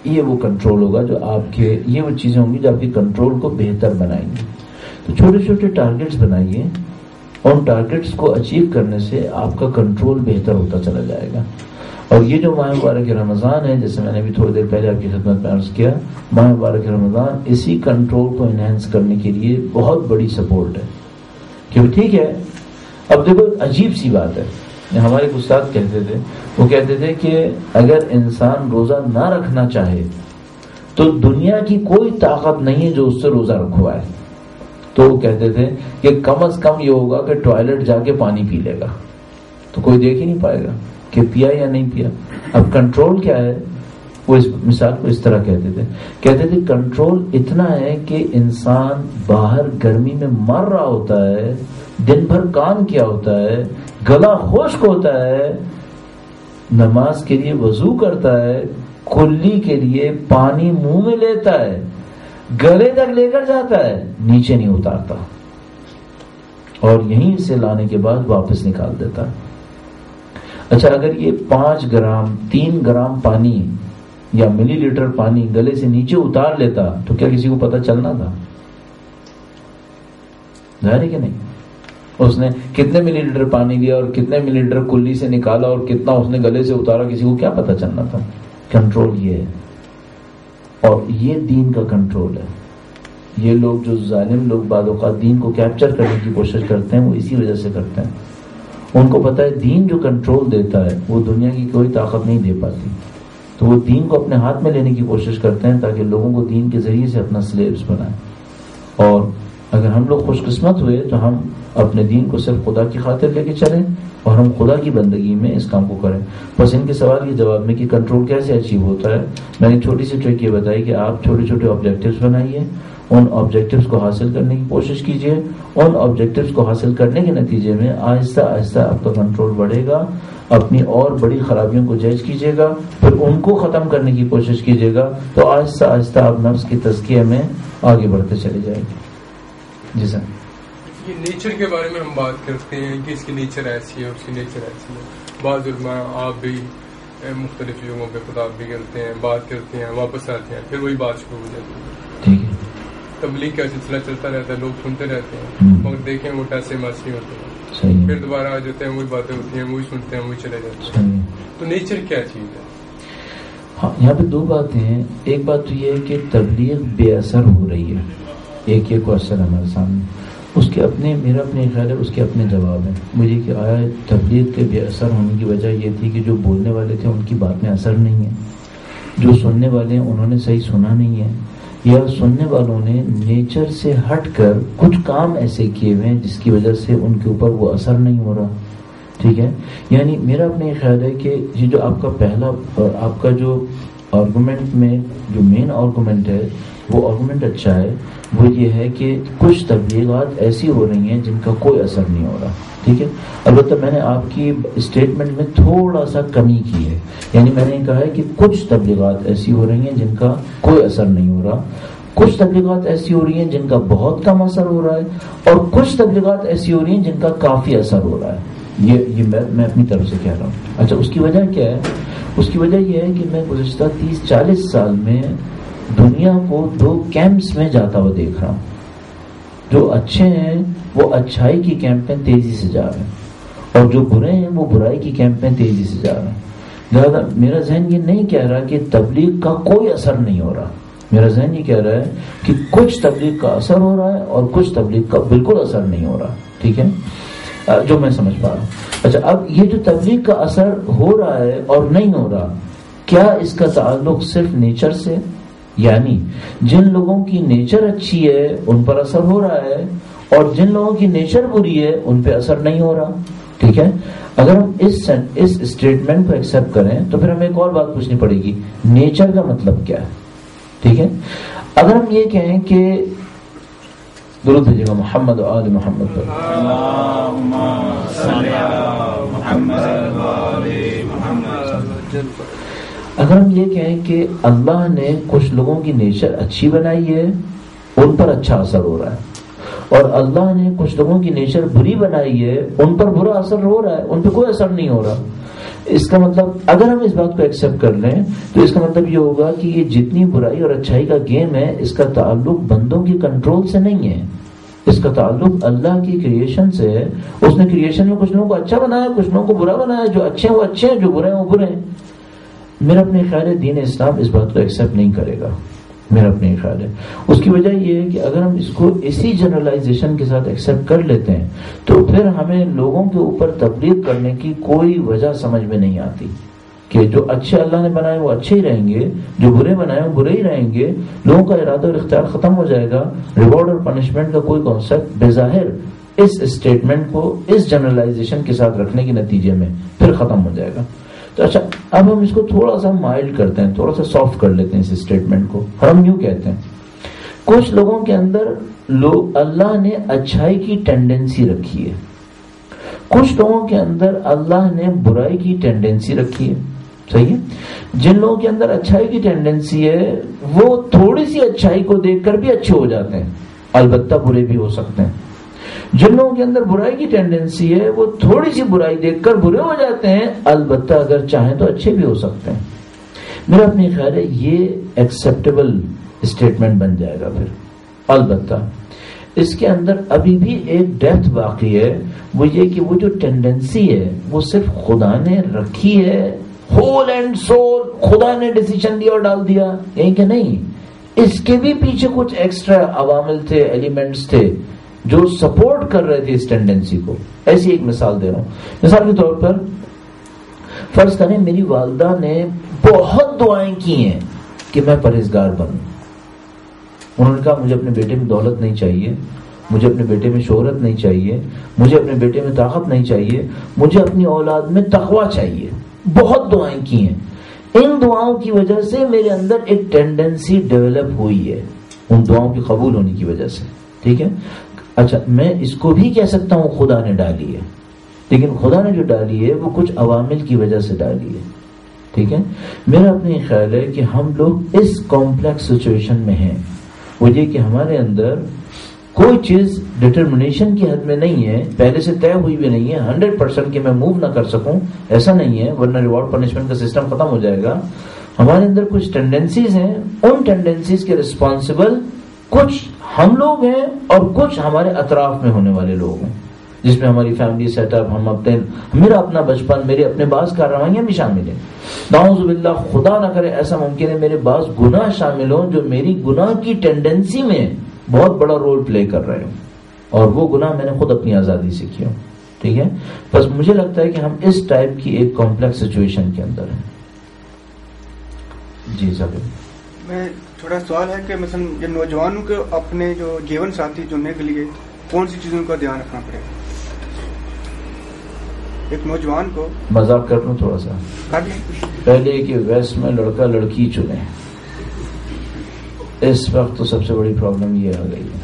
یہ وہ کنٹرول ہوگا جو آپ کے، یہ وہ چیزیں ہوں گی جو آپ کے کنٹرول کو بہتر بنائیں گی. تو چھوٹے چھوٹے ٹارگیٹس بنائیے، ان ٹارگیٹس کو اچیو کرنے سے آپ کا کنٹرول بہتر ہوتا چلا جائے گا. اور یہ جو ماہ مبارک رمضان ہے، جیسے میں نے بھی تھوڑی دیر پہلے آپ کی خدمت میں عرض کیا، ماہ مبارک رمضان اسی کنٹرول کو انہینس کرنے کے لیے بہت بڑی سپورٹ ہے. کیوں؟ ٹھیک ہے، اب دیکھو عجیب سی بات ہے، ہمارے ایک استاد کہتے تھے، وہ کہتے تھے کہ اگر انسان روزہ نہ رکھنا چاہے تو دنیا کی کوئی طاقت نہیں ہے جو اس سے روزہ رکھوائے. تو وہ کہتے تھے کہ کم از کم یہ ہوگا کہ ٹوائلٹ جا کے پانی پی لے گا، تو کوئی دیکھ ہی نہیں پائے گا کہ پیا یا نہیں پیا. اب کنٹرول کیا ہے؟ وہ اس مثال کو اس طرح کہتے تھے، کہتے تھے کنٹرول اتنا ہے کہ انسان باہر گرمی میں مر رہا ہوتا ہے، دن بھر کام کیا ہوتا ہے، گلا خشک ہوتا ہے، نماز کے لیے وضو کرتا ہے، کلی کے لیے پانی منہ میں لیتا ہے، گلے تک لے کر جاتا ہے، نیچے نہیں اتارتا، اور یہیں سے لانے کے بعد واپس نکال دیتا ہے. اچھا، اگر یہ پانچ گرام تین گرام پانی یا ملی لیٹر پانی گلے سے نیچے اتار لیتا تو کیا کسی کو پتہ چلنا تھا؟ ظاہر ہے کہ نہیں. اس نے کتنے ملی لیٹر پانی لیا اور کتنے ملی لیٹر کلی سے نکالا اور کتنا اس نے گلے سے اتارا، کسی کو کیا پتہ چلنا تھا؟ کنٹرول یہ ہے، اور یہ دین کا کنٹرول ہے. یہ لوگ جو ظالم لوگ بعض اوقات دین کو کیپچر کرنے کی کوشش کرتے ہیں، وہ اسی وجہ سے کرتے ہیں. ان کو پتہ ہے دین جو کنٹرول دیتا ہے وہ دنیا کی کوئی طاقت نہیں دے پاتی، تو وہ دین کو اپنے ہاتھ میں لینے کی کوشش کرتے ہیں تاکہ لوگوں کو دین کے ذریعے سے اپنا سلیبس بنائیں. اور اگر ہم لوگ خوش قسمت ہوئے تو ہم اپنے دین کو صرف خدا کی خاطر لے کے چلیں اور ہم خدا کی بندگی میں اس کام کو کریں. بس ان کے سوال کے جواب میں کہ کنٹرول کیسے اچیو ہوتا ہے، میں نے چھوٹی سی ٹرک یہ بتائی کہ آپ چھوٹے چھوٹے آبجیکٹیوز بنائیے، ان آبجیکٹیوز کو حاصل کرنے کی کوشش کیجیے، ان آبجیکٹیوز کو حاصل کرنے کے نتیجے میں آہستہ آہستہ آپ کا کنٹرول بڑھے گا. اپنی اور بڑی خرابیوں کو جج کیجیے گا، پھر ان کو ختم کرنے کی کوشش کیجیے گا، تو آہستہ آہستہ آپ نفس کی تزکیہ میں آگے بڑھتے چلے جائیں گے. جی سر، یہ نیچر کے بارے میں ہم بات کرتے ہیں کہ اس کی نیچر ایسی ہے، اس کی نیچر ایسی ہے. بعض علماء آپ بھی مختلف جگہوں پہ خطاب بھی کرتے ہیں، بات کرتے ہیں، واپس آتے ہیں، پھر وہی بات شروع ہو جاتی ہے. ٹھیک ہے، تبلیغ کا سلسلہ چلتا رہتا ہے، لوگ سنتے رہتے ہیں، مگر دیکھیں وہ ٹیسے ماسی ہوتے ہیں، پھر دوبارہ آ جاتے ہیں، وہی باتیں ہوتی ہیں، وہی سنتے ہیں، وہی چلے جاتے ہیں. تو نیچر کیا چیز ہے؟ ہاں، یہاں پہ دو باتیں ہیں. ایک بات تو یہ ہے کہ تبلیغ بے اثر ہو رہی ہے، ایک یہ کو اثر ہمارے سامنے، اس کے اپنے، میرا اپنے خیال ہے اس کے اپنے جواب ہیں مجھے کہ آیا تبلیغ کے بے اثر ہونے کی وجہ یہ تھی کہ جو بولنے والے تھے ان کی بات میں اثر نہیں ہے، جو سننے والے ہیں انہوں نے صحیح سنا نہیں ہے، یا سننے والوں نے نیچر سے ہٹ کر کچھ کام ایسے کیے ہوئے ہیں جس کی وجہ سے ان کے اوپر وہ اثر نہیں ہو رہا. ٹھیک ہے، یعنی میرا اپنے خیال ہے کہ یہ جو آپ کا پہلا، آپ کا جو آرگومنٹ میں جو مین آرگومنٹ ہے وہ آرگومنٹ اچھا ہے، وہ یہ ہے کہ کچھ تبلیغات ایسی ہو رہی ہیں جن کا کوئی اثر نہیں ہو رہا. ٹھیک ہے، البتہ میں نے آپ کی اسٹیٹمنٹ میں تھوڑا سا کمی کی ہے، یعنی میں نے کہا ہے کہ کچھ تبلیغات ایسی ہو رہی ہیں جن کا کوئی اثر نہیں ہو رہا، کچھ تبلیغات ایسی ہو رہی ہیں جن کا بہت کم اثر ہو رہا ہے، اور کچھ تبلیغات ایسی ہو رہی ہیں جن کا کافی اثر ہو رہا ہے. یہ یہ میں, میں اپنی طرف سے کہہ رہا ہوں. اچھا، اس کی وجہ کیا ہے؟ اس کی وجہ یہ ہے کہ میں گزشتہ تیس چالیس سال میں دنیا کو دو کیمپس میں جاتا ہوا دیکھ رہا ہوں. جو اچھے ہیں وہ اچھائی کی کیمپ میں تیزی سے جا رہے ہیں، اور جو برے ہیں وہ برائی کی کیمپ میں تیزی سے جا رہے ہیں. لہٰذا میرا ذہن یہ نہیں کہہ رہا کہ تبلیغ کا کوئی اثر نہیں ہو رہا، میرا ذہن یہ کہہ رہا ہے کہ کچھ تبلیغ کا اثر ہو رہا ہے اور کچھ تبلیغ کا بالکل اثر نہیں ہو رہا. ٹھیک ہے، جو میں سمجھ پا رہا ہوں. اچھا، اب یہ جو تبلیغ کا اثر ہو رہا ہے اور نہیں ہو رہا، کیا اس کا تعلق صرف نیچر سے؟ یعنی جن لوگوں کی نیچر اچھی ہے ان پر اثر ہو رہا ہے، اور جن لوگوں کی نیچر بری ہے ان پہ اثر نہیں ہو رہا. ٹھیک ہے، اگر ہم اس اس اسٹیٹمنٹ کو ایکسپٹ کریں تو پھر ہمیں ایک اور بات پوچھنی پڑے گی، نیچر کا مطلب کیا ہے؟ ٹھیک ہے، اگر ہم یہ کہیں کہ درود بھیجیے گا محمد و آل محمد پر، اگر ہم یہ کہیں کہ اللہ نے کچھ لوگوں کی نیچر اچھی بنائی ہے ان پر اچھا اثر ہو رہا ہے، اور اللہ نے کچھ لوگوں کی نیچر بری بنائی ہے ان پر برا اثر ہو رہا ہے، ان پہ کوئی اثر نہیں ہو رہا. اس کا مطلب اگر ہم اس بات کو ایکسپٹ کر لیں تو اس کا مطلب یہ ہوگا کہ یہ جتنی برائی اور اچھائی کا گیم ہے اس کا تعلق بندوں کی کنٹرول سے نہیں ہے، اس کا تعلق اللہ کی کریشن سے ہے. اس نے کریشن میں کچھ لوگوں کو اچھا بنایا، کچھ لوگوں کو برا بنایا. جو اچھے ہیں وہ اچھے ہیں، جو برے ہیں وہ برے ہیں. میرا اپنے خیال ہے دین اسلام اس بات کو ایکسپٹ نہیں کرے گا. میرا اپنے خیال ہے اس کی وجہ یہ ہے کہ اگر ہم اس کو اسی جنرلائزیشن کے ساتھ ایکسپٹ کر لیتے ہیں تو پھر ہمیں لوگوں کے اوپر تبلیغ کرنے کی کوئی وجہ سمجھ میں نہیں آتی کہ جو اچھے اللہ نے بنائے وہ اچھے ہی رہیں گے، جو برے بنائے وہ برے ہی رہیں گے. لوگوں کا ارادہ اور اختیار ختم ہو جائے گا. ریوارڈ اور پنشمنٹ کا کوئی کانسیپٹ بظاہر اس اسٹیٹمنٹ کو اس جنرلائزیشن کے ساتھ رکھنے کے نتیجے میں پھر ختم ہو جائے گا. تو اچھا اب ہم اس کو تھوڑا سا مائلڈ کرتے ہیں، تھوڑا سا سافٹ کر لیتے ہیں اس اسٹیٹمنٹ کو. ہم یوں کہتے ہیں کچھ لوگوں کے اندر لوگ اللہ نے اچھائی کی ٹینڈنسی رکھی ہے، کچھ لوگوں کے اندر اللہ نے برائی کی ٹینڈنسی رکھی ہے. صحیح ہے. جن لوگوں کے اندر اچھائی کی ٹینڈنسی ہے وہ تھوڑی سی اچھائی کو دیکھ کر بھی اچھے ہو جاتے ہیں، البتہ برے بھی ہو سکتے ہیں. جن لوگوں کے اندر برائی کی ٹینڈنسی ہے وہ تھوڑی سی برائی دیکھ کر برے ہو جاتے ہیں، البتہ اگر چاہیں تو اچھے بھی ہو سکتے ہیں. میرا اپنی خیال ہے یہ ایکسیپٹیبل اسٹیٹمنٹ بن جائے گا. پھر البتہ اس کے اندر ابھی بھی ایک ڈیپتھ باقی ہے، وہ یہ کہ وہ جو ٹینڈنسی ہے وہ صرف خدا نے رکھی ہے، ہول اینڈ سول خدا نے ڈیسیژن لیا اور ڈال دیا، یہی کہ نہیں، اس کے بھی پیچھے کچھ ایکسٹرا عوامل تھے، ایلیمنٹس تھے جو سپورٹ کر رہے تھے اس ٹینڈنسی کو. ایسی ایک مثال دے رہا ہوں. مثال کے طور پر فرض کریں میری والدہ نے بہت دعائیں کی ہیں کہ میں پرہیزگار بنوں. انہوں نے کہا مجھے اپنے بیٹے میں دولت نہیں چاہیے، مجھے اپنے بیٹے میں شہرت نہیں چاہیے، مجھے اپنے بیٹے میں طاقت نہیں چاہیے، مجھے اپنی اولاد میں تقویٰ چاہیے. بہت دعائیں کی ہیں. ان دعاؤں کی وجہ سے میرے اندر ایک ٹینڈنسی ڈیولپ ہوئی ہے، ان دعاؤں کی قبول ہونے کی وجہ سے. ٹھیک ہے. اچھا میں اس کو بھی کہہ سکتا ہوں خدا نے ڈالی ہے، لیکن خدا نے جو ڈالی ہے وہ کچھ عوامل کی وجہ سے ڈالی ہے. ٹھیک ہے. میرا اپنے خیال ہے کہ ہم لوگ اس کمپلیکس سچویشن میں ہیں، وہ یہ کہ ہمارے اندر کوئی چیز ڈٹرمنیشن کی حد میں نہیں ہے، پہلے سے طے ہوئی بھی نہیں ہے ہنڈریڈ پرسینٹ کہ میں موو نہ کر سکوں، ایسا نہیں ہے، ورنہ ریوارڈ پنشمنٹ کا سسٹم ختم ہو جائے گا. ہمارے اندر کچھ ٹینڈنسیز ہیں، ان ٹینڈنسیز کے رسپانسبل کچھ ہم لوگ ہیں اور کچھ ہمارے اطراف میں ہونے والے لوگ ہیں، جس میں ہماری فیملی سیٹ اپ، ہم اپنے میرا اپنا بچپن، میرے اپنے بعض کارروائیاں بھی شامل ہیں. نعوذ باللہ خدا نہ کرے ایسا ممکن ہے میرے بعض گناہ شامل ہوں جو میری گناہ کی ٹینڈنسی میں بہت بڑا رول پلے کر رہے ہوں، اور وہ گناہ میں نے خود اپنی آزادی سے کیا ہوں. ٹھیک ہے. بس مجھے لگتا ہے کہ ہم اس ٹائپ کی ایک کمپلیکس سچویشن کے اندر ہیں. جی صاحب میں تھوڑا سوال ہے کہ مثلا جب نوجوانوں کو اپنے جو جیون ساتھی چننے کے لیے کون سی چیزوں کا دھیان رکھنا پڑے گا؟ ایک نوجوان کو مذاق کر لوں تھوڑا سا، پہلے کہ ویسٹ میں لڑکا لڑکی چنے، اس وقت تو سب سے بڑی پرابلم یہ آ گئی ہے.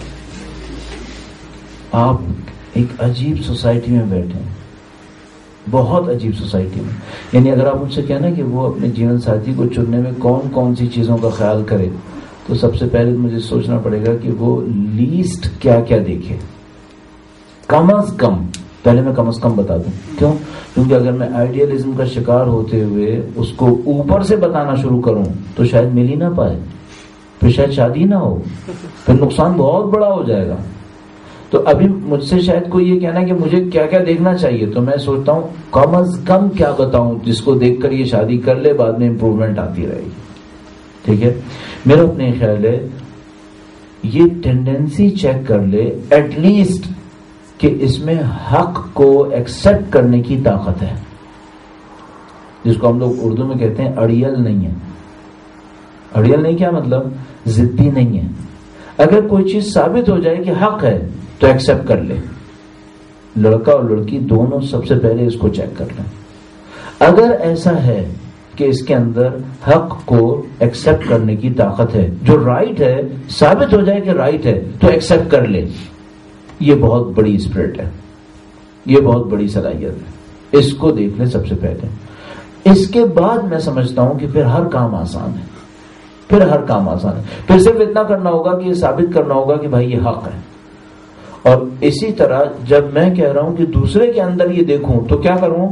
آپ ایک عجیب سوسائٹی میں بیٹھے ہیں، بہت عجیب سوسائٹی میں. یعنی اگر آپ مجھ سے کہنا کہ وہ اپنے جیون ساتھی کو چننے میں کون کون سی چیزوں کا خیال کرے تو سب سے پہلے مجھے سوچنا پڑے گا کہ وہ لیسٹ کیا کیا دیکھے. کم از کم پہلے میں کم از کم بتا دوں. کیوں؟ کیونکہ اگر میں آئیڈیالزم کا شکار ہوتے ہوئے اس کو اوپر سے بتانا شروع کروں تو شاید مل ہی نہ پائے، پھر شاید شادی نہ ہو، پھر نقصان بہت بڑا ہو جائے گا. تو ابھی مجھ سے شاید کوئی یہ کہنا کہ مجھے کیا کیا دیکھنا چاہیے، تو میں سوچتا ہوں کم از کم کیا بتاؤں جس کو دیکھ کر یہ شادی کر لے، بعد میں امپروومنٹ آتی رہے گی. ٹھیک ہے. میرا اپنے خیال ہے یہ ٹینڈنسی چیک کر لے ایٹ لیسٹ کہ اس میں حق کو ایکسپٹ کرنے کی طاقت ہے، جس کو ہم لوگ اردو میں کہتے ہیں اڑیل نہیں ہے. اڑیل نہیں کیا مطلب؟ ضدی نہیں ہے. اگر کوئی چیز ثابت ہو جائے کہ حق ہے تو ایکسپٹ کر لے. لڑکا اور لڑکی دونوں سب سے پہلے اس کو چیک کر لیں. اگر ایسا ہے کہ اس کے اندر حق کو ایکسپٹ کرنے کی طاقت ہے، جو رائٹ ہے ثابت ہو جائے کہ رائٹ ہے تو ایکسپٹ کر لے، یہ بہت بڑی اسپرٹ ہے، یہ بہت بڑی صلاحیت ہے. اس کو دیکھ لیں سب سے پہلے. اس کے بعد میں سمجھتا ہوں کہ پھر ہر کام آسان ہے، پھر ہر کام آسان ہے. پھر صرف اتنا کرنا ہوگا کہ یہ ثابت کرنا ہوگا کہ بھائی یہ حق ہے. اور اسی طرح جب میں کہہ رہا ہوں کہ دوسرے کے اندر یہ دیکھوں تو کیا کروں؟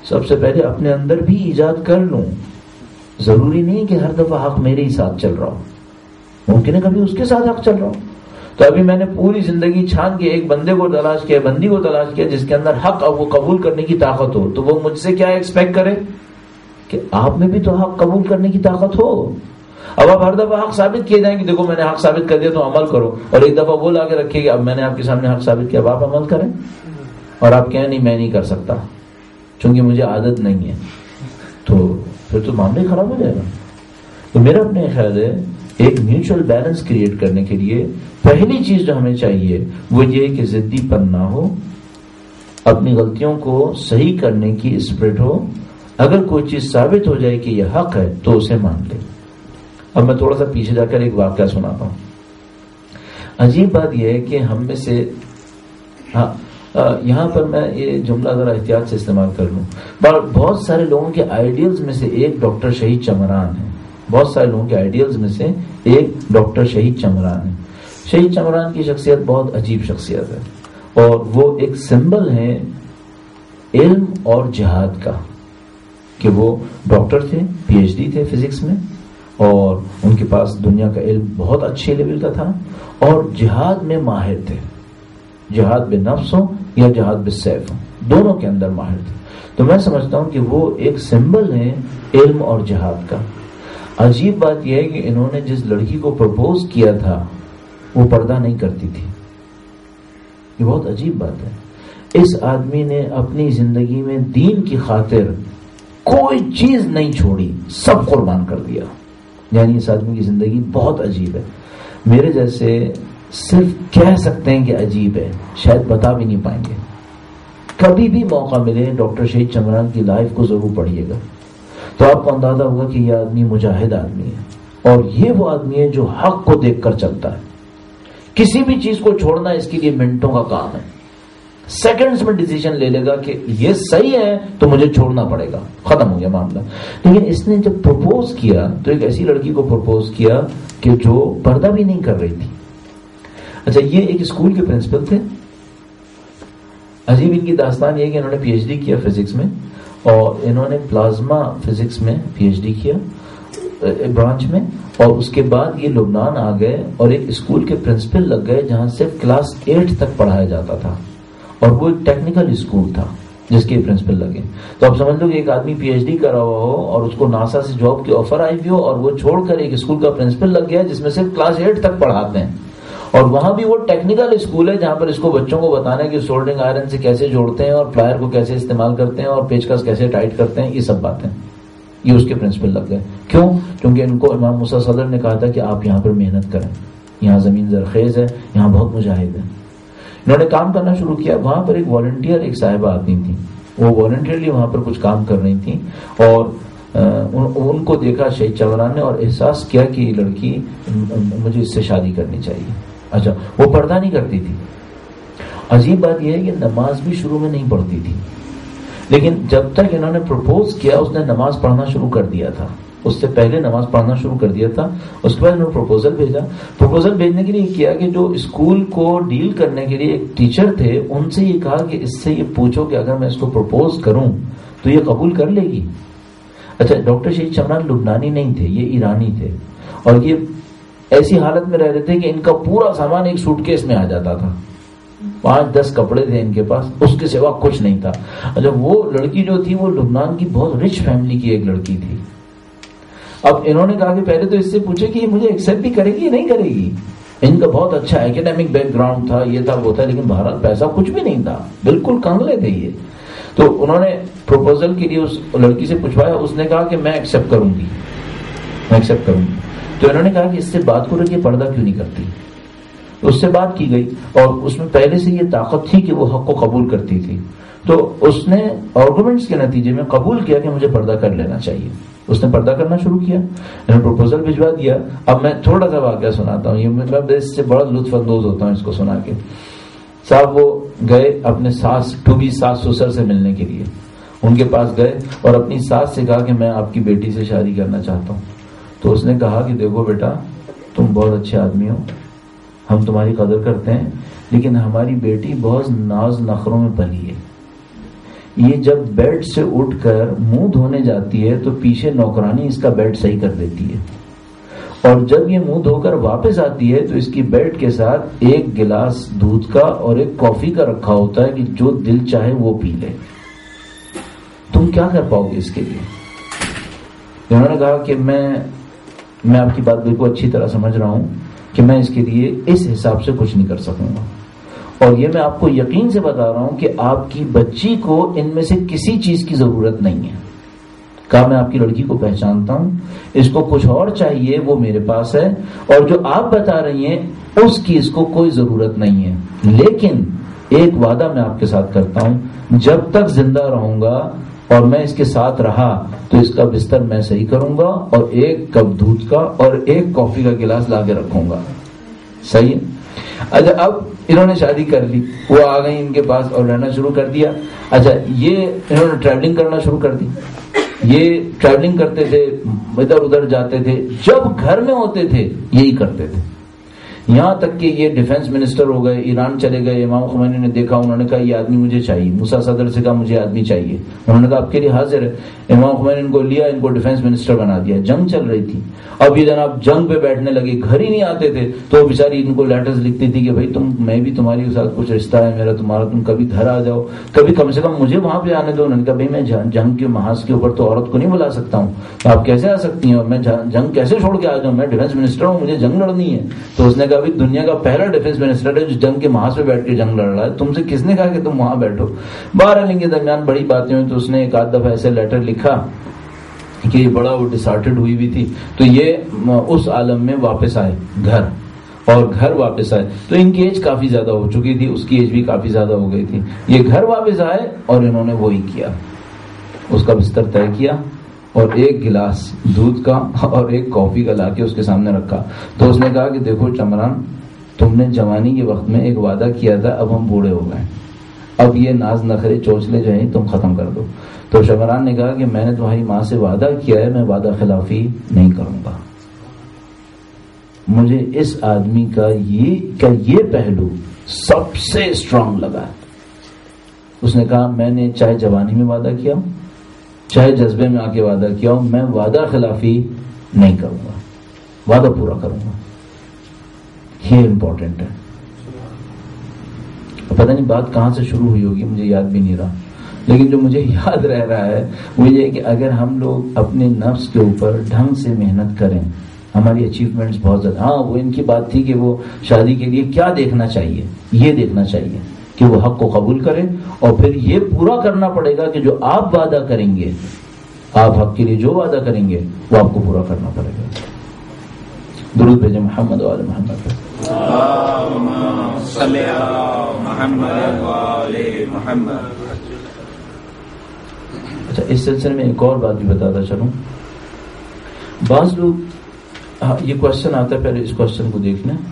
سب سے پہلے اپنے اندر بھی ایجاد کر لوں. ضروری نہیں کہ ہر دفعہ حق میرے ہی ساتھ چل رہا ہو, ممکن ہے کبھی اس کے ساتھ حق چل رہا ہو. تو ابھی میں نے پوری زندگی چھان کے ایک بندے کو تلاش کیا, بندی کو تلاش کیا جس کے اندر حق اب وہ قبول کرنے کی طاقت ہو, تو وہ مجھ سے کیا ایکسپیکٹ کرے کہ آپ میں بھی تو حق قبول کرنے کی طاقت ہو. اب آپ ہر دفعہ حق ثابت کیے جائیں کہ دیکھو میں نے حق ثابت کر دیا تو عمل کرو, اور ایک دفعہ وہ لا کے رکھے کہ اب میں نے آپ کے سامنے حق ثابت کیا, اب آپ عمل کریں, اور آپ کہیں نہیں میں نہیں کر سکتا چونکہ مجھے عادت نہیں ہے, تو پھر تو معاملے خراب ہو جائے گا. تو میرا اپنے خیال ہے ایک میوچل بیلنس کریٹ کرنے کے لیے پہلی چیز جو ہمیں چاہیے وہ یہ کہ ضدی پن نہ ہو, اپنی غلطیوں کو صحیح کرنے کی اسپرٹ ہو. اگر کوئی چیز ثابت ہو جائے کہ یہ حق ہے تو اسے مان لے. اب میں تھوڑا سا پیچھے جا کر ایک واقعہ سناتا ہوں. عجیب بات یہ ہے کہ ہم میں سے, ہاں یہاں پر میں یہ جملہ ذرا احتیاط سے استعمال کر لوں, بہت سارے لوگوں کے آئیڈیلز میں سے ایک ڈاکٹر شہید چمران ہے. بہت سارے لوگوں کے آئیڈیلز میں سے ایک ڈاکٹر شہید چمران ہے. شہید چمران کی شخصیت بہت عجیب شخصیت ہے, اور وہ ایک سمبل ہے علم اور جہاد کا, کہ وہ ڈاکٹر تھے, پی ایچ ڈی تھے فزکس میں, اور ان کے پاس دنیا کا علم بہت اچھے لیول کا تھا, اور جہاد میں ماہر تھے. جہاد بے نفس ہو یا جہاد بے سیف ہو, دونوں کے اندر ماہر تھے. تو میں سمجھتا ہوں کہ وہ ایک سمبل ہے علم اور جہاد کا. عجیب بات یہ ہے کہ انہوں نے جس لڑکی کو پرپوز کیا تھا وہ پردہ نہیں کرتی تھی. یہ بہت عجیب بات ہے. اس آدمی نے اپنی زندگی میں دین کی خاطر کوئی چیز نہیں چھوڑی, سب قربان کر دیا. یعنی اس آدمی کی زندگی بہت عجیب ہے. میرے جیسے صرف کہہ سکتے ہیں کہ عجیب ہے, شاید بتا بھی نہیں پائیں گے. کبھی بھی موقع ملے ڈاکٹر شہید چمران کی لائف کو ضرور پڑھیے گا, تو آپ کو اندازہ ہوگا کہ یہ آدمی مجاہد آدمی ہے, اور یہ وہ آدمی ہے جو حق کو دیکھ کر چلتا ہے. کسی بھی چیز کو چھوڑنا اس کے لیے منٹوں کا کام ہے. سیکنڈز میں ڈیسیژن لے لے گا کہ یہ صحیح ہے تو مجھے چھوڑنا پڑے گا, ختم ہو گیا معاملہ. لیکن اس نے جب پرپوز کیا تو ایک ایسی لڑکی کو پرپوز کیا کہ جو پردہ بھی نہیں کر رہی تھی. اچھا, یہ ایک اسکول کے پرنسپل تھے. عجیب ان کی داستان یہ کہ انہوں نے پی ایچ ڈی کیا فزکس میں, اور انہوں نے پلازما فزکس میں پی ایچ ڈی کیا برانچ میں, اور اس کے بعد یہ لبنان آ گئے اور ایک اسکول کے پرنسپل لگ گئے جہاں صرف کلاس ایٹ تک پڑھایا جاتا تھا, اور وہ ایک ٹیکنیکل اسکول تھا جس کے پرنسپل لگے. تو آپ سمجھ لو کہ ایک آدمی پی ایچ ڈی کر رہا ہو اور اس کو ناسا سے جاب کی آفر آئی ہوئی ہو, اور وہ چھوڑ کر ایک اسکول کا پرنسپل لگ گیا جس میں صرف کلاس ایٹ تک پڑھاتے ہیں, اور وہاں بھی وہ ٹیکنیکل اسکول ہے جہاں پر اس کو بچوں کو بتانا ہے کہ سولڈرنگ آئرن سے کیسے جوڑتے ہیں, اور پلائر کو کیسے استعمال کرتے ہیں, اور پیچکس کیسے ٹائٹ کرتے ہیں, یہ سب باتیں. یہ اس کے پرنسپل لگ گئے. کیوں؟ کیونکہ ان کو امام موسیٰ صدر نے کہا تھا کہ آپ یہاں پر محنت کریں, یہاں زمین زرخیز ہے, یہاں بہت مجاہد ہیں. انہوں نے کام کرنا شروع کیا. وہاں پر ایک والنٹیئر ایک صاحبہ آتی تھیں, وہ والنٹیئرلی وہاں پر کچھ کام کر رہی تھیں, اور ان کو دیکھا شہید چمران نے اور احساس کیا کہ یہ لڑکی مجھے اس سے شادی کرنی چاہیے. اچھا, وہ پردہ نہیں کرتی تھی. عجیب بات یہ ہے کہ نماز بھی شروع میں نہیں پڑھتی تھی, لیکن جب تک انہوں نے پرپوز کیا اس نے نماز پڑھنا شروع کر دیا تھا. اس سے پہلے نماز پڑھنا شروع کر دیا تھا. اس کے بعد انہوں نے پروپوزل بھیجا. پروپوزل بھیجنے کے لیے کیا کہ جو اسکول کو ڈیل کرنے کے لیے ایک ٹیچر تھے, ان سے یہ کہا کہ اس سے یہ پوچھو کہ اگر میں اس کو پروپوز کروں تو یہ قبول کر لے گی. اچھا, ڈاکٹر شہید چمران لبنانی نہیں تھے, یہ ایرانی تھے, اور یہ ایسی حالت میں رہ رہے تھے کہ ان کا پورا سامان ایک سوٹ کیس میں آ جاتا تھا. پانچ دس کپڑے تھے ان کے پاس, اس کے سوا کچھ نہیں تھا. اچھا, وہ لڑکی جو تھی وہ لبنان کی بہت رچ فیملی کی ایک لڑکی تھی. اب انہوں نے کہا کہ پہلے تو اس سے پوچھے کہ یہ مجھے ایکسپٹ بھی کرے گی یا نہیں کرے گی. ان کا بہت اچھا ایکیڈیمک بیک گراؤنڈ تھا, یہ تھا وہ تھا, لیکن بہرحال پیسہ کچھ بھی نہیں تھا, بالکل کنگلے تھے یہ. تو انہوں نے پروپوزل کے لیے اس لڑکی سے پوچھوایا. اس نے کہا کہ میں ایکسپٹ کروں گی, میں ایکسپٹ کروں گی. تو انہوں نے کہا کہ اس سے بات کرو کہ پردہ کیوں نہیں کرتی. اس سے بات کی گئی, اور اس میں پہلے سے یہ طاقت تھی کہ وہ حق کو قبول کرتی تھی. تو اس نے آرگومنٹس کے نتیجے میں قبول کیا کہ مجھے پردہ کر لینا چاہیے. اس نے پردہ کرنا شروع کیا, انہوں نے پروپوزل بھجوا دیا. اب میں تھوڑا سا واقعہ سناتا ہوں, یہ میں اس سے بڑا لطف اندوز ہوتا ہوں اس کو سنا کے. صاحب وہ گئے اپنے ساس ٹو بی ساس سسر سے ملنے کے لیے. ان کے پاس گئے اور اپنی ساس سے کہا کہ میں آپ کی بیٹی سے شادی کرنا چاہتا ہوں. تو اس نے کہا کہ دیکھو بیٹا, تم بہت اچھے آدمی ہو, ہم تمہاری قدر کرتے ہیں, لیکن ہماری بیٹی بہت ناز نخروں میں پلی ہے. یہ جب بیڈ سے اٹھ کر منہ دھونے جاتی ہے تو پیچھے نوکرانی اس کا بیڈ صحیح کر دیتی ہے، اور جب یہ منہ دھو کر واپس آتی ہے تو اس کی بیڈ کے ساتھ ایک گلاس دودھ کا اور ایک کافی کا رکھا ہوتا ہے کہ جو دل چاہے وہ پی لے. تم کیا کر پاؤ گے اس کے لیے؟ انہوں نے کہا کہ میں میں آپ کی بات بالکل اچھی طرح سمجھ رہا ہوں کہ میں اس کے لیے اس حساب سے کچھ نہیں کر سکوں گا، اور یہ میں آپ کو یقین سے بتا رہا ہوں کہ آپ کی بچی کو ان میں سے کسی چیز کی ضرورت نہیں ہے. کہا میں آپ کی لڑکی کو پہچانتا ہوں، اس کو کچھ اور چاہیے وہ میرے پاس ہے، اور جو آپ بتا رہی ہیں اس کی اس کو کوئی ضرورت نہیں ہے. لیکن ایک وعدہ میں آپ کے ساتھ کرتا ہوں، جب تک زندہ رہوں گا اور میں اس کے ساتھ رہا تو اس کا بستر میں صحیح کروں گا اور ایک کپ دودھ کا اور ایک کافی کا گلاس لا کے رکھوں گا. صحیح ہے. اچھا اب انہوں نے شادی کر لی، وہ آ گئی ان کے پاس اور رہنا شروع کر دیا. اچھا یہ انہوں نے ٹریولنگ کرنا شروع کر دی. یہ ٹریولنگ کرتے تھے، ادھر ادھر جاتے تھے، جب گھر میں ہوتے تھے یہی کرتے تھے. یہاں تک کہ یہ ڈیفنس منسٹر ہو گئے، ایران چلے گئے. امام خمینی نے دیکھا، انہوں نے کہا یہ آدمی مجھے چاہیے. موسیٰ صدر سے کہا مجھے آدمی چاہیے، انہوں نے کہا آپ کے لیے حاضر ہے. امام خمینی ان کو لیا، ان کو ڈیفنس منسٹر بنا دیا. جنگ چل رہی تھی، اب یہ جناب جنگ پہ بیٹھنے لگے، گھر ہی نہیں آتے تھے. تو وہ بیچاری ان کو لیٹرز لکھتی تھی کہ بھائی تم میں بھی تمہاری ساتھ کچھ رشتہ ہے میرا تمہارا، تم کبھی گھر آ جاؤ، کبھی کم سے کم مجھے وہاں پہ آنے دو. انہوں نے کہا بھائی میں جنگ کے محاذ کے اوپر تو عورت کو نہیں بلا سکتا ہوں، آپ کیسے آ سکتی ہیں، اور میں جنگ کیسے چھوڑ کے آ جاؤں، میں ڈیفنس منسٹر ہوں، مجھے جنگ لڑنی ہے. تو اس نے کہا بھائی دنیا کا پہلا ڈیفنس منسٹر ہے جو جنگ کے محاذ پہ بیٹھ کے جنگ لڑ رہا ہے، تم سے کس نے کہا کہ تم وہاں بیٹھو. بہرحال ان کے درمیان بڑی باتیں ہوئی، تو اس نے ایک آدھ دفعہ ایسے لیٹر لکھا کہ بڑا وہ ڈسارٹڈ ہوئی بھی تھی. تو یہ اس عالم میں واپس آئے گھر، اور گھر واپس آئے تو ان کی ایج کافی زیادہ ہو چکی تھی، اس کی ایج بھی کافی زیادہ ہو گئی تھی. یہ گھر واپس آئے اور انہوں نے وہی کیا، اس کا بستر طے کیا اور ایک گلاس دودھ کا اور ایک کافی کا لا کے اس کے سامنے رکھا. تو اس نے کہا کہ دیکھو چمران، تم نے جوانی کے وقت میں ایک وعدہ کیا تھا، اب ہم بوڑھے ہو گئے، اب یہ ناز نخرے چونچلے جو ہیں تم ختم کر دو. تو شمران نے کہا کہ میں نے تمہاری ماں سے وعدہ کیا ہے، میں وعدہ خلافی نہیں کروں گا. مجھے اس آدمی کا یہ کا یہ پہلو سب سے اسٹرانگ لگا. اس نے کہا میں نے چاہے جوانی میں وعدہ کیا ہوں، چاہے جذبے میں آ کے وعدہ کیا ہوں، میں وعدہ خلافی نہیں کروں گا، وعدہ پورا کروں گا. یہ امپورٹنٹ ہے. پتہ نہیں بات کہاں سے شروع ہوئی ہوگی، مجھے یاد بھی نہیں رہا، لیکن جو مجھے یاد رہ رہا ہے وہ یہ کہ اگر ہم لوگ اپنے نفس کے اوپر ڈھنگ سے محنت کریں، ہماری اچیومنٹس بہت زیادہ. ہاں وہ ان کی بات تھی کہ وہ شادی کے لیے کیا دیکھنا چاہیے، یہ دیکھنا چاہیے کہ وہ حق کو قبول کریں، اور پھر یہ پورا کرنا پڑے گا کہ جو آپ وعدہ کریں گے، آپ حق کے لیے جو وعدہ کریں گے وہ آپ کو پورا کرنا پڑے گا. درود بھیجیں محمد و آل محمد. اچھا اس سلسلے میں ایک اور بات بھی بتاتا چلوں. بعض لوگ یہ کوشچن آتا ہے، پہلے اس کوشچن کو دیکھ لیں.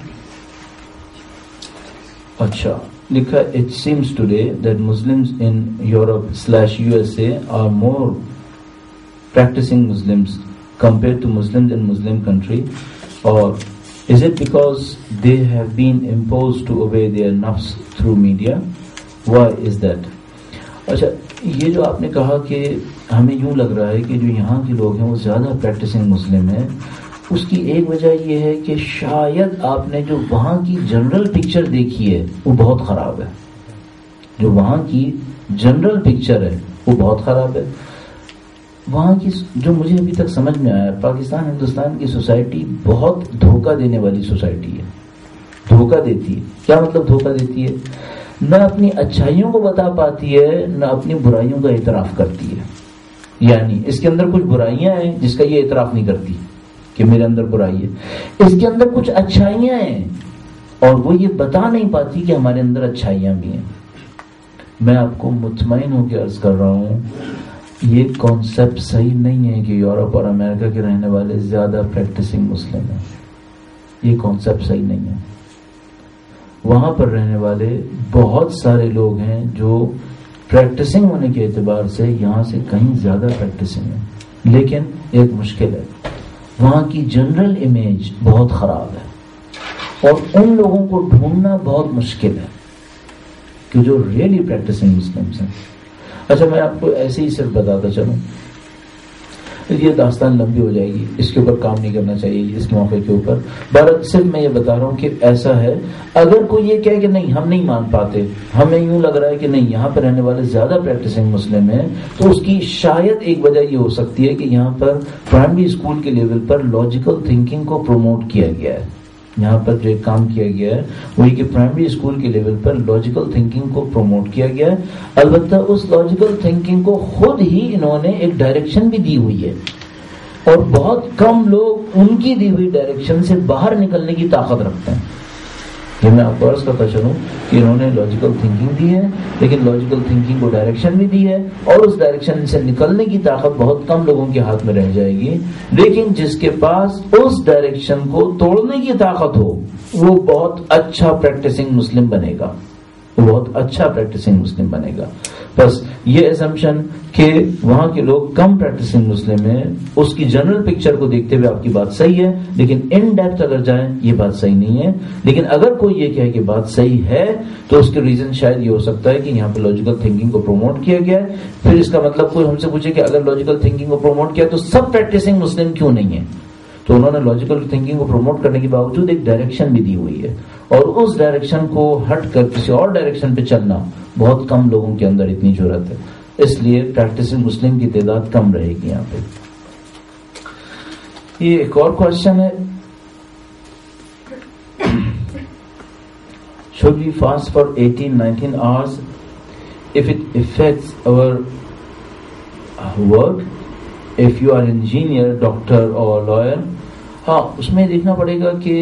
اچھا لکھا it seems today that Muslims in Europe slash U S A are more practicing Muslims compared to Muslims in Muslim country, or is it because they have been imposed to obey their nafs through media? Why is that? اچھا یہ جو آپ نے کہا کہ ہمیں یوں لگ رہا ہے کہ جو یہاں کے لوگ ہیں وہ زیادہ پریکٹسنگ مسلم ہیں، اس کی ایک وجہ یہ ہے کہ شاید آپ نے جو وہاں کی جنرل پکچر دیکھی ہے وہ بہت خراب ہے. جو وہاں کی جنرل پکچر ہے وہ بہت خراب ہے. وہاں کی جو مجھے ابھی تک سمجھ میں آیا، پاکستان ہندوستان کی سوسائٹی بہت دھوکہ دینے والی سوسائٹی ہے. دھوکہ دیتی ہے. کیا مطلب دھوکہ دیتی ہے؟ نہ اپنی اچھائیوں کو بتا پاتی ہے، نہ اپنی برائیوں کا اعتراف کرتی ہے. یعنی اس کے اندر کچھ برائیاں ہیں جس کا یہ اعتراف نہیں کرتی کہ میرے اندر برائی ہے. اس کے اندر کچھ اچھائیاں ہیں اور وہ یہ بتا نہیں پاتی کہ ہمارے اندر اچھائیاں بھی ہیں. میں آپ کو مطمئن ہو کے عرض کر رہا ہوں، یہ کانسیپٹ صحیح نہیں ہے کہ یورپ اور امریکہ کے رہنے والے زیادہ پریکٹسنگ مسلم ہیں. یہ کانسیپٹ صحیح نہیں ہے. وہاں پر رہنے والے بہت سارے لوگ ہیں جو پریکٹسنگ ہونے کے اعتبار سے یہاں سے کہیں زیادہ پریکٹسنگ ہیں، لیکن ایک مشکل ہے، وہاں کی جنرل امیج بہت خراب ہے اور ان لوگوں کو ڈھونڈنا بہت مشکل ہے کہ جو ریئلی پریکٹسنگ مسلمس ہیں. اچھا میں آپ کو ایسے ہی صرف بتاتا چلوں، یہ داستان لمبی ہو جائے گی، اس کے اوپر کام نہیں کرنا چاہیے اس موقع کے اوپر. بہرحال صرف میں یہ بتا رہا ہوں کہ ایسا ہے. اگر کوئی یہ کہے کہ نہیں ہم نہیں مان پاتے، ہمیں یوں لگ رہا ہے کہ نہیں یہاں پر رہنے والے زیادہ پریکٹسنگ مسلم ہیں، تو اس کی شاید ایک وجہ یہ ہو سکتی ہے کہ یہاں پر پرائمری اسکول کے لیول پر لاجیکل تھنکنگ کو پروموٹ کیا گیا ہے. یہاں پر جو ایک کام کیا گیا ہے وہ یہ کہ پرائمری اسکول کے لیول پر لاجیکل تھنکنگ کو پروموٹ کیا گیا ہے. البتہ اس لاجیکل تھنکنگ کو خود ہی انہوں نے ایک ڈائریکشن بھی دی ہوئی ہے، اور بہت کم لوگ ان کی دی ہوئی ڈائریکشن سے باہر نکلنے کی طاقت رکھتے ہیں. یہ میں آپ کو عرض کرتا چلوں کہ انہوں نے لاجیکل تھنکنگ دی ہے، لیکن لاجیکل تھنکنگ کو ڈائریکشن بھی دی ہے، اور اس ڈائریکشن سے نکلنے کی طاقت بہت کم لوگوں کے ہاتھ میں رہ جائے گی. لیکن جس کے پاس اس ڈائریکشن کو توڑنے کی طاقت ہو وہ بہت اچھا پریکٹسنگ مسلم بنے گا، وہ بہت اچھا پریکٹسنگ مسلم بنے گا. بس یہ اسمپشن کہ وہاں کے لوگ کم پریکٹسنگ مسلم ہیں، اس کی جنرل پکچر کو دیکھتے ہوئے آپ کی بات صحیح ہے، لیکن ان ڈیپتھ اگر جائیں یہ بات صحیح نہیں ہے. لیکن اگر کوئی یہ کہے کہ بات صحیح ہے تو اس کے ریزن شاید یہ ہو سکتا ہے کہ یہاں پہ لاجیکل تھنکنگ کو پروموٹ کیا گیا ہے. پھر اس کا مطلب کوئی ہم سے پوچھے کہ اگر لاجیکل تھنکنگ کو پروموٹ کیا تو سب پریکٹسنگ مسلم کیوں نہیں ہے؟ تو انہوں نے لاجیکل تھنکنگ کو پروموٹ کرنے کے باوجود ایک ڈائریکشن بھی دی ہوئی ہے، اور اس ڈائریکشن کو ہٹ کر کسی اور ڈائریکشن پہ چلنا بہت کم لوگوں کے اندر اتنی ضرورت ہے. اس لیے پریکٹسنگ مسلم کی تعداد کم رہے گی یہاں پہ. یہ ایک اور کوشچن ہے، should we fast for eighteen nineteen hours if it affects our work, if you are an engineer, doctor or lawyer? ہاں اس میں دیکھنا پڑے گا کہ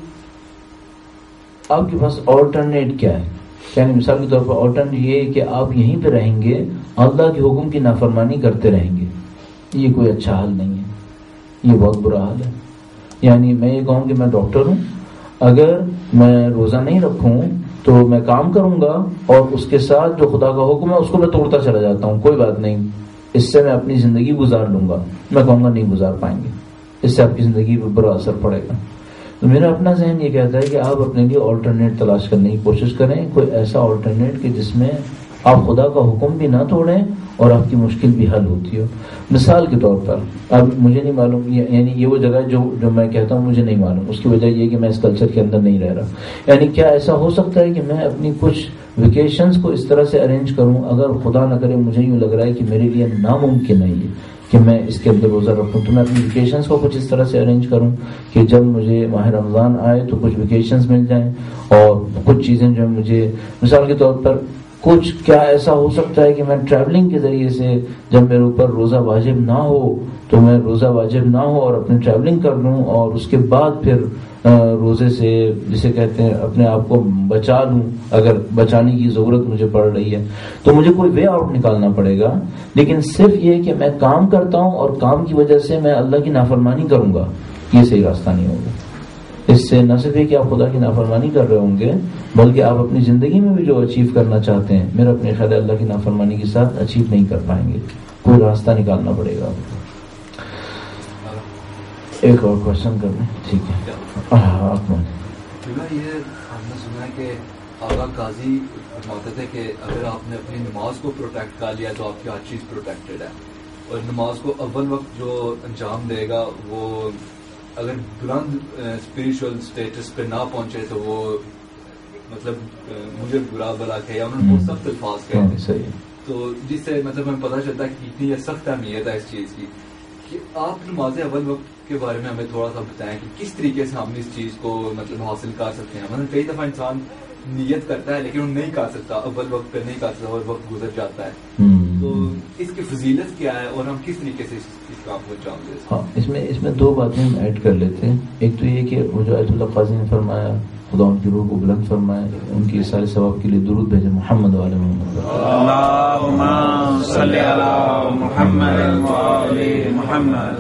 آپ کے پاس آلٹرنیٹ کیا ہے. یعنی مثال کے طور پر آلٹرنیٹ یہ ہے کہ آپ یہیں پہ رہیں گے، اللہ کے حکم کی نافرمانی کرتے رہیں گے. یہ کوئی اچھا حال نہیں ہے، یہ بہت برا حال ہے. یعنی میں یہ کہوں کہ میں ڈاکٹر ہوں، اگر میں روزہ نہیں رکھوں تو میں کام کروں گا اور اس کے ساتھ جو خدا کا حکم ہے اس کو میں توڑتا چلا جاتا ہوں، کوئی بات نہیں، اس سے میں اپنی زندگی گزار لوں گا. میں کہوں گا نہیں گزار پائیں گے، اس سے آپ کی زندگی پر برا اثر پڑے گا. تو میرا اپنا ذہن یہ کہتا ہے کہ آپ اپنے لیے آلٹرنیٹ تلاش کرنے کی کوشش کریں، کوئی ایسا آلٹرنیٹ کہ جس میں آپ خدا کا حکم بھی نہ توڑیں اور آپ کی مشکل بھی حل ہوتی ہو. مثال کے طور پر اب مجھے نہیں معلوم، یعنی یہ وہ جگہ جو جو میں کہتا ہوں مجھے نہیں معلوم، اس کی وجہ یہ کہ میں اس کلچر کے اندر نہیں رہ رہا. یعنی کیا ایسا ہو سکتا ہے کہ میں اپنی کچھ ویکیشنز کو اس طرح سے ارینج کروں، اگر خدا نہ کرے مجھے یوں لگ رہا ہے کہ میرے لیے ناممکن ہے یہ کہ میں اس کے اندر روزہ رکھوں، تو میں اپنی ویکیشنز کو کچھ اس طرح سے ارینج کروں کہ جب مجھے ماہ رمضان آئے تو کچھ ویکیشنز مل جائیں، اور کچھ چیزیں جو مجھے مثال کے طور پر کچھ کیا ایسا ہو سکتا ہے کہ میں ٹریولنگ کے ذریعے سے جب میرے اوپر روزہ واجب نہ ہو تو میں روزہ واجب نہ ہو اور اپنی ٹریولنگ کر لوں، اور اس کے بعد پھر روزے سے جسے کہتے ہیں اپنے آپ کو بچا لوں اگر بچانے کی ضرورت مجھے پڑ رہی ہے. تو مجھے کوئی وے آؤٹ نکالنا پڑے گا. لیکن صرف یہ کہ میں کام کرتا ہوں اور کام کی وجہ سے میں اللہ کی نافرمانی کروں گا، یہ صحیح راستہ نہیں ہوگا. اس سے نہ صرف یہ کہ آپ خدا کی نافرمانی کر رہے ہوں گے بلکہ آپ اپنی زندگی میں بھی جو اچیو کرنا چاہتے ہیں میرا اپنے خیال اللہ کی نافرمانی کے ساتھ اچیو نہیں کر پائیں گے. کوئی راستہ نکالنا پڑے گا آپ کو. ایک اور کوشچن کر لیں. ٹھیک ہے آپ یہ ہم نے سنا ہے کہ آغا قاضی فرماتے تھے کہ اگر آپ نے اپنی نماز کو پروٹیکٹ کر لیا تو آپ کی ہر چیز پروٹیکٹڈ ہے، اور نماز کو اول وقت جو انجام دے گا وہ اگر بلند اسپریچول اسٹیٹس پہ نہ پہنچے تو وہ مطلب مجھے برا بلا کہے یا انہوں نے بہت سخت الفاظ کہے تھے، تو جس سے مطلب ہمیں پتہ چلتا ہے کہ کتنی یہ سخت اہمیت ہے اس چیز کی. کہ آپ نماز اول وقت کے بارے میں ہمیں تھوڑا سا بتائیں کہ کس طریقے سے ہم اس چیز کو مطلب حاصل کر سکتے ہیں. مطلب کئی دفعہ انسان نیت کرتا ہے لیکن وہ نہیں کر سکتا، اول وقت پہ نہیں کر سکتا اور وقت گزر جاتا ہے. تو اس کی فضیلت کیا ہے اور ہم کس طریقے سے اس, اس کام کو انجام دے سکتے ہیں؟ ہاں اس میں اس میں دو باتیں ہم ایڈ کر لیتے ہیں. ایک تو یہ کہ وہ جو آیت اللہ قاضی نے فرمایا خدا ان کی روح کو بلند فرمائے، ان کی سارے ثواب کے لیے درود بھیجے محمد وعلی محمد اللہم صلی علی محمد وعلی محمد.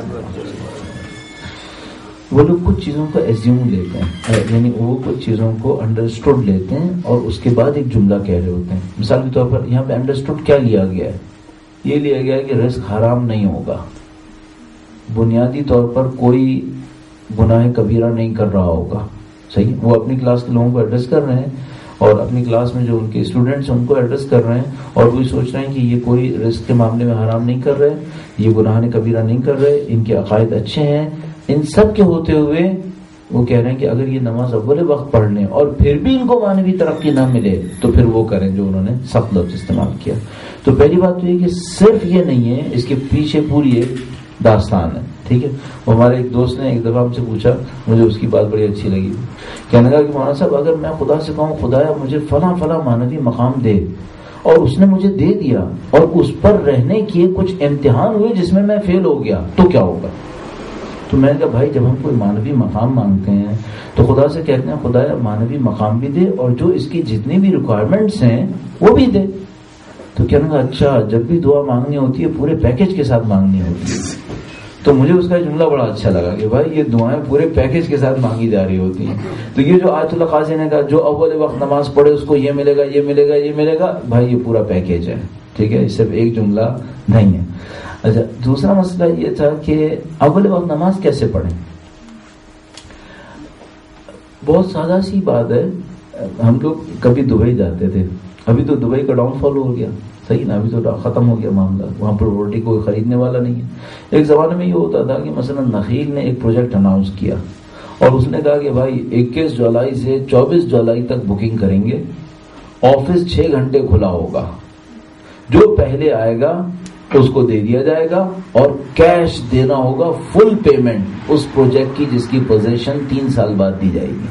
وہ لوگ کچھ چیزوں کو ایزیوم لیتے ہیں، یعنی وہ کچھ چیزوں کو انڈرسٹوڈ لیتے ہیں اور اس کے بعد ایک جملہ کہہ رہے ہوتے ہیں. مثال کے طور پر یہاں پہ انڈرسٹوڈ کیا لیا گیا ہے؟ یہ لیا گیا ہے کہ رزق حرام نہیں ہوگا، بنیادی طور پر کوئی گناہ کبیرہ نہیں کر رہا ہوگا. صحیح، وہ اپنی کلاس کے لوگوں کو ایڈریس کر رہے ہیں اور اپنی کلاس میں جو ان کے اسٹوڈنٹس ہیں ان کو ایڈریس کر رہے ہیں اور وہی سوچ رہے ہیں کہ یہ کوئی رزق کے معاملے میں حرام نہیں کر رہے, یہ گناہ کبیرہ نہیں کر رہے, ان کے عقائد اچھے ہیں. ان سب کے ہوتے ہوئے وہ کہہ رہے ہیں کہ اگر یہ نماز اول وقت پڑھ لیں اور پھر بھی ان کو معنوی ترقی نہ ملے تو پھر وہ کریں جو انہوں نے سخت لفظ استعمال کیا. تو پہلی بات تو یہ کہ صرف یہ نہیں ہے, اس کے پیچھے پوری ایک داستان ہے. ٹھیک ہے, ہمارے ایک دوست نے ایک دفعہ ہم سے پوچھا, مجھے اس کی بات بڑی اچھی لگی. کہنے لگا کہ مولانا صاحب اگر میں خدا سے کہوں خدایا مجھے فلاں فلاں معنوی مقام دے, اور اس نے مجھے دے دیا اور اس پر رہنے کے کچھ امتحان ہوئے جس میں میں فیل ہو گیا تو کیا ہوگا؟ تو میں نے کہا بھائی جب ہم کوئی معنوی مقام مانگتے ہیں تو خدا سے کہتے ہیں خدایا معنوی مقام بھی دے اور جو اس کی جتنی بھی ریکوائرمنٹس ہیں وہ بھی دے. تو کہنے لگا اچھا جب بھی دعا مانگنی ہوتی ہے پورے پیکج کے ساتھ مانگنی ہوتی ہے. تو مجھے اس کا جملہ بڑا اچھا لگا کہ بھائی یہ دعائیں پورے پیکج کے ساتھ مانگی جا رہی ہوتی ہیں. تو یہ جو آیت اللہ قاضی نے کہا جو اول وقت نماز پڑھے اس کو یہ ملے گا یہ ملے گا یہ ملے گا, بھائی یہ پورا پیکج ہے. ٹھیک ہے, صرف ایک جملہ نہیں ہے. اچھا دوسرا مسئلہ یہ تھا کہ اول وقت نماز کیسے پڑھیں. بہت سادہ سی بات ہے. ہم لوگ کبھی دبئی جاتے تھے, ابھی تو دبئی کا ڈاؤن فال ہو گیا, صحیح نا, ابھی تو ختم ہو گیا معاملہ, وہاں پر روٹی کوئی خریدنے والا نہیں ہے. ایک زمانے میں یہ ہوتا تھا کہ مثلا نخیل نے ایک پروجیکٹ اناؤنس کیا اور اس نے کہا کہ بھائی اکیس جولائی سے چوبیس جولائی تک بکنگ کریں گے, آفس چھ گھنٹے کھلا ہوگا, جو پہلے آئے گا اس کو دے دیا جائے گا اور کیش دینا ہوگا, فل پیمنٹ اس پروجیکٹ کی جس کی پوزیشن تین سال بعد دی جائے گی.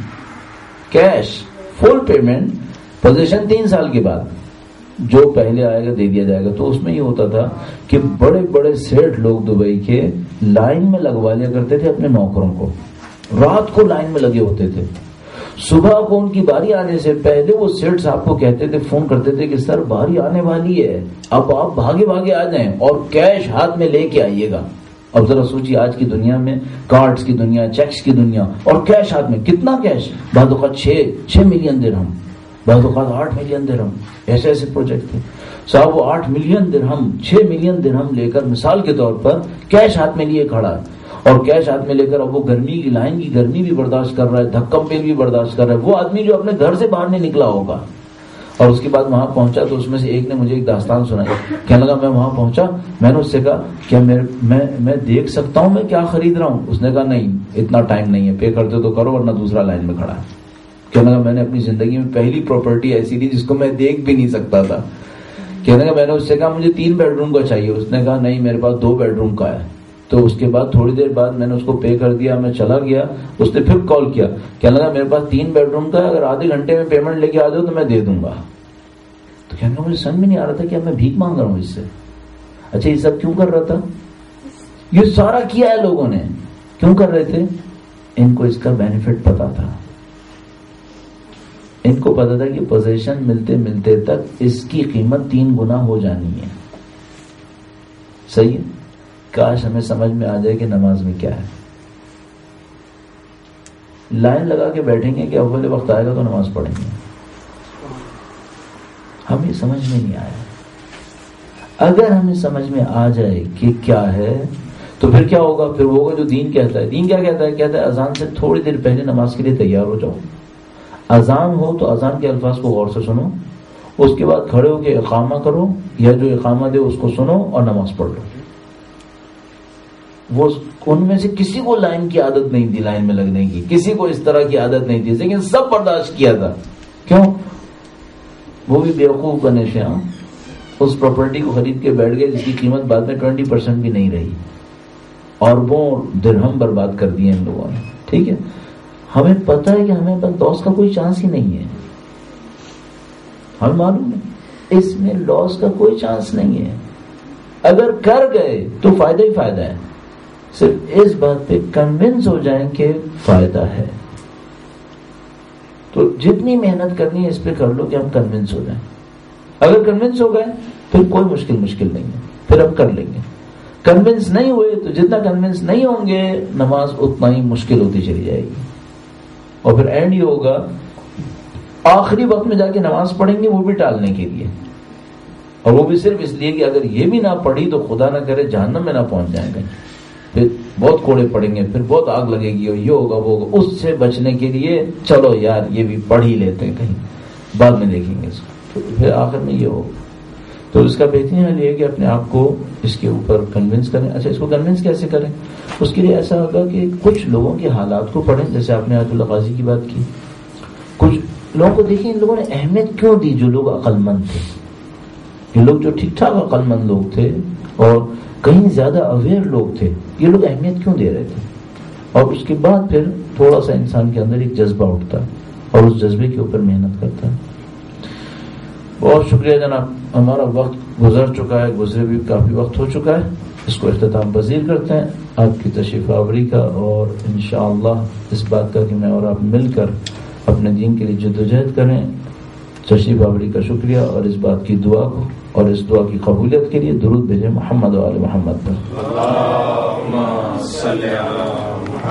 کیش فل پیمنٹ, پوزیشن تین سال کے بعد, جو پہلے آئے گا دے دیا جائے گا. تو اس میں یہ ہوتا تھا کہ بڑے بڑے سیٹ لوگ دبئی کے لائن میں لگوا لیا کرتے تھے اپنے نوکروں کو, رات کو لائن میں لگے ہوتے تھے. صبح کو ان کی باری آنے سے پہلے وہ سیٹ صاحب کو کہتے تھے, فون کرتے تھے کہ سر باری آنے والی ہے, اب آپ بھاگے بھاگے آ جائیں اور کیش ہاتھ میں لے کے آئیے گا. اب ذرا سوچیے آج کی دنیا میں کارڈز کی دنیا, چیکس کی دنیا اور کیش ہاتھ میں, کتنا کیش, بعض اوقات چھ چھ ملین درہم, بعض اوقات آٹھ ملین درہم, ایسے ایسے پروجیکٹ تھے صاحب. وہ آٹھ ملین درہم چھ ملین درہم لے کر مثال کے طور پر کیش ہاتھ میں لیے کھڑا ہے, اور کیش ہاتھ میں لے کر اب وہ گرمی کی لائن کی گرمی بھی برداشت کر رہا ہے, دھکم پہ بھی برداشت کر رہا ہے. وہ آدمی جو اپنے گھر سے باہر نہیں نکلا ہوگا. اور اس کے بعد وہاں پہنچا تو اس میں سے ایک نے مجھے ایک داستان سنائی. کہنے لگا میں وہاں پہنچا, میں نے اس سے کہا کیا میں میں دیکھ سکتا ہوں میں کیا خرید رہا ہوں؟ اس نے کہا نہیں اتنا ٹائم نہیں ہے, پے کرتے تو کرو ورنہ دوسرا لائن میں کھڑا ہے. کہنے لگا میں نے اپنی زندگی میں پہلی پراپرٹی ایسی تھی جس کو میں دیکھ بھی نہیں سکتا تھا. کہنے لگا میں نے اس سے کہا مجھے تین بیڈ روم کا چاہیے. اس نے کہا نہیں میرے پاس دو بیڈ روم کا ہے. تو اس کے بعد تھوڑی دیر بعد میں نے اس کو پے کر دیا, میں چلا گیا. اس نے پھر کال کیا, کہنے لگا میرے پاس تین بیڈ روم کا ہے, اگر آدھے گھنٹے میں پیمنٹ لے کے آ جاؤ تو میں دے دوں گا. تو کہنے لگا مجھے سمجھ میں نہیں آ رہا تھا کہ میں بھیک مانگ رہا ہوں اس سے. اچھا یہ سب کیوں کر رہا تھا؟ یہ سارا کیا ہے لوگوں نے, کیوں کر رہے تھے؟ ان کو اس کا بینیفٹ پتا تھا. ان کو پتا تھا کہ پوزیشن ملتے ملتے تک اس کی قیمت تین گنا ہو جانی ہے. صحیح ہے. کاش ہمیں سمجھ میں آ جائے کہ نماز میں کیا ہے. لائن لگا کے بیٹھیں گے کہ اول وقت آئے گا تو نماز پڑھیں گے. ہمیں سمجھ میں نہیں آیا. اگر ہمیں سمجھ میں آ جائے کہ کیا ہے تو پھر کیا ہوگا؟ پھر وہ ہوگا جو دین کہتا ہے. دین کیا کہتا ہے؟ کہتا ہے اذان سے تھوڑی دیر پہلے نماز کے لیے تیار ہو جاؤ. اذان ہو تو اذان کے الفاظ کو غور سے سنو, اس کے بعد کھڑے ہو کے اقامہ کرو یا جو اقامہ دے اس کو سنو اور نماز پڑھ لو. وہ ان میں سے کسی کو لائن کی عادت نہیں تھی, لائن میں لگنے کی کسی کو اس طرح کی عادت نہیں تھی, لیکن سب برداشت کیا تھا. کیوں؟ وہ بھی بیوقوف بنے تھے. ہاں اس پراپرٹی کو خرید کے بیٹھ گئے جس کی قیمت بعد میں ٹوینٹی پرسینٹ بھی نہیں رہی, اور وہ درہم برباد کر دیے ان لوگوں نے. ٹھیک ہے, ہمیں پتہ ہے کہ ہمیں بس لاس کا کوئی چانس ہی نہیں ہے. ہمیں معلوم ہے اس میں لاس کا کوئی چانس نہیں ہے. اگر کر گئے تو فائدہ ہی فائدہ ہے. صرف اس بات پہ کنونس ہو جائیں کہ فائدہ ہے, تو جتنی محنت کرنی ہے اس پہ کر لو کہ ہم کنونس ہو جائیں. اگر کنونس ہو گئے پھر کوئی مشکل مشکل نہیں ہے, پھر ہم کر لیں گے. کنونس نہیں ہوئے تو جتنا کنونس نہیں ہوں گے نماز اتنا ہی مشکل ہوتی چلی جائے گی, اور پھر اینڈ یہ ہوگا آخری وقت میں جا کے نماز پڑھیں گے وہ بھی ٹالنے کے لیے, اور وہ بھی صرف اس لیے کہ اگر یہ بھی نہ پڑھی تو خدا نہ کرے جہنم میں نہ پہنچ جائیں گے, پھر بہت کوڑے پڑیں گے, پھر بہت آگ لگے گی, اور یہ ہوگا وہ ہوگا. اس سے بچنے کے لیے چلو یار یہ بھی پڑھ ہی لیتے ہیں کہیں. بعد میں دیکھیں گے اس کو. تو پھر آخر میں یہ ہو. تو اس کا بہترین حل یہ ہے کہ اپنے آپ کو اس کے اوپر کنونس کریں. اچھا اس کو کنونس کیسے کریں؟ اس کے لیے ایسا ہوگا کہ کچھ لوگوں کے حالات کو پڑھیں, جیسے آپ نے آیت اللہ قاضی کی بات کی. کچھ لوگوں کو دیکھیں ان لوگوں نے اہمیت کیوں دی, جو لوگ عقل مند تھے, یہ لوگ جو ٹھیک ٹھاک عقل مند لوگ تھے اور کہیں زیادہ اویئر لوگ تھے, یہ لوگ اہمیت کیوں دے رہے تھے. اور اس کے بعد پھر تھوڑا سا انسان کے اندر ایک جذبہ اٹھتا ہے اور اس جذبے کے اوپر محنت کرتا ہے. بہت شکریہ جناب, ہمارا وقت گزر چکا ہے, گزرے بھی کافی وقت ہو چکا ہے. اس کو اختتام پذیر کرتے ہیں آپ کی تشریف آوری کا, اور انشاءاللہ اس بات کا کہ میں اور آپ مل کر اپنے دین کے لیے جدوجہد کریں. تشریف آوری کا شکریہ, اور اس بات کی دعا کو اور اس دعا کی قبولیت کے لیے درود بھیجیں محمد و آل محمد پر.